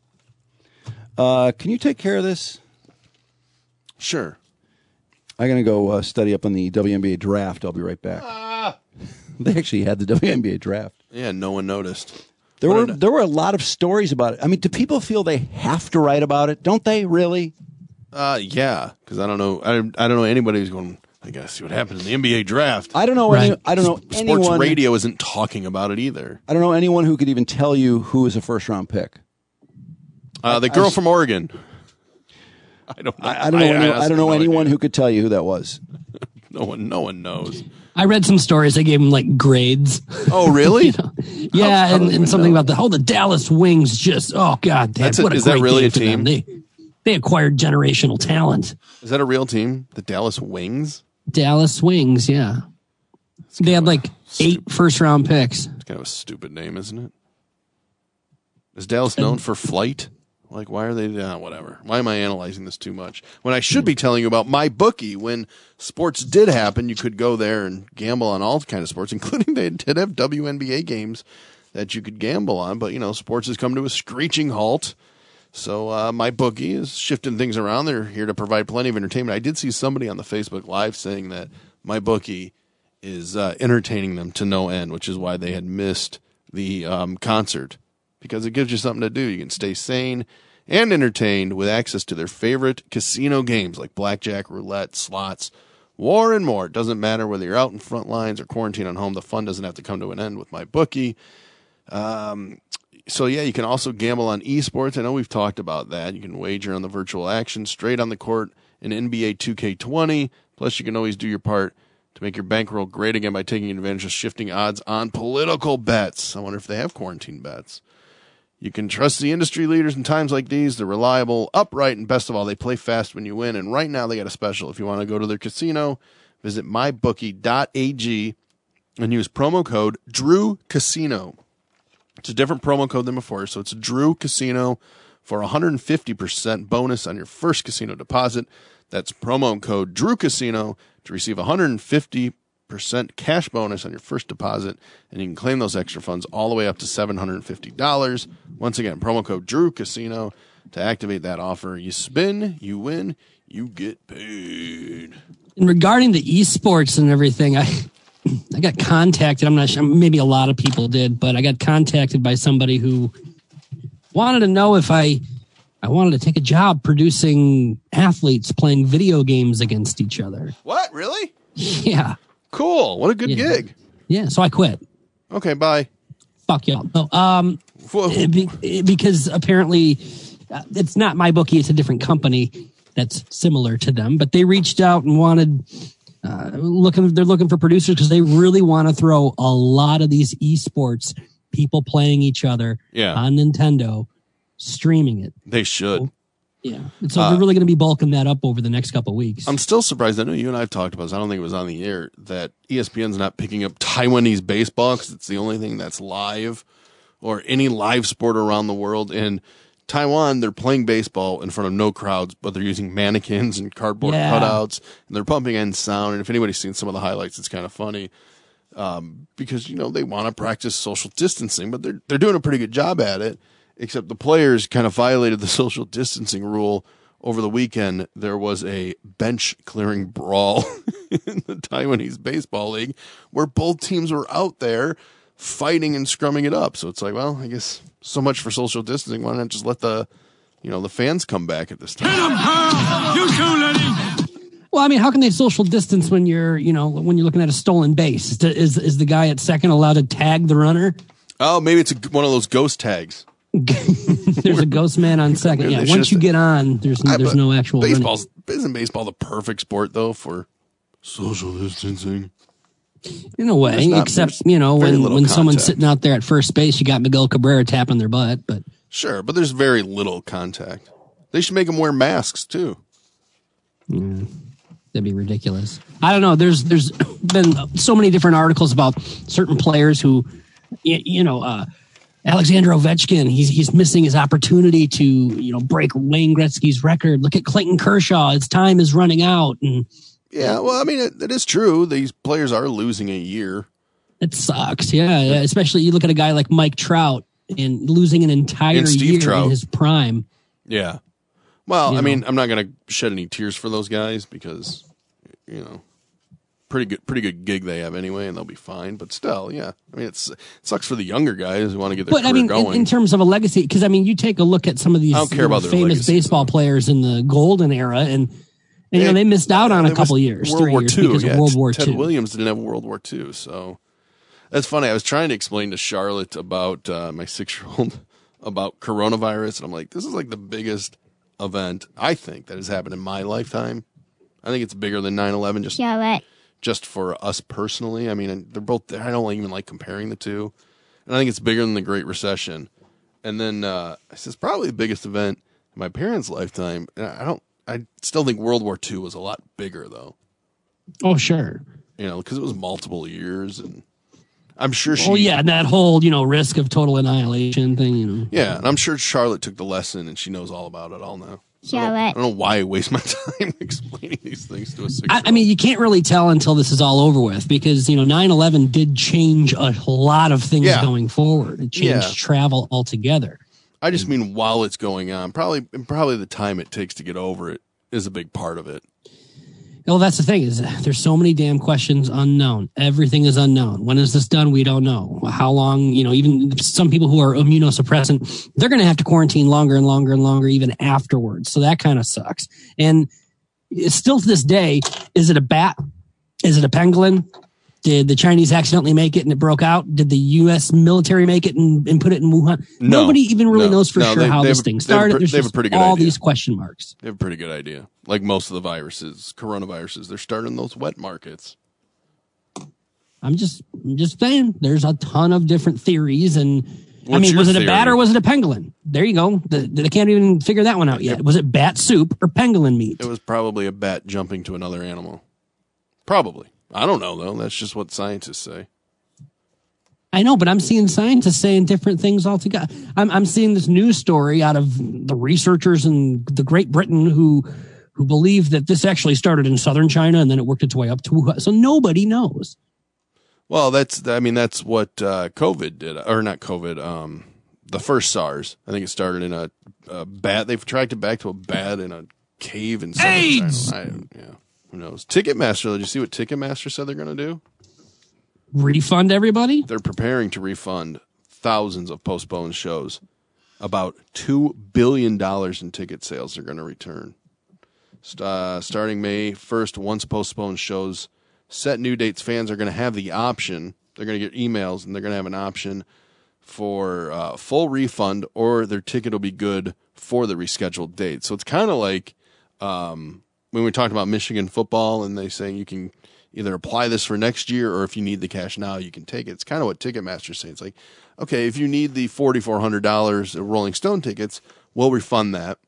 Can you take care of this? Sure. I'm going to go study up on the WNBA draft. I'll be right back. They actually had the WNBA draft. Yeah, no one noticed. There were a lot of stories about it. I mean, do people feel they have to write about it? Don't they really? Yeah, because I don't know. I don't know anybody who's going, I gotta see what happened in the NBA draft. I don't know. Right. I don't know anyone. Sports radio isn't talking about it either. I don't know anyone who could even tell you who is a first-round pick. The girl from Oregon. I don't know. I don't know anyone who could tell you who that was. No one knows. I read some stories. I gave them like grades. Oh, really? Yeah, and something about the Dallas Wings. Just God, Dad, what a is great that really day a for team? them. They acquired generational talent. Is that a real team? The Dallas Wings? Dallas Wings, yeah. They had like 8 first-round picks. It's kind of a stupid name, isn't it? Is Dallas known for flight? Like, why are they? Whatever. Why am I analyzing this too much? When I should be telling you about MyBookie. When sports did happen, you could go there and gamble on all kind of sports, including they did have WNBA games that you could gamble on. But, sports has come to a screeching halt. So MyBookie is shifting things around. They're here to provide plenty of entertainment. I did see somebody on the Facebook Live saying that MyBookie is entertaining them to no end, which is why they had missed the concert. Because it gives you something to do. You can stay sane and entertained with access to their favorite casino games like blackjack, roulette, slots, war, and more. It doesn't matter whether you're out in front lines or quarantined on home. The fun doesn't have to come to an end with MyBookie. So, yeah, you can also gamble on esports. I know we've talked about that. You can wager on the virtual action straight on the court in NBA 2K20. Plus, you can always do your part to make your bankroll great again by taking advantage of shifting odds on political bets. I wonder if they have quarantine bets. You can trust the industry leaders in times like these. They're reliable, upright, and best of all, they play fast when you win. And right now, they got a special. If you want to go to their casino, visit mybookie.ag and use promo code DrewCasino. It's a different promo code than before, so it's Drew Casino for 150% bonus on your first casino deposit. That's promo code DrewCasino to receive 150% cash bonus on your first deposit, and you can claim those extra funds all the way up to $750. Once again, promo code DrewCasino to activate that offer. You spin, you win, you get paid. And regarding the esports and everything, I got contacted. I'm not sure, maybe a lot of people did, but I got contacted by somebody who wanted to know if I wanted to take a job producing athletes playing video games against each other. What? Really? Yeah. Cool. What a good gig. Yeah, so I quit. Okay, bye. Fuck y'all. No, because apparently it's not MyBookie, it's a different company that's similar to them, but they reached out and wanted they're looking for producers because they really want to throw a lot of these esports people playing each other on Nintendo, streaming it. They should. Yeah. And so they're really going to be bulking that up over the next couple of weeks. I'm still surprised. I know you and I have talked about this. I don't think it was on the air that ESPN's not picking up Taiwanese baseball because it's the only thing that's live or any live sport around the world. In Taiwan, they're playing baseball in front of no crowds, but they're using mannequins and cardboard cutouts, and they're pumping in sound. And if anybody's seen some of the highlights, it's kind of funny because, they want to practice social distancing, but they're doing a pretty good job at it. Except the players kind of violated the social distancing rule. Over the weekend, there was a bench-clearing brawl in the Taiwanese Baseball League where both teams were out there fighting and scrumming it up. So it's like, well, I guess so much for social distancing. Why not just let the fans come back at this time? You too, Lenny. Well, I mean, how can they social distance when you're looking at a stolen base? Is the guy at second allowed to tag the runner? Oh, maybe it's one of those ghost tags. There's a ghost man on second. Yeah, once you get on, there's no actual. Isn't baseball the perfect sport though for social distancing? In a way, except when someone's sitting out there at first base, you got Miguel Cabrera tapping their butt. But sure, but there's very little contact. They should make them wear masks too. That'd be ridiculous. I don't know. There's been so many different articles about certain players who, Alexander Ovechkin, he's missing his opportunity to, break Wayne Gretzky's record. Look at Clayton Kershaw. His time is running out. And yeah, well, I mean, it is true. These players are losing a year. It sucks. Yeah. Especially you look at a guy like Mike Trout and losing an entire year in his prime. Yeah. Well, I mean, I'm not going to shed any tears for those guys because, pretty good gig they have anyway, and they'll be fine. But still, yeah. I mean, it sucks for the younger guys who want to get their career going. In terms of a legacy, because, you take a look at some of these famous baseball players in the golden era, and they missed out on a couple years, World War II, because of World War II. Ted Williams didn't have World War II, so that's funny. I was trying to explain to Charlotte about my 6-year-old about coronavirus, and I'm like, this is like the biggest event, I think, that has happened in my lifetime. I think it's bigger than 9/11. Just just for us personally. I mean, they're both. I don't even like comparing the two, and I think it's bigger than the Great Recession. And then it's probably the biggest event in my parents' lifetime. And I still think World War II was a lot bigger, though. Oh, sure. Because it was multiple years, and I'm sure and that whole, risk of total annihilation thing, Yeah, and I'm sure Charlotte took the lesson, and she knows all about it all now. Charlotte. I don't know why I waste my time explaining these things to a 6-year-old. I mean, you can't really tell until this is all over with because, 9/11 did change a lot of things going forward. It changed travel altogether. I just mean while it's going on, probably the time it takes to get over it is a big part of it. Well, that's the thing is there's so many damn questions unknown. Everything is unknown. When is this done? We don't know. How long, even some people who are immunosuppressant, they're going to have to quarantine longer and longer and longer even afterwards. So that kind of sucks. And it's still to this day, is it a bat? Is it a pangolin? Did the Chinese accidentally make it and it broke out? Did the U.S. military make it and put it in Wuhan? No, nobody even really knows for sure how this thing started. They have a pretty good all idea. These question marks. They have a pretty good idea. Like most of the viruses, coronaviruses, they're starting those wet markets. I'm just saying there's a ton of different theories. And What's was it theory? a bat or was it a pangolin? There you go. They can't even figure that one out yet. Was it bat soup or pangolin meat? It was probably a bat jumping to another animal. Probably. I don't know, though. That's just what scientists say. I know, but I'm seeing scientists saying different things altogether. I'm seeing this news story out of the researchers in the Great Britain who believe that this actually started in southern China and then it worked its way up to Wuhan. So nobody knows. Well, that's what COVID did. Or not COVID, the first SARS. I think it started in a bat. They've tracked it back to a bat in a cave in southern China. Who knows? Ticketmaster, did you see what Ticketmaster said they're going to do? Refund everybody? They're preparing to refund thousands of postponed shows. About $2 billion in ticket sales are going to return. Starting May 1st, once postponed shows set new dates, fans are going to have the option. They're going to get emails, and they're going to have an option for full refund, or their ticket will be good for the rescheduled date. So it's kind of like when we talked about Michigan football and they saying you can either apply this for next year or if you need the cash now, you can take it. It's kind of what Ticketmaster's saying. It's like, okay, if you need the $4,400 of Rolling Stone tickets, we'll refund that.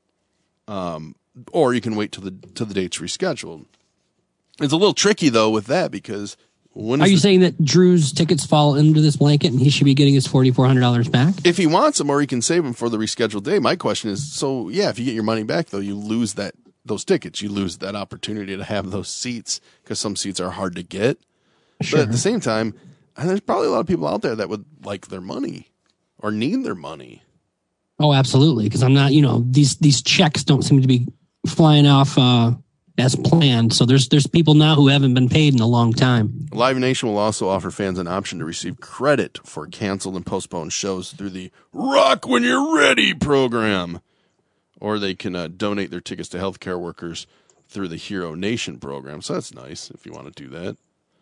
Or you can wait till the date's rescheduled. It's a little tricky, though, with that because are you saying that Drew's tickets fall into this blanket and he should be getting his $4,400 back? If he wants them, or he can save them for the rescheduled day. My question is, so, yeah, if you get your money back, though, you lose those tickets. You lose that opportunity to have those seats because some seats are hard to get. Sure. But at the same time, there's probably a lot of people out there that would like their money or need their money. Oh, absolutely. Because I'm not, these checks don't seem to be flying off as planned. So there's people now who haven't been paid in a long time. Live Nation will also offer fans an option to receive credit for canceled and postponed shows through the Rock When You're Ready program. Or they can donate their tickets to healthcare workers through the Hero Nation program. So that's nice if you want to do that.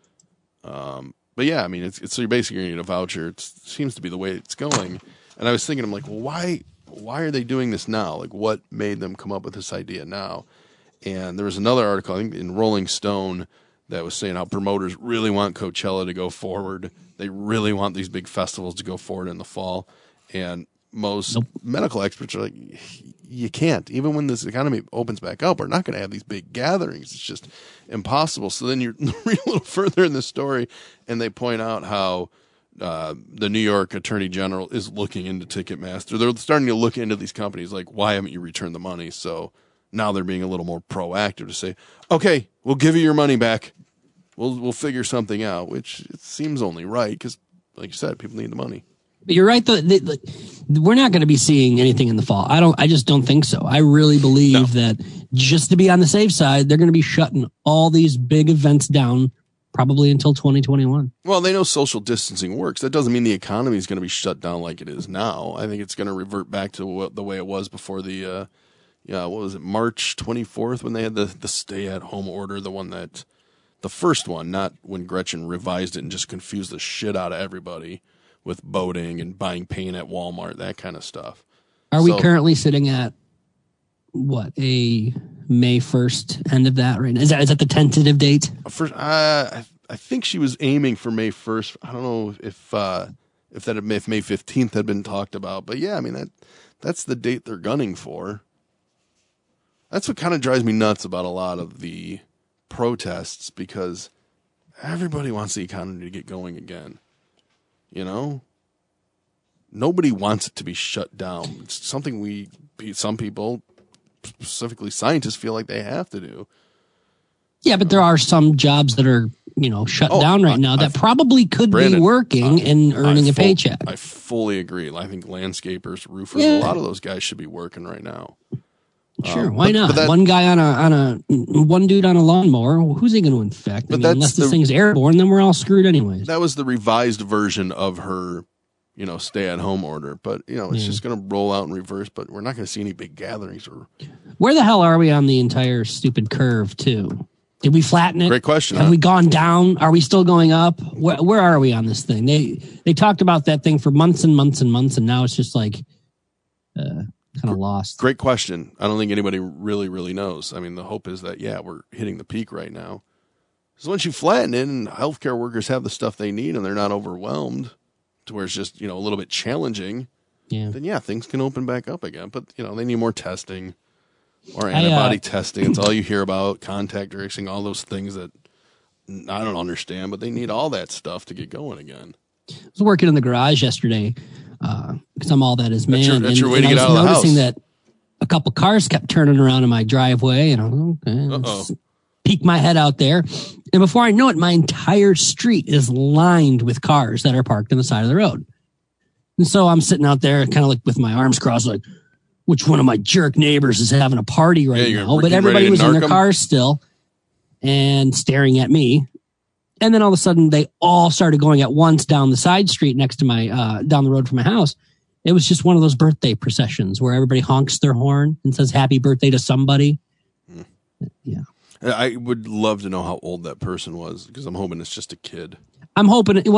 But yeah, I mean, it's so you're basically going to get a voucher. It seems to be the way it's going. And I was thinking, I'm like, well, why are they doing this now? Like, what made them come up with this idea now? And there was another article, I think, in Rolling Stone that was saying how promoters really want Coachella to go forward. They really want these big festivals to go forward in the fall. And most medical experts are like, you can't. Even when this economy opens back up, we're not going to have these big gatherings. It's just impossible. So then you read a little further in the story, and they point out how the New York Attorney General is looking into Ticketmaster. They're starting to look into these companies like, why haven't you returned the money? So now they're being a little more proactive to say, okay, we'll give you your money back. We'll figure something out, which it seems only right because, like you said, people need the money. But you're right. We're not going to be seeing anything in the fall. I just don't think so. I really believe that just to be on the safe side, they're going to be shutting all these big events down probably until 2021. Well, they know social distancing works. That doesn't mean the economy is going to be shut down like it is now. I think it's going to revert back to the way it was before the, what was it, March 24th when they had the stay-at-home order, the first one, not when Gretchen revised it and just confused the shit out of everybody with boating and buying paint at Walmart, that kind of stuff. Are we currently sitting at, what, a May 1st, end of that right now. Is that the tentative date? I think she was aiming for May 1st. I don't know if May 15th had been talked about, but yeah, I mean that's the date they're gunning for. That's what kind of drives me nuts about a lot of the protests, because everybody wants the economy to get going again. You know? Nobody wants it to be shut down. It's something some people, specifically scientists, feel like they have to do. Yeah, but there are some jobs that are, shut down right now that probably could be working and earning a paycheck. I fully agree. I think landscapers, roofers, a lot of those guys should be working right now. Sure, why not? One guy one dude on a lawnmower, who's he going to infect? Unless this thing's airborne, then we're all screwed anyways. That was the revised version of her, stay-at-home order. But, it's just going to roll out in reverse, but we're not going to see any big gatherings. Where the hell are we on the entire stupid curve, too? Did we flatten it? Great question. Have we gone down? Are we still going up? Where are we on this thing? They talked about that thing for months and months and months, and now it's just like kind of lost. Great question. I don't think anybody really, really knows. I mean, the hope is that, we're hitting the peak right now. So once you flatten it and healthcare workers have the stuff they need and they're not overwhelmed to where it's just, a little bit challenging, then, things can open back up again. But, they need more testing. Or antibody testing. It's all you hear about, contact tracing, all those things that I don't understand, but they need all that stuff to get going again. I was working in the garage yesterday because I'm all that is man. That's your way to get out of the house. I was noticing that a couple cars kept turning around in my driveway, and I was peek my head out there. And before I know it, my entire street is lined with cars that are parked on the side of the road. And so I'm sitting out there kind of like with my arms crossed, like, which one of my jerk neighbors is having a party right now? But everybody was in their cars still and staring at me. And then all of a sudden, they all started going at once down the side street next to my, down the road from my house. It was just one of those birthday processions where everybody honks their horn and says happy birthday to somebody. Yeah. I would love to know how old that person was, because I'm hoping it's just a kid. I'm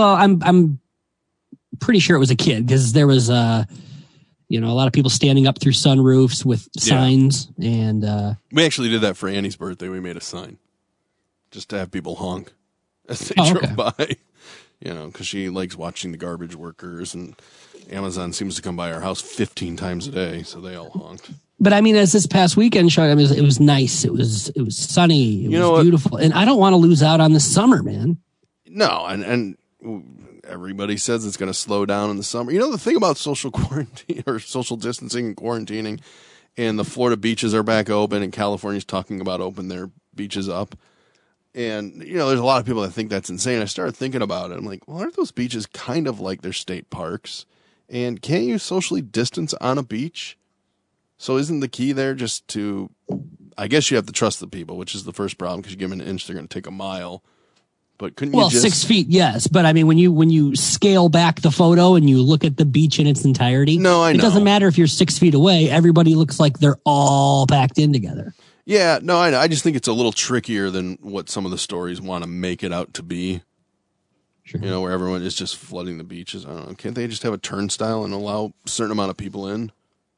pretty sure it was a kid, because there was, a lot of people standing up through sunroofs with signs. And we actually did that for Annie's birthday. We made a sign just to have people honk as they drove by, because she likes watching the garbage workers, and Amazon seems to come by our house 15 times a day. So they all honked. But I mean, as this past weekend showed, it was nice. It was sunny. It was beautiful. And I don't want to lose out on the summer, man. No. And everybody says it's going to slow down in the summer. The thing about social quarantine or social distancing and quarantining, and the Florida beaches are back open, and California's talking about opening their beaches up. And, there's a lot of people that think that's insane. I started thinking about it. I'm like, well, aren't those beaches kind of like their state parks? And can't you socially distance on a beach? So isn't the key there just to, I guess you have to trust the people, which is the first problem, because you give them an inch, they're going to take a mile. But couldn't you 6 feet, yes. But I mean, when you scale back the photo and you look at the beach in its entirety, I know. It doesn't matter if you're 6 feet away. Everybody looks like they're all packed in together. Yeah, no, I know. I just think it's a little trickier than what some of the stories want to make it out to be. Sure. Where everyone is just flooding the beaches. I don't know. Can't they just have a turnstile and allow a certain amount of people in?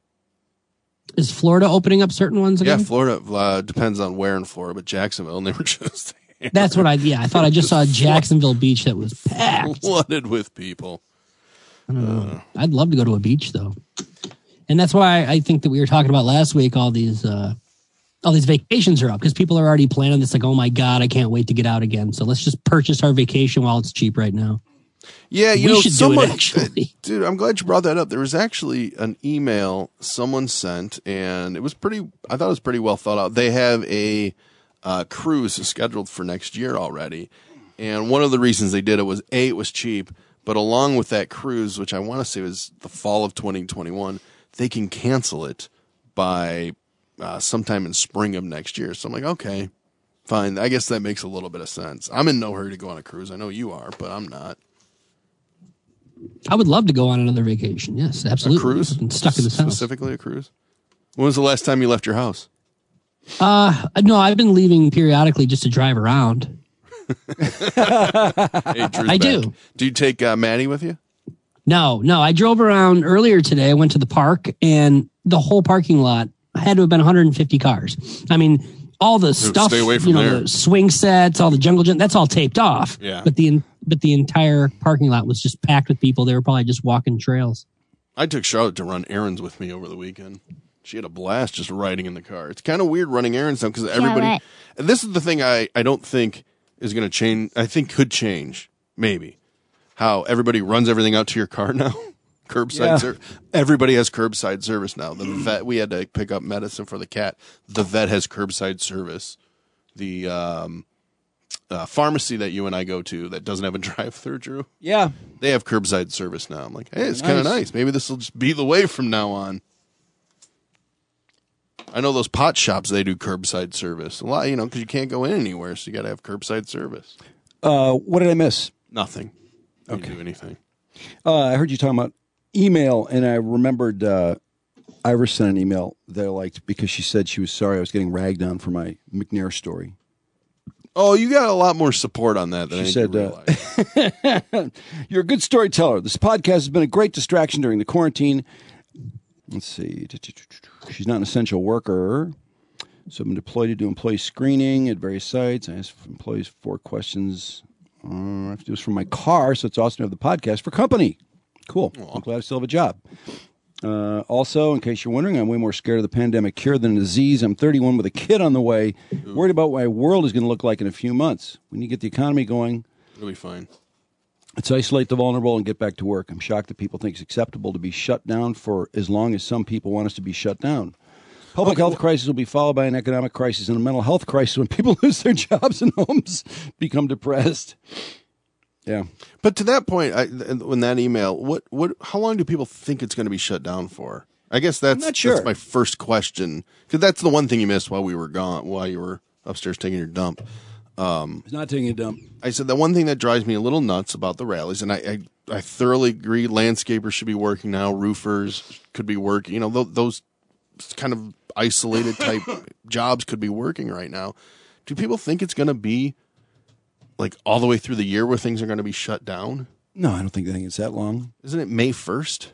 Is Florida opening up certain ones again? Yeah, Florida depends on where in Florida, but Jacksonville, and they were just... That's what I thought I just saw Jacksonville Beach that was packed. Flooded with people. I don't know. I'd love to go to a beach, though. And that's why I think that we were talking about last week, all these vacations are up, because people are already planning this, like, oh my God, I can't wait to get out again. So let's just purchase our vacation while it's cheap right now. Yeah, we should do it, actually. Dude, I'm glad you brought that up. There was actually an email someone sent, and I thought it was pretty well thought out. They have a cruise scheduled for next year already. And one of the reasons they did it was, A, it was cheap, but along with that cruise, which I want to say was the fall of 2021, they can cancel it by sometime in spring of next year. So I'm like, okay, fine. I guess that makes a little bit of sense. I'm in no hurry to go on a cruise. I know you are, but I'm not. I would love to go on another vacation. Yes, absolutely. A cruise? I'm stuck in this house. Specifically a cruise? When was the last time you left your house? No, I've been leaving periodically just to drive around. I do. Do you take Maddie with you? No. I drove around earlier today. I went to the park, and the whole parking lot had to have been 150 cars. I mean, all the stuff, stay away from there. the swing sets, all the jungle gym, that's all taped off. Yeah. But the entire parking lot was just packed with people. They were probably just walking trails. I took Charlotte to run errands with me over the weekend. She had a blast just riding in the car. It's kind of weird running errands now because everybody. This is the thing I don't think is going to change. I think could change, maybe. How everybody runs everything out to your car now. Curbside service. Everybody has curbside service now. The vet, we had to pick up medicine for the cat. The vet has curbside service. The pharmacy that you and I go to that doesn't have a drive-through, Drew. Yeah. They have curbside service now. I'm like, hey, it's kind of nice. Maybe this will just be the way from now on. I know those pot shops, they do curbside service. A lot, because you can't go in anywhere, so you got to have curbside service. What did I miss? Nothing. You didn't do anything. I heard you talking about email, and I remembered Iris sent an email that I liked because she said she was sorry I was getting ragged on for my McNair story. Oh, you got a lot more support on that than she I said. You're a good storyteller. This podcast has been a great distraction during the quarantine. Let's see. She's not an essential worker. So I've been deployed to do employee screening at various sites. I asked employees 4 questions. I have to do this from my car, so it's awesome to have the podcast for company. Cool. I'm glad I still have a job. Also, in case you're wondering, I'm way more scared of the pandemic cure than a disease. I'm 31 with a kid on the way, worried about what my world is going to look like in a few months. We need to get the economy going. It'll be fine. Let's isolate the vulnerable and get back to work. I'm shocked that people think it's acceptable to be shut down for as long as some people want us to be shut down. Public health crisis will be followed by an economic crisis and a mental health crisis when people lose their jobs and homes, become depressed. Yeah. But to that point, in that email, how long do people think it's going to be shut down for? I guess that's my first question, because that's the one thing you missed while we were gone, while you were upstairs taking your dump. He's not taking a dump. I said the one thing that drives me a little nuts about the rallies, and I thoroughly agree, landscapers should be working now, roofers could be working, those kind of isolated type jobs could be working right now. Do people think it's going to be like all the way through the year where things are going to be shut down? No, I don't think it's that long. Isn't it May 1st?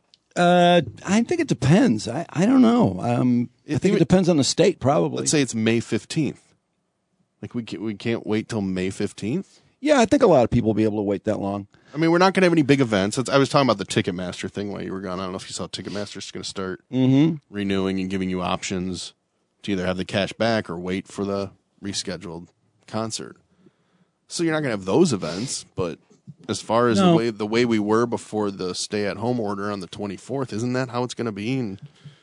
I think it depends. I don't know. I think it depends on the state, probably. Let's say it's May 15th. Like we can't wait till May 15th? Yeah, I think a lot of people will be able to wait that long. I mean, we're not going to have any big events. I was talking about the Ticketmaster thing while you were gone. I don't know if you saw Ticketmaster's going to start renewing and giving you options to either have the cash back or wait for the rescheduled concert. So you're not going to have those events, but as far as the way we were before the stay-at-home order on the 24th, isn't that how it's going to be? And,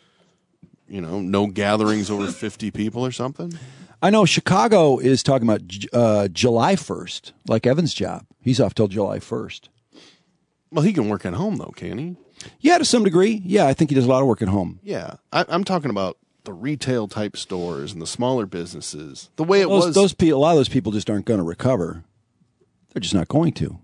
no gatherings over 50 people or something? I know Chicago is talking about July 1st, like Evan's job. He's off till July 1st. Well, he can work at home, though, can he? Yeah, to some degree. Yeah, I think he does a lot of work at home. Yeah. I'm talking about the retail-type stores and the smaller businesses. The way it was... a lot of those people just aren't going to recover. They're just not going to.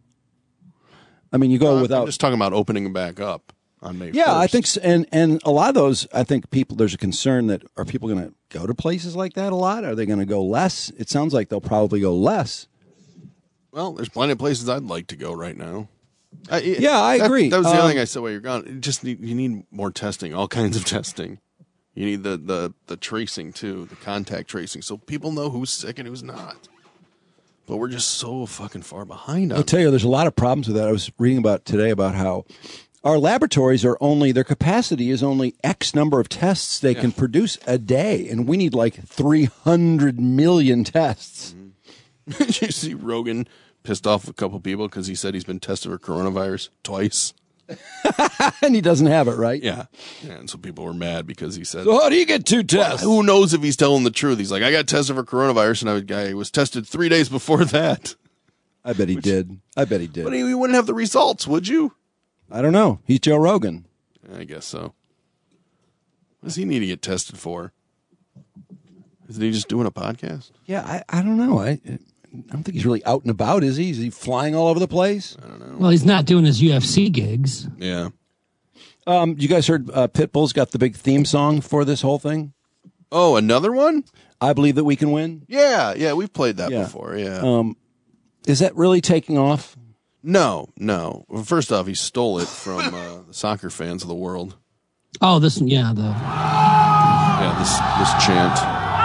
I mean, you go without... I'm just talking about opening them back up on May 1st. Yeah, I think so. And a lot of those, I think there's a concern that are people going to go to places like that a lot? Are they going to go less? It sounds like they'll probably go less. Well, there's plenty of places I'd like to go right now. I agree. That was the other thing I said while you're gone. You need more testing, all kinds of testing. You need the tracing, too, the contact tracing, so people know who's sick and who's not. But we're just so fucking far behind on I'll tell you, there's a lot of problems with that. I was reading about today about how our laboratories their capacity is only X number of tests they can produce a day, and we need like 300 million tests. Mm-hmm. Did you see Rogan pissed off a couple people because he said he's been tested for coronavirus twice? And he doesn't have it, right? Yeah. And so people were mad because he said... So how do you get 2 tests? Well, who knows if he's telling the truth? He's like, I got tested for coronavirus, and I was tested 3 days before that. I bet he did. But he wouldn't have the results, would you? I don't know. He's Joe Rogan. I guess so. What does he need to get tested for? Isn't he just doing a podcast? Yeah, I don't know. I don't think he's really out and about, is he? Is he flying all over the place? I don't know. Well, he's not doing his UFC gigs. Yeah. You guys heard Pitbull's got the big theme song for this whole thing? Oh, another one? I Believe That We Can Win? Yeah, we've played that before, yeah. Is that really taking off? No. Well, first off, he stole it from the soccer fans of the world. Oh, Yeah, this chant.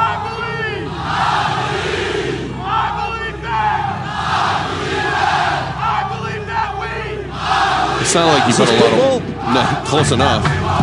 It sounded like he put a lot of... No, close enough.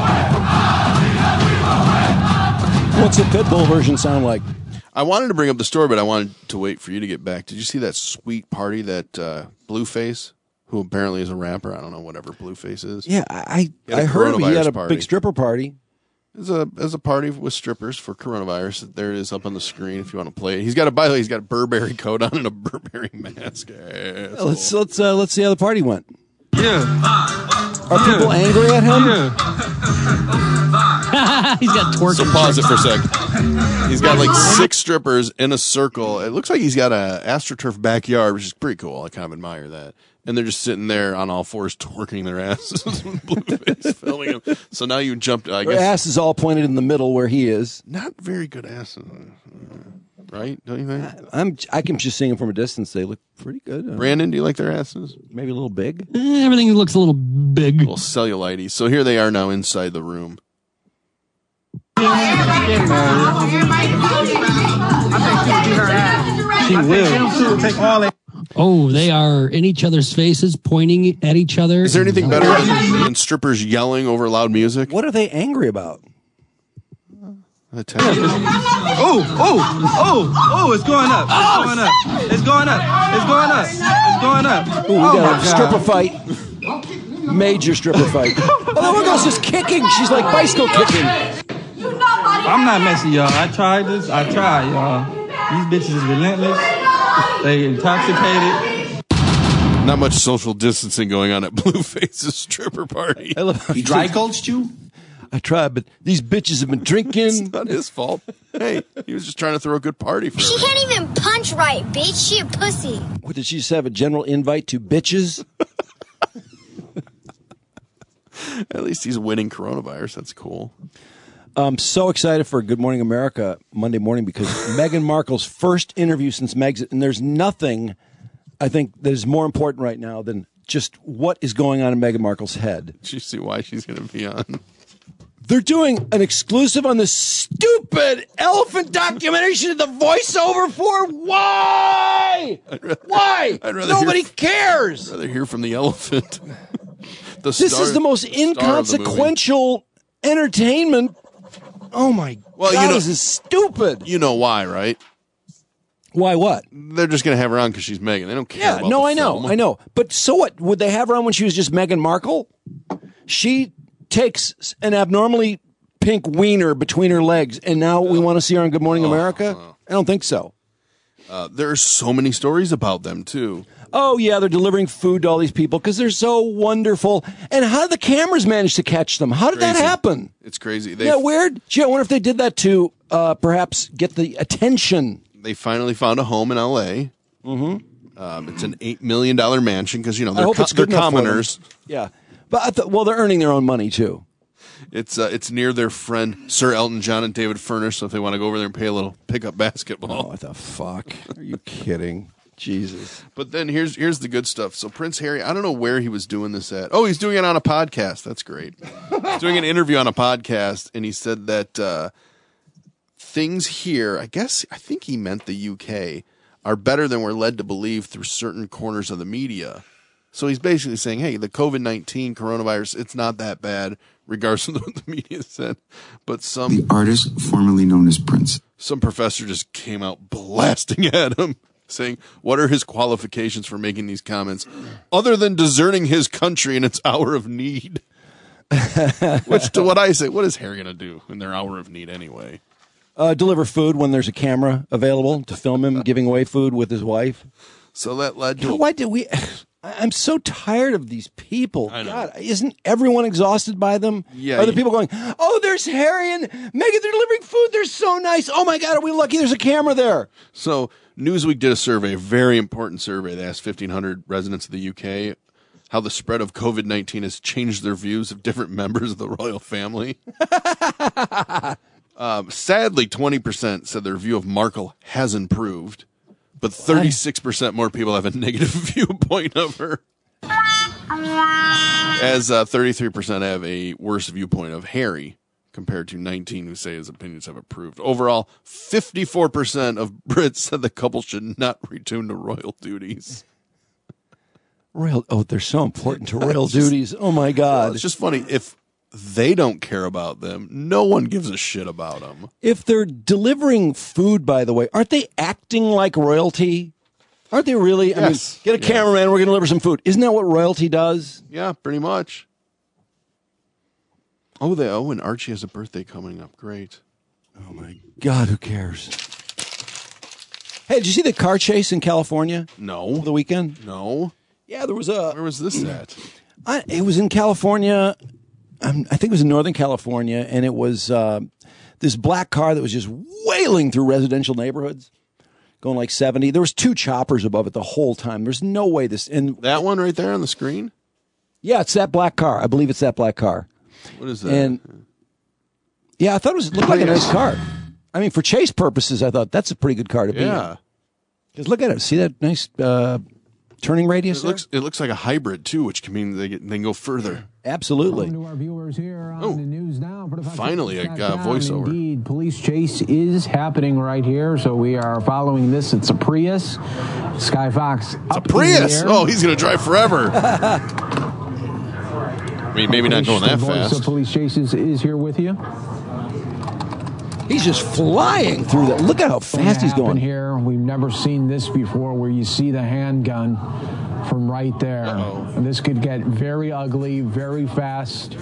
What's the Pitbull version sound like? I wanted to bring up the story, but I wanted to wait for you to get back. Did you see that sweet party that Blueface, who apparently is a rapper, I don't know, whatever Blueface is. Yeah, I heard he had a big stripper party. There's a party with strippers for coronavirus. There it is up on the screen if you want to play it. By the way, he's got a Burberry coat on and a Burberry mask. Let's see how the party went. Yeah. Are people angry at him? Yeah. He's got twerking. So pause it for a sec. He's got like 6 strippers in a circle. It looks like he's got a AstroTurf backyard, which is pretty cool. I kind of admire that. And they're just sitting there on all fours twerking their asses. Blueface filming them. So now you jumped. I guess their ass is all pointed in the middle where he is. Not very good asses, right? Don't you think? I can just see them from a distance. They look pretty good. Brandon, do you like their asses? Maybe a little big. Everything looks a little big. A little cellulite-y. So here they are now inside the room. She will. Take all that. Oh, they are in each other's faces, pointing at each other. Is there anything better than strippers yelling over loud music? What are they angry about? It's going up. It's going up. Ooh, we got a stripper fight. Major stripper fight. Oh, that one girl's just kicking. She's like bicycle kicking. I'm not messing, y'all. I tried this. Y'all. These bitches is relentless. They intoxicated. Not much social distancing going on at Blueface's stripper party. He dry gulched you? I tried, but these bitches have been drinking. It's not his fault. Hey, he was just trying to throw a good party for She everyone. can't even punch right, bitch. She a pussy. What, did she just have a general invite to bitches? At least he's winning coronavirus. That's cool. I'm so excited for Good Morning America Monday morning because Meghan Markle's first interview since Megxit, and there's nothing, I think, that is more important right now than just what is going on in Meghan Markle's head. Did you see why she's going to be on? They're doing an exclusive on this stupid elephant documentary she did the voiceover for. Why? Why? Nobody cares. I'd rather hear from the elephant. This is the most inconsequential entertainment. Oh my God, this is stupid. You know why, right? Why what? They're just going to have her on because she's Meghan. They don't care about the I know. But so what? Would they have her on when she was just Meghan Markle? She takes an abnormally pink wiener between her legs, and now we want to see her on Good Morning America? I don't think so. There are so many stories about them, too. Oh, yeah, they're delivering food to all these people because they're so wonderful. And how did the cameras manage to catch them? How did that happen? It's crazy. Yeah, weird. Gee, I wonder if they did that to perhaps get the attention. They finally found a home in L.A. Mm-hmm. It's an $8 million mansion because, I hope it's good they're commoners. Yeah. But they're earning their own money, too. It's near their friend Sir Elton John and David Furnish, so if they want to go over there and pay a little pickup basketball. Oh, what the fuck? Are you kidding? Jesus. But then here's the good stuff. So Prince Harry, I don't know where he was doing this at. Oh, he's doing it on a podcast. That's great. He's doing an interview on a podcast, and he said that things here, I think he meant the UK, are better than we're led to believe through certain corners of the media. So he's basically saying, hey, the COVID-19 coronavirus, it's not that bad, regardless of what the media said. But the artist formerly known as Prince. Some professor just came out blasting at him, saying, what are his qualifications for making these comments, other than deserting his country in its hour of need? Which, to what I say, what is Harry going to do in their hour of need anyway? Deliver food when there's a camera available to film him giving away food with his wife. So that led to... Why did we... I'm so tired of these people. God, isn't everyone exhausted by them? Yeah. Are the people going, oh, there's Harry and Meghan, they're delivering food, they're so nice. Oh my God, are we lucky there's a camera there? So Newsweek did a survey, a very important survey. They asked 1,500 residents of the UK how the spread of COVID-19 has changed their views of different members of the royal family. Sadly, 20% said their view of Markle has improved. But 36% more people have a negative viewpoint of her. As 33% have a worse viewpoint of Harry. compared to 19 who say his opinions have improved. Overall, 54% of Brits said the couple should not return to royal duties. They're so important to royal duties. Oh my God. Well, it's just funny. If they don't care about them, no one gives a shit about them. If they're delivering food, by the way, aren't they acting like royalty? Aren't they really? Yes. I mean, get a cameraman, we're going to deliver some food. Isn't that what royalty does? Yeah, pretty much. Oh, and Archie has a birthday coming up. Great. Oh my God, who cares? Hey, did you see the car chase in California? No. Over the weekend? No. Yeah, there was a... Where was this at? It was in California. I think it was in Northern California, and it was this black car that was just wailing through residential neighborhoods, going like 70. There was 2 choppers above it the whole time. There's no way this... And that one right there on the screen? Yeah, it's that black car. I believe it's that black car. What is that? And yeah, I thought it looked like a nice car. I mean, for chase purposes, I thought that's a pretty good car to be in. Because look at it. See that nice turning radius? It looks like a hybrid, too, which can mean they can go further. Absolutely. To our viewers here on the news now. Finally, a voiceover. Indeed, police chase is happening right here, so we are following this. It's a Prius. Sky Fox. It's a Prius. Oh, he's going to drive forever. I mean, maybe not going that fast. So police chases is here with you. He's just flying through that. Look at how fast he's going. Here, we've never seen this before, where you see the handgun from right there. And this could get very ugly, very fast.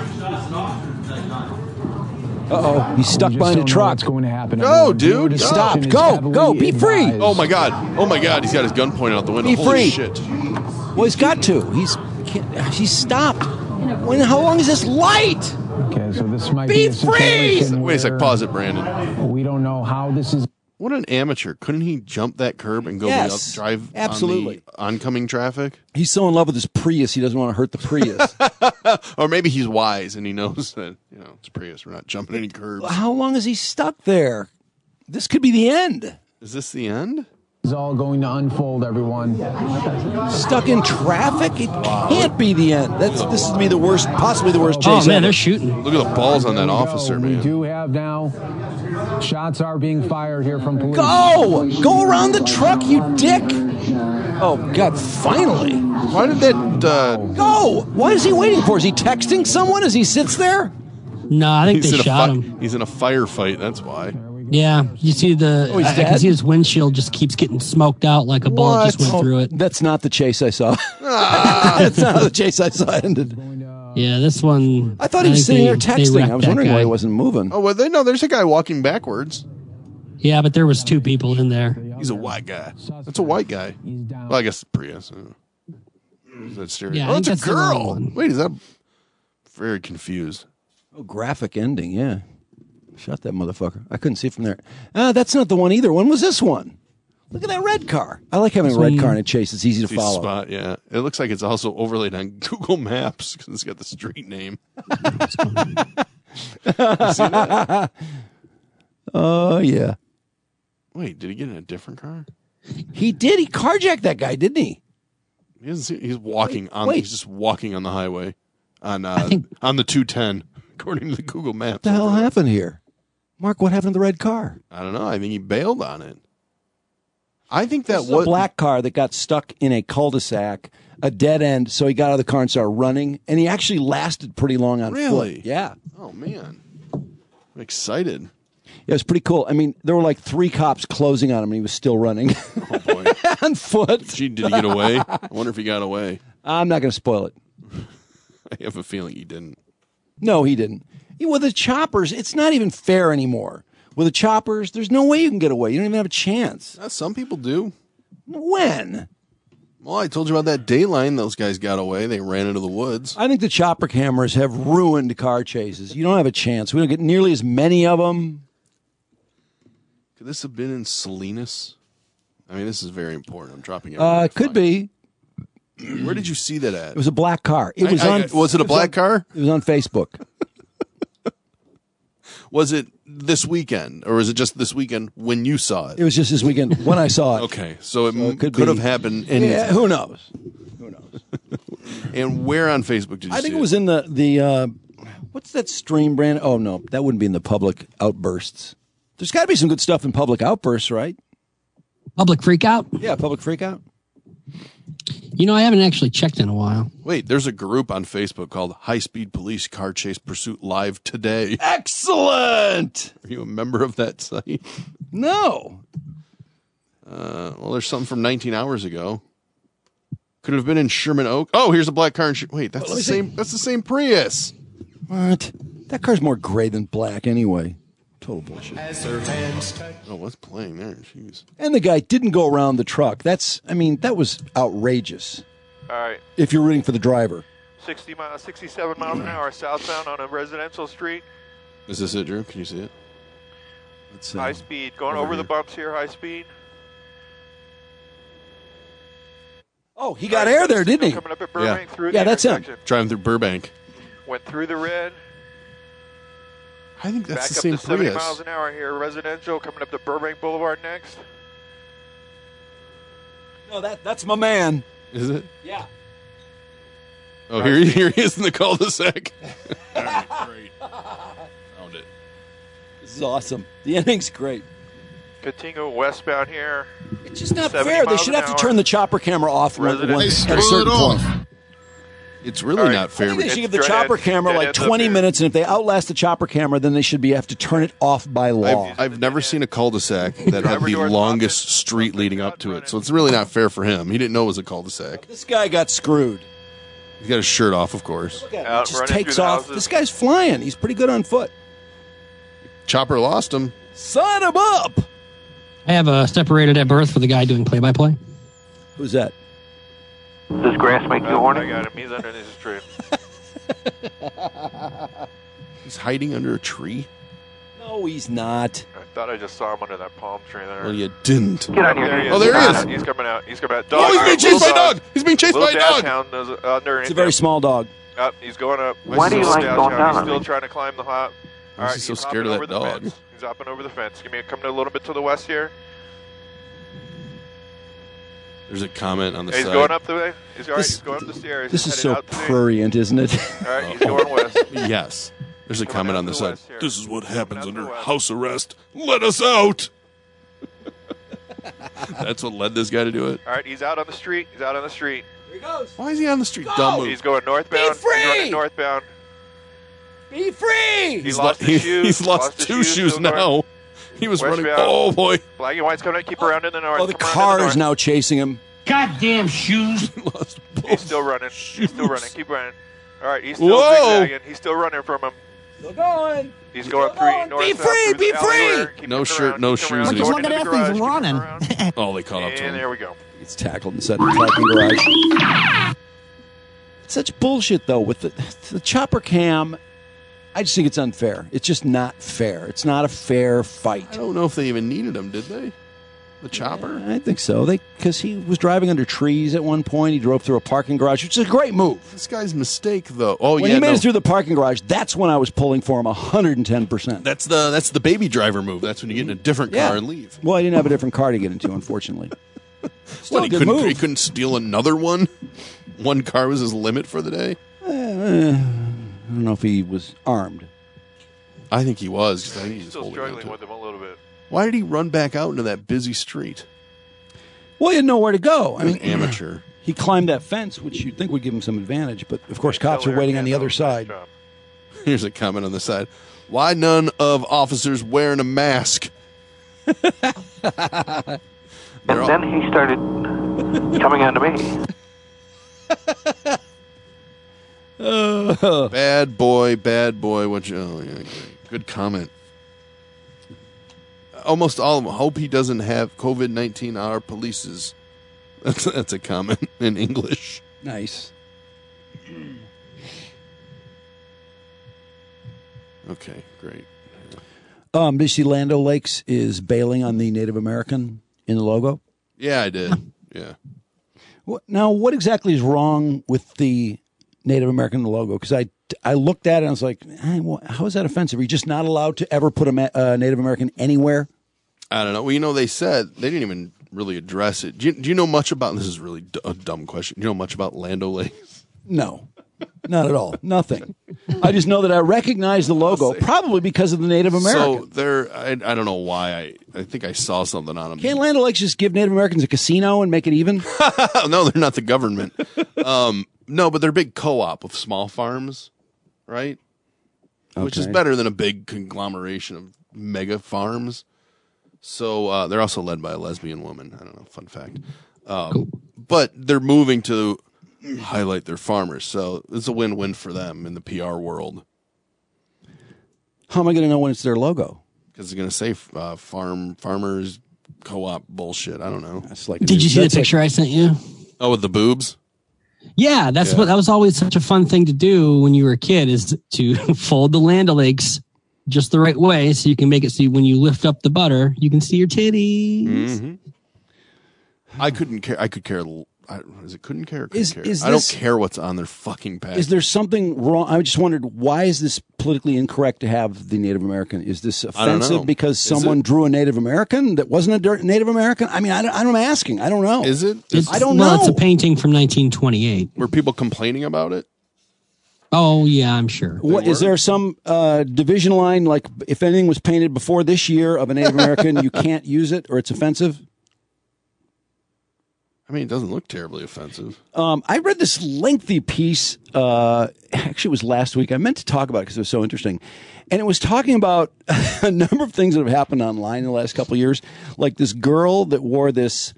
He's stuck behind a truck. What's going to happen? Go, dude. Stop. Go. Be free. Oh my God. He's got his gun pointed out the window. Be Holy free. Shit. Well, he's got to. He's stopped. How long is this light? Okay, so this might be a situation free. Wait a sec. Pause it, Brandon. We don't know how this is. What an amateur. Couldn't he jump that curb and go drive absolutely. On the oncoming traffic? He's so in love with his Prius, he doesn't want to hurt the Prius. Or maybe he's wise and he knows that, it's Prius. We're not jumping any curbs. How long is he stuck there? This could be the end. Is this the end? Is all going to unfold, everyone. Stuck in traffic? It can't be the end. This is to me possibly the worst chase. Oh man, they're shooting. Look at the balls on that officer, man. We do have now. Shots are being fired here from police. Go around the truck, you dick! Oh God! Finally. Why did that go? What is he waiting for? Is he texting someone as he sits there? No, I think they shot him. He's in a firefight. That's why. Yeah, you see I can see his windshield just keeps getting smoked out like a bullet just went through it. That's not the chase I saw. That's not how the chase I saw ended. Yeah, this one. I thought he was sitting there texting. I was wondering why he wasn't moving. Oh, well, there's a guy walking backwards. Yeah, but there was 2 people in there. He's a white guy. That's a white guy. Well, I guess Prius. Is that stereo? Yeah, it's a girl. Wait, is that... Very confused. Oh, graphic ending, yeah. Shot that motherfucker. I couldn't see from there. That's not the one either. When was this one? Look at that red car. I like having a red car in a chase. It's easy to follow. Spot, yeah. It looks like it's also overlaid on Google Maps because it's got the street name. You see that? Oh, yeah. Wait, did he get in a different car? He did. He carjacked that guy, didn't he? He's walking He's just walking on the highway on the 210, according to the Google Maps. What the hell happened here? Mark, what happened to the red car? I don't know. I think he bailed on it. I think that was a black car that got stuck in a cul-de-sac, a dead end, so he got out of the car and started running, and he actually lasted pretty long on foot. Yeah. Oh, man. I'm excited. Yeah, it was pretty cool. I mean, there were like 3 cops closing on him, and he was still running. Oh, boy. On foot. Gee, did he get away? I wonder if he got away. I'm not going to spoil it. I have a feeling he didn't. No, he didn't. With the choppers, it's not even fair anymore. With the choppers, there's no way you can get away. You don't even have a chance. Some people do. When? Well, I told you about that Dayline. Those guys got away. They ran into the woods. I think the chopper cameras have ruined car chases. You don't have a chance. We don't get nearly as many of them. Could this have been in Salinas? I mean, this is very important. I'm dropping it. It could be. Where did you see that at? It was a black car. Was it a black car? It was on Facebook. Was it this weekend, or was it just this weekend when you saw it? It was just this weekend when I saw it. Okay, so it could have happened. Yeah, who knows? Who knows? And where on Facebook did you see it? I think it was in the What's that stream brand? Oh, no, that wouldn't be in the public outbursts. There's got to be some good stuff in public outbursts, right? Public freakout? Yeah, public freakout. You know, I haven't actually checked in a while. Wait, there's a group on Facebook called High Speed Police Car Chase Pursuit Live Today. Excellent! Are you a member of that site? No. Well, there's something from 19 hours ago. Could have been in Sherman Oak. Oh, here's a black car. Wait, that's the same. That's the same Prius. What? That car's more gray than black anyway. Total bullshit. Oh, what's playing there? Jeez. And the guy didn't go around the truck. That was outrageous. All right. If you're rooting for the driver. 67 miles an hour southbound on a residential street. Is this it, Drew? Can you see it? Let's High speed. Going over the bumps here, high speed. Oh, he got air there, didn't he? Coming up at Burbank through yeah, the that's him. intersection. Driving through Burbank. Went through the red. I think that's Back the up same to 70 Prius. miles an hour here, residential, coming up to Burbank Boulevard next. No, that's my man. Is it? Yeah. Oh, here he is in the cul-de-sac. All right, great. Found it. This is awesome. The ending's great. Continue westbound here. It's just not fair. They should have to turn the chopper camera off at a certain point. It's really not fair. They should give the chopper camera like 20 minutes, and if they outlast the chopper camera, then they should have to turn it off by law. I've never seen a cul-de-sac that had the longest street leading up to it, so it's really not fair for him. He didn't know it was a cul-de-sac. This guy got screwed. He's got his shirt off, of course. Look at him. He just takes off. This guy's flying. He's pretty good on foot. Chopper lost him. Sign him up. I have a separated at birth for the guy doing play-by-play. Who's that? Does grass make you horny? I got him. He's underneath the tree. He's hiding under a tree? No, he's not. I thought I just saw him under that palm tree there. Well, you didn't. Get on here. Oh, there he is. He's coming out. He's coming out. Oh, he's being chased by a dog. He's being chased by a dog. It's a very small dog. Up, he's going up. Why do you like going down He's on still me? trying to climb the hop. Why is he so scared of that dog? He's hopping over the fence. Coming a little bit to the west here. There's a comment on the He's side. going up the way. He's all right. He's going up the stairs. This He's is headed so out to me. prurient, isn't it? All right, he's going west. Yes. There's a comment on the side. This is what happens under house arrest. Let us out. That's what led this guy to do it. All right, he's out on the street. He's out on the street. Here he goes. Why is he on the street? Dumb move. He's going northbound. Be free! He's running northbound. Be free! He lost his shoes. He's lost two shoes still now. going. He was running. Westbound. Oh, boy. Black and white's coming up. Keep around in the north. Oh, the Come around car in the is north. now chasing him. Goddamn shoes. He's still running. He's still running. Keep running. All right, he's still Whoa. zigzagging. He's still running from him. Still going. He's going north. Be free! Be free! No shirt, no shoes. Keep He's- going into the garage. Keep running. around. Oh, they caught up to And him. there we go. It's tackled and set in the parking garage. Such bullshit, though, with the chopper cam. I just think it's unfair. It's just not fair. It's not a fair fight. I don't know if they even needed him, did they? The chopper? I think so. Because he was driving under trees at one point. He drove through a parking garage, which is a great move. This guy's mistake, though. Oh, When yeah. he made it through the parking garage, that's when I was pulling for him 110%. That's the baby driver move. That's when you get in a different car and leave. Well, I didn't have a different car to get into, unfortunately. Still What, a good move. he couldn't steal another one? One car was his limit for the day? I don't know if he was armed. I think he was. 'Cause I think he He's was still holding on struggling to with it. him a little bit. Why did he run back out into that busy street? Well, he had nowhere to go. I mean, Amateur. He climbed that fence, which you'd think would give him some advantage, but of course, cops are waiting on the other side. Here's a comment on the side. Why none of officers wearing a mask? And then he started coming on to me. Bad boy. What you? Oh, yeah, great. Good comment. Almost all of them hope he doesn't have COVID-19 on our polices. That's a comment in English. Nice. Okay, great. Did you see Land O'Lakes is bailing on the Native American in the logo? Yeah, I did. Yeah. Now, what exactly is wrong with the Native American in the logo? Because I looked at it and I was like, how is that offensive? Are you just not allowed to ever put a Native American anywhere? I don't know. Well, they said they didn't even really address it. Do you know much about, this is really a dumb question. Do you know much about Land O'Lakes? No. Not at all. Nothing. I just know that I recognize the logo, probably because of the Native American. So I don't know why. I think I saw something on them. Can't Land O'Lakes just give Native Americans a casino and make it even? No, they're not the government. No, but they're a big co-op of small farms, right? Okay. Which is better than a big conglomeration of mega farms. So they're also led by a lesbian woman. I don't know, fun fact. Cool. But they're moving to highlight their farmers, so it's a win-win for them in the PR world. How am I going to know when it's their logo? Because it's going to say farmers co-op bullshit. I don't know. Did you see the picture I sent you? Oh, with the boobs? Yeah, that was always such a fun thing to do when you were a kid, is to fold the Land O'Lakes just the right way so you can make it so when you lift up the butter, you can see your titties. Mm-hmm. I couldn't care. I could care. Is it couldn't care? Or couldn't care? Is I don't care what's on their fucking package. Is there something wrong? I just wondered, why is this politically incorrect to have the Native American? Is this offensive because someone drew a Native American that wasn't a Native American? I mean, I'm asking. I don't know. Is it? I don't know. It's a painting from 1928. Were people complaining about it? Oh, yeah, I'm sure. What, is there some division line, like if anything was painted before this year of a Native American, you can't use it or it's offensive? I mean, it doesn't look terribly offensive. I read this lengthy piece. Actually, it was last week. I meant to talk about it because it was so interesting. And it was talking about a number of things that have happened online in the last couple of years. Like this girl that wore this,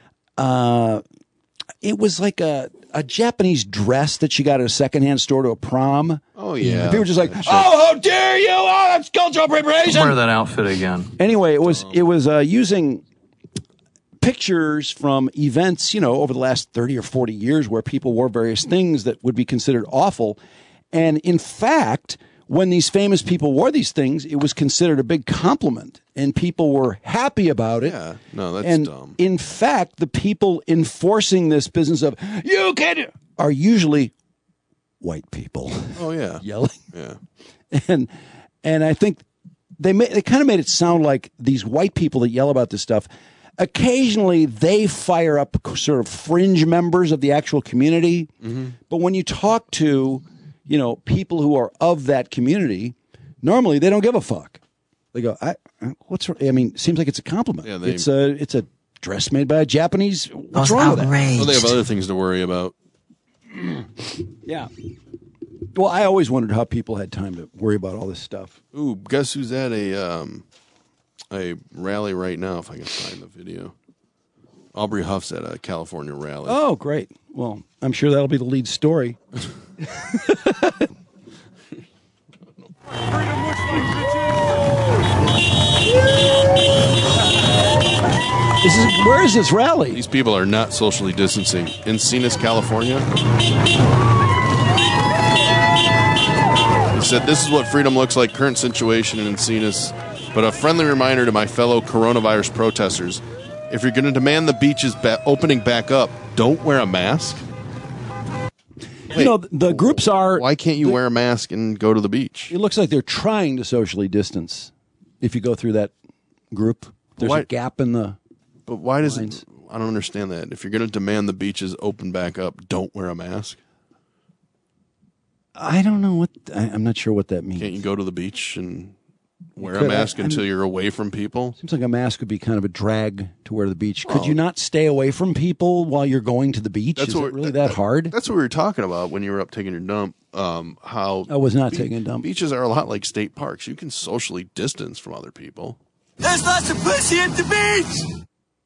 it was like a Japanese dress that she got at a secondhand store to a prom. Oh, yeah. And people were just like, oh, how dare you! Oh, that's cultural appropriation! Wear that outfit again. Anyway, it was using pictures from events, over the last 30 or 40 years where people wore various things that would be considered awful. And in fact, when these famous people wore these things, it was considered a big compliment and people were happy about it. Yeah, no, that's dumb. In fact, the people enforcing this business of, you can, are usually white people. Oh, yeah. Yelling. Yeah. And I think they kind of made it sound like these white people that yell about this stuff, occasionally they fire up sort of fringe members of the actual community. Mm-hmm. But when you talk to, people who are of that community, normally they don't give a fuck. They go, seems like it's a compliment. Yeah, it's a dress made by a Japanese. What's wrong with that? Well, they have other things to worry about. Yeah. Well, I always wondered how people had time to worry about all this stuff. Ooh, guess who's at a rally right now, if I can find the video. Aubrey Huff's at a California rally. Oh, great. Well, I'm sure that'll be the lead story. Where is this rally? These people are not socially distancing. Encinitas, California. He said, this is what freedom looks like, current situation in Encinitas. But a friendly reminder to my fellow coronavirus protesters, if you're going to demand the beaches opening back up, don't wear a mask. Wait, the groups are... Why can't you wear a mask and go to the beach? It looks like they're trying to socially distance. If you go through that group, there's a gap in the... But why does it... I don't understand that. If you're going to demand the beaches open back up, don't wear a mask. I don't know what... I'm not sure what that means. Can't you go to the beach and... wear a mask until you're away from people? Seems like a mask would be kind of a drag to wear to the beach. Could you not stay away from people while you're going to the beach? Is it really that hard? That's what we were talking about when you were up taking your dump. How I was not taking a dump. Beaches are a lot like state parks. You can socially distance from other people. There's lots of pussy at the beach!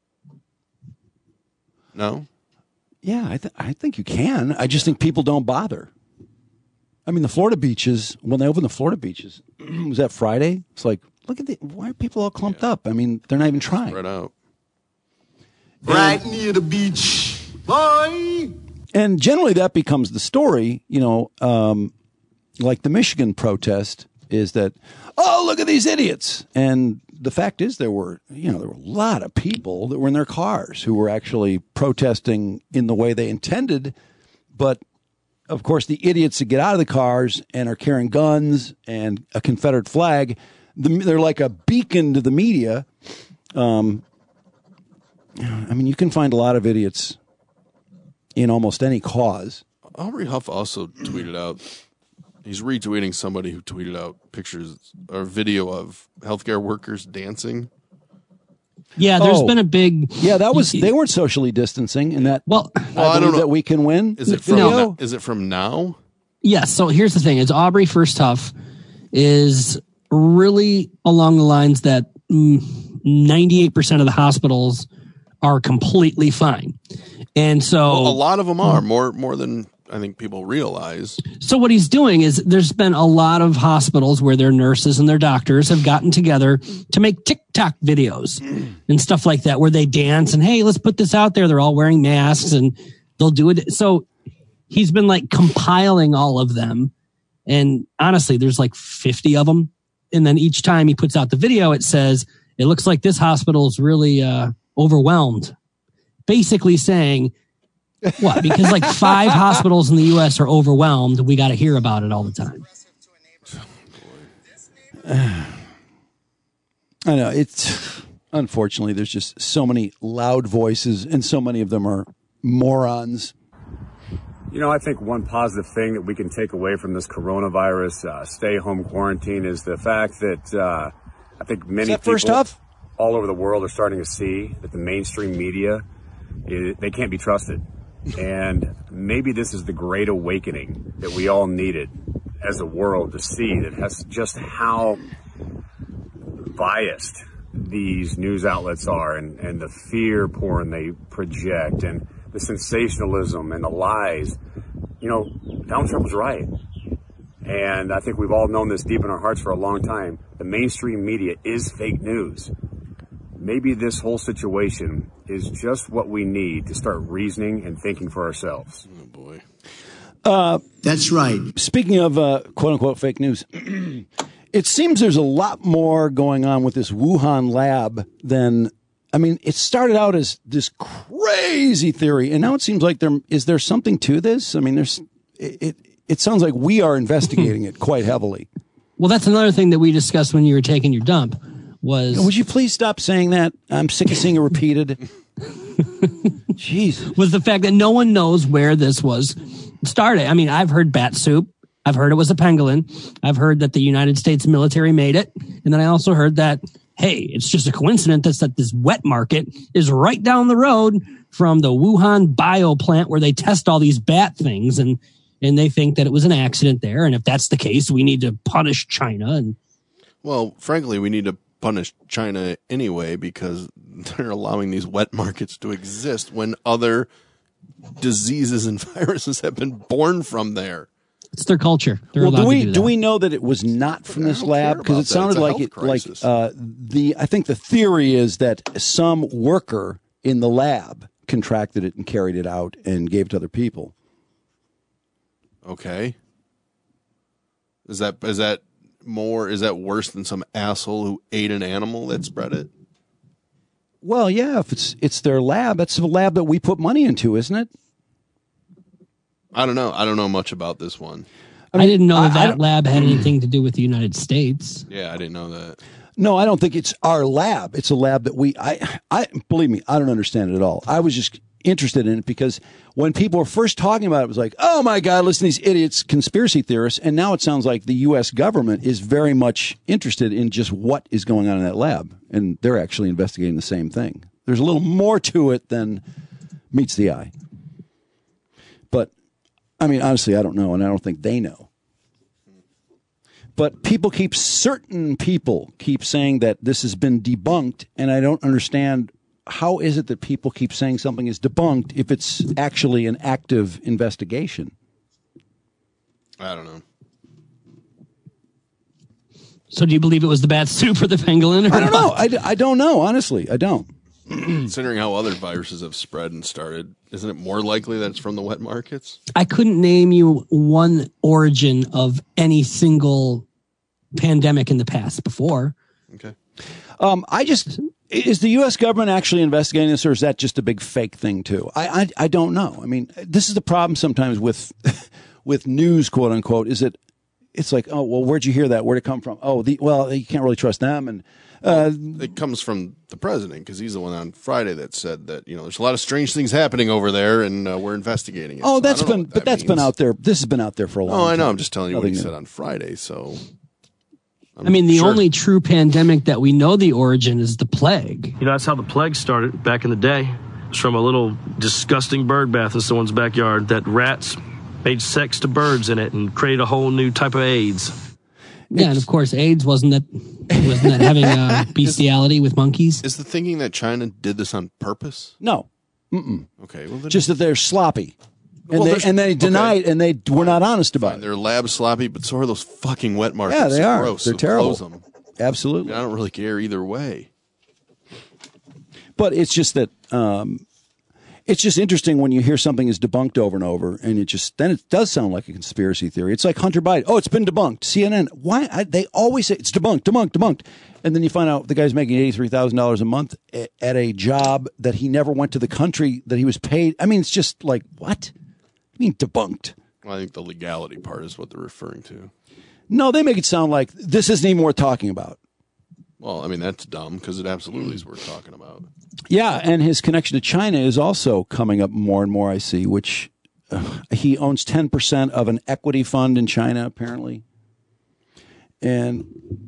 No? Yeah, I think you can. I just think people don't bother. I mean, the Florida beaches, when they opened the Florida beaches, was that Friday? It's like, look at why are people all clumped up? I mean, they're not even trying. Spread out. Right near the beach. Boy! And generally that becomes the story, like the Michigan protest is that, oh, look at these idiots. And the fact is there were a lot of people that were in their cars who were actually protesting in the way they intended, but of course, the idiots that get out of the cars and are carrying guns and a Confederate flag, they're like a beacon to the media. I mean, you can find a lot of idiots in almost any cause. Aubrey Huff also tweeted out, he's retweeting somebody who tweeted out pictures or video of healthcare workers dancing. Yeah, there's been a big... Yeah, that was... They weren't socially distancing in that... Well, I don't know that we can win. Is it from, is it from now? Yes, so here's the thing. Is Aubrey First Huff is really along the lines that 98% of the hospitals are completely fine. And so... Well, a lot of them are, more than I think people realize. So what he's doing is there's been a lot of hospitals where their nurses and their doctors have gotten together to make TikTok videos and stuff like that, where they dance and, hey, let's put this out there. They're all wearing masks and they'll do it. So he's been like compiling all of them. And honestly, there's like 50 of them. And then each time he puts out the video, it says, it looks like this hospital is really overwhelmed. Basically saying, what? Because like 5 hospitals in the U.S. are overwhelmed. We got to hear about it all the time. I know. It's unfortunately, there's just so many loud voices and so many of them are morons. You know, I think one positive thing that we can take away from this coronavirus stay-home quarantine is the fact that I think many people all over the world are starting to see that the mainstream media, they can't be trusted. And maybe this is the great awakening that we all needed as a world to see that has just how biased these news outlets are and the fear porn they project and the sensationalism and the lies. You know, Donald Trump was right. And I think we've all known this deep in our hearts for a long time. The mainstream media is fake news. Maybe this whole situation is just what we need to start reasoning and thinking for ourselves. Oh, boy. That's right. Speaking of quote-unquote fake news, it seems there's a lot more going on with this Wuhan lab than... I mean, it started out as this crazy theory, and now it seems like is there something to this? I mean, it sounds like we are investigating it quite heavily. Well, that's another thing that we discussed when you were taking your dump. Would you please stop saying that? I'm sick of seeing it repeated. Jeez. Was the fact that no one knows where this was started. I mean, I've heard bat soup. I've heard it was a pangolin. I've heard that the United States military made it. And then I also heard that, hey, it's just a coincidence that this wet market is right down the road from the Wuhan bio plant where they test all these bat things. And they think that it was an accident there. And if that's the case, we need to punish China. Well, frankly, we need to punish China anyway because they're allowing these wet markets to exist when other diseases and viruses have been born from there. It's their culture. Well, do we know that it was not from this lab? Because it sounded like I think the theory is that some worker in the lab contracted it and carried it out and gave it to other people. Okay. Is that worse than some asshole who ate an animal that spread it? Well, yeah, if it's their lab, that's the lab that we put money into, isn't it? I don't know. I don't know much about this one. I didn't know that lab had anything to do with the United States. Yeah, I didn't know that. No, I don't think it's our lab. It's a lab that I believe me, I don't understand it at all. I was just interested in it because when people were first talking about it, it was like, oh my God, listen to these idiots, conspiracy theorists. And now it sounds like the U.S. government is very much interested in just what is going on in that lab. And they're actually investigating the same thing. There's a little more to it than meets the eye. But, I mean, honestly, I don't know, and I don't think they know. But certain people keep saying that this has been debunked, and I don't understand how is it that people keep saying something is debunked if it's actually an active investigation? I don't know. So do you believe it was the bat soup or the pangolin? I don't know. I don't know, honestly. I don't. Considering how other viruses have spread and started, isn't it more likely that it's from the wet markets? I couldn't name you one origin of any single pandemic in the past before. Okay. Is the U.S. government actually investigating this, or is that just a big fake thing too? I don't know. I mean, this is the problem sometimes with news, quote unquote, is that it's like, oh, well, where'd you hear that? Where'd it come from? Oh, well, you can't really trust them. And it comes from the president because he's the one on Friday that said that there's a lot of strange things happening over there, and we're investigating it. Oh, So that's I don't know been, what but that that's been means. out there. This has been out there for a long time. Oh, I know. I'm just telling you what he Nothing said new. on Friday. So, the only true pandemic that we know the origin is the plague. That's how the plague started back in the day. It's from a little disgusting bird bath in someone's backyard that rats made sex to birds in it and created a whole new type of AIDS. Yeah, and of course, AIDS wasn't that having bestiality with monkeys? Is the thinking that China did this on purpose? No. Mm-mm. Okay. Well, Just that they're sloppy. And, Well, they deny it, and they were not honest about it. They're lab sloppy, but so are those fucking wet markets. Yeah, they are. Gross, They're so terrible. close them. Absolutely. I don't really care either way. But it's just that it's just interesting when you hear something is debunked over and over, and then it does sound like a conspiracy theory. It's like Hunter Biden. Oh, it's been debunked. CNN. Why? They always say it's debunked. And then you find out the guy's making $83,000 a month at a job that he never went to the country that he was paid. I mean, it's just like, what? I mean, debunked. Well, I think the legality part is what they're referring to. No, they make it sound like this isn't even worth talking about. Well, I mean, that's dumb because it absolutely is worth talking about. Yeah, and his connection to China is also coming up more and more, I see, which he owns 10% of an equity fund in China, apparently. And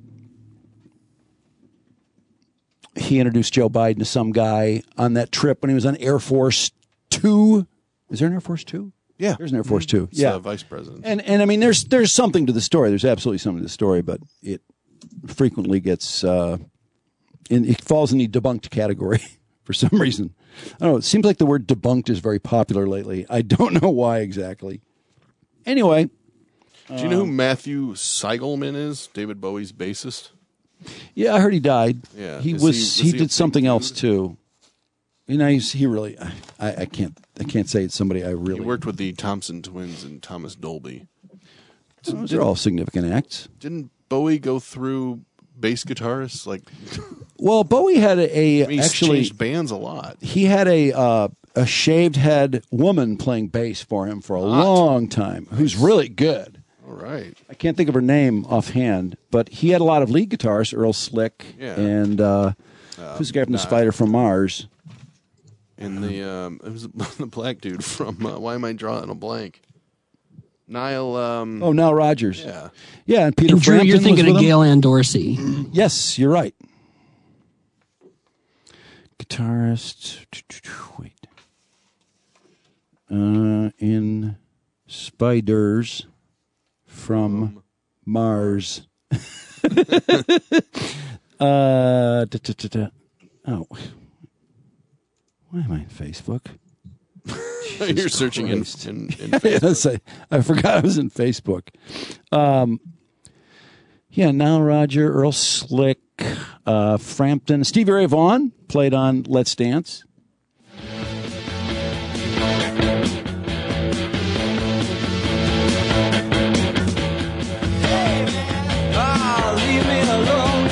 he introduced Joe Biden to some guy on that trip when he was on Air Force 2. Is there an Air Force 2? Yeah. There's an Air Force 2. It's Yeah. vice president. And I mean, there's something to the story. There's absolutely something to the story, but it frequently gets it falls in the debunked category for some reason. I don't know. It seems like the word debunked is very popular lately. I don't know why exactly. Anyway. Do you know who Matthew Seigelman is? David Bowie's bassist? Yeah, I heard he died. Yeah. He Was he a did something else too. He really I can't say it's somebody I really. He worked with the Thompson twins and Thomas Dolby. Those are all significant acts. Didn't Bowie go through bass guitarists? Well, Bowie had he's actually changed bands a lot. He had a shaved head woman playing bass for him for a long time, who's really good. All right. I can't think of her name offhand, but he had a lot of lead guitarists, Earl Slick, and who's the guy from the Spider from Mars? And it was the black dude from why am I drawing a blank? Nile. Nile Rodgers. Yeah. Yeah, and Peter And Drew, Frampton you're thinking was of with him? Gail Ann Dorsey. Yes, you're right. Guitarist. Wait. In Spiders from Mars. Oh. Why am I in Facebook? You're searching in Facebook. I forgot I was in Facebook. Nile Rodgers, Earl Slick, Frampton. Stevie Ray Vaughan played on Let's Dance. Leave me alone,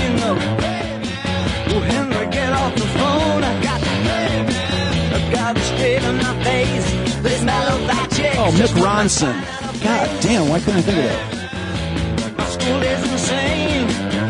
When I get off the phone, I've got to straight on my face. This mellow black chick. Oh, Mick Ronson. God damn, why couldn't I think of that? My school is insane.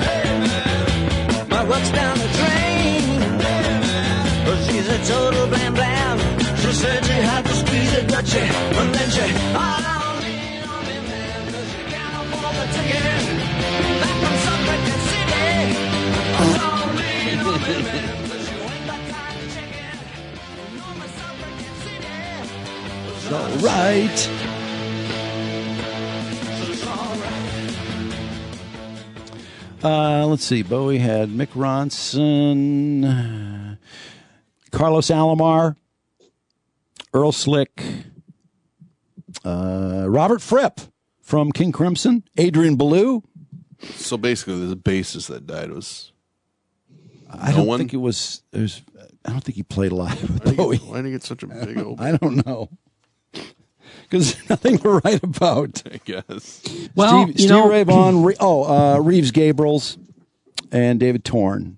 My work's down the drain. But she's a total blam blam. She said she had to squeeze it, but and then she all on me, man, 'cause she can't afford the ticket. Back from some freaking city. All on me, man, 'cause you ain't got time to check it. Some freaking city. It's all right. Let's see. Bowie had Mick Ronson, Carlos Alomar, Earl Slick, Robert Fripp from King Crimson, Adrian Belew. So basically, the bassist that died was. I don't think it was. I don't think he played live with Bowie. Why did he get such a big opening? I don't know. Because there's nothing to write about. I guess. Well, Steve Ray Vaughan, Reeves Gabrels, and David Torn.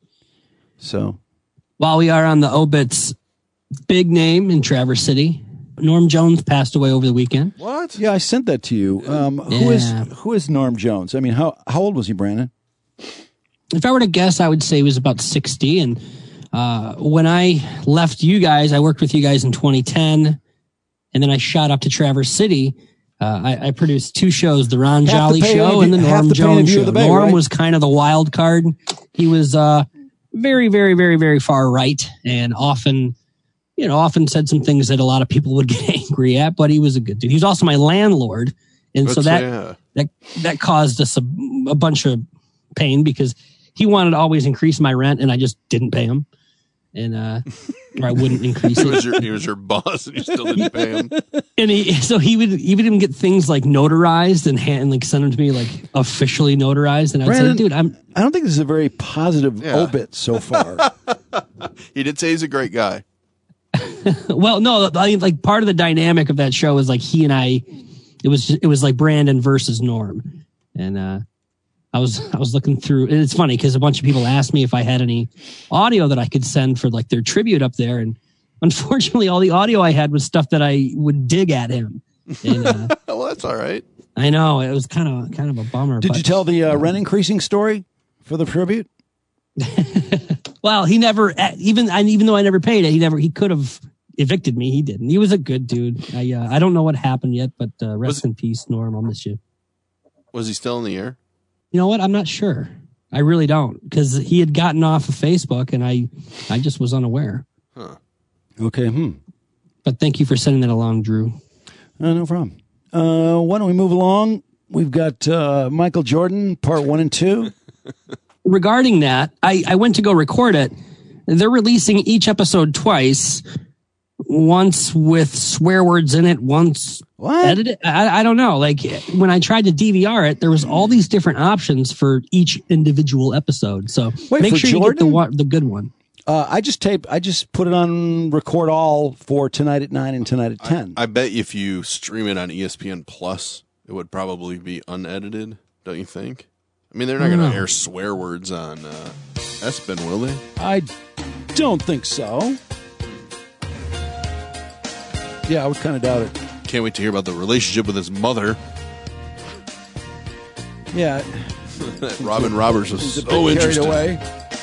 So, while we are on the obits, big name in Traverse City, Norm Jones passed away over the weekend. What? Yeah, I sent that to you. Who is Norm Jones? I mean, how old was he, Brandon? If I were to guess, I would say he was about 60. And when I left you guys, I worked with you guys in 2010, and then I shot up to Traverse City. I produced 2 shows, the Ron Jolly Show and the Norm Jones Show. Norm was kind of the wild card. He was very, very, very, very far right, and often said some things that a lot of people would get angry at, but he was a good dude. He was also my landlord. And so that caused us a bunch of pain because he wanted to always increase my rent and I just didn't pay him. And, or I wouldn't increase it. He was your boss and you still didn't pay him. And he would even get things like notarized and like send them to me like officially notarized. And I'd say, dude, I don't think this is a very positive obit so far. He did say he's a great guy. Well, no, I mean, like part of the dynamic of that show was like he and I, it was like Brandon versus Norm. And, I was looking through, and it's funny because a bunch of people asked me if I had any audio that I could send for like their tribute up there. And unfortunately, all the audio I had was stuff that I would dig at him. And, well, that's all right. I know it was kind of a bummer. Did you tell the rent increasing story for the tribute? Well, he never, even though I never paid it, he could have evicted me. He didn't. He was a good dude. I don't know what happened yet, but rest in peace, Norm. I'll miss you. Was he still in the air? You know what? I'm not sure. I really don't, because he had gotten off of Facebook and I just was unaware. Huh. Okay. But thank you for sending that along, Drew. No problem. Why don't we move along? We've got Michael Jordan, part 1 and 2. Regarding that, I went to go record it. They're releasing each episode twice. Once with swear words in it, once edited. I don't know. Like when I tried to DVR it, there was all these different options for each individual episode. So make sure Jordan? you get the good one. I just put it on record all for tonight at 9 and tonight at 10. I bet if you stream it on ESPN Plus, it would probably be unedited. Don't you think? I mean, they're not going to air swear words on ESPN, will they? I don't think so. Yeah, I would kind of doubt it. Can't wait to hear about the relationship with his mother. Yeah. Robin Roberts was so interesting. Away.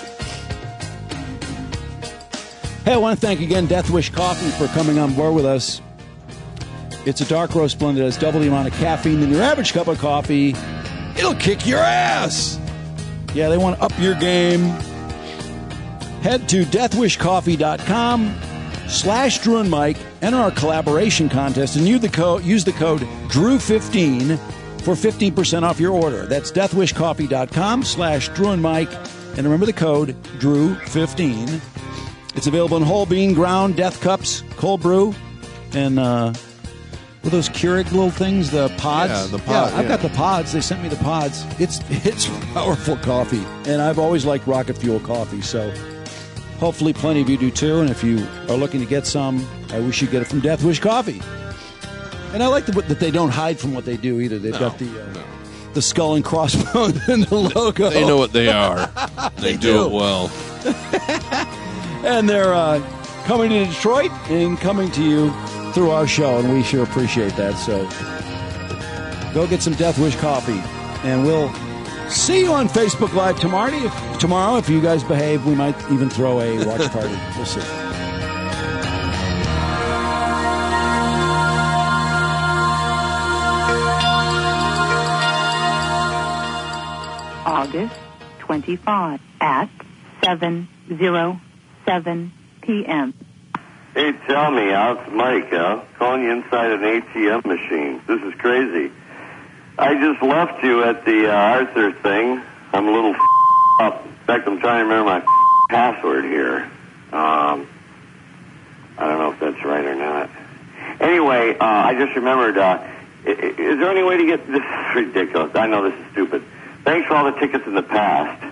Hey, I want to thank again Death Wish Coffee for coming on board with us. It's a dark roast blend that has double the amount of caffeine than your average cup of coffee. It'll kick your ass. Yeah, they want to up your game. Head to deathwishcoffee.com/Drew and Mike. Enter our collaboration contest and use the code Drew15 for 15% off your order. That's deathwishcoffee.com/Drew and Mike. And remember the code Drew15. It's available in whole bean, ground, death cups, cold brew, and with those Keurig little things, the pods. Yeah, the pod. Yeah, I've got the pods. They sent me the pods. It's powerful coffee, and I've always liked Rocket Fuel coffee, so hopefully plenty of you do too. And if you are looking to get some, I wish you get it from Death Wish Coffee. And I like that they don't hide from what they do either. They've got the skull and crossbones and the logo. They know what they are. They do it well. And they're coming to Detroit and coming to you through our show, and we sure appreciate that. So go get some Death Wish coffee, and we'll see you on Facebook Live tomorrow. If you guys behave, we might even throw a watch party. We'll see. August 25 at 7:07 p.m. Hey, tell me, it's Mike, calling you inside an ATM machine. This is crazy. I just left you at the Arthur thing. I'm a little up. In fact, I'm trying to remember my password here. I don't know if that's right or not. Anyway, I just remembered, is there any way to get, this is ridiculous. I know this is stupid. Thanks for all the tickets in the past.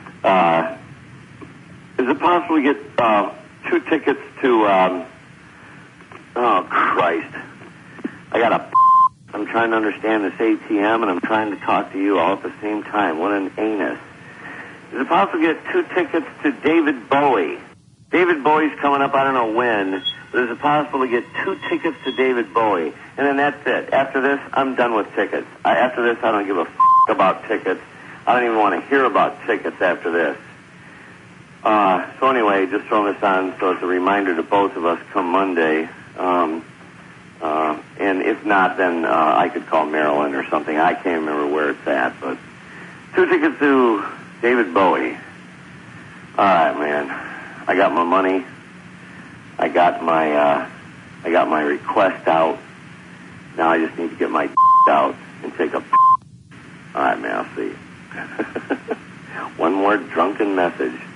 Is it possible to get 2 tickets to, oh, Christ. I'm trying to understand this ATM, and I'm trying to talk to you all at the same time. What an anus. Is it possible to get 2 tickets to David Bowie? David Bowie's coming up. I don't know when, but is it possible to get 2 tickets to David Bowie? And then that's it. After this, I'm done with tickets. After this, I don't give a about tickets. I don't even want to hear about tickets after this. So anyway, just throwing this on so it's a reminder to both of us come Monday. And if not, then I could call Maryland or something. I can't remember where it's at, but 2 tickets to David Bowie. All right, man. I got my money. I got my request out. Now I just need to get my out and take a. All right, man. I'll see you. One more drunken message.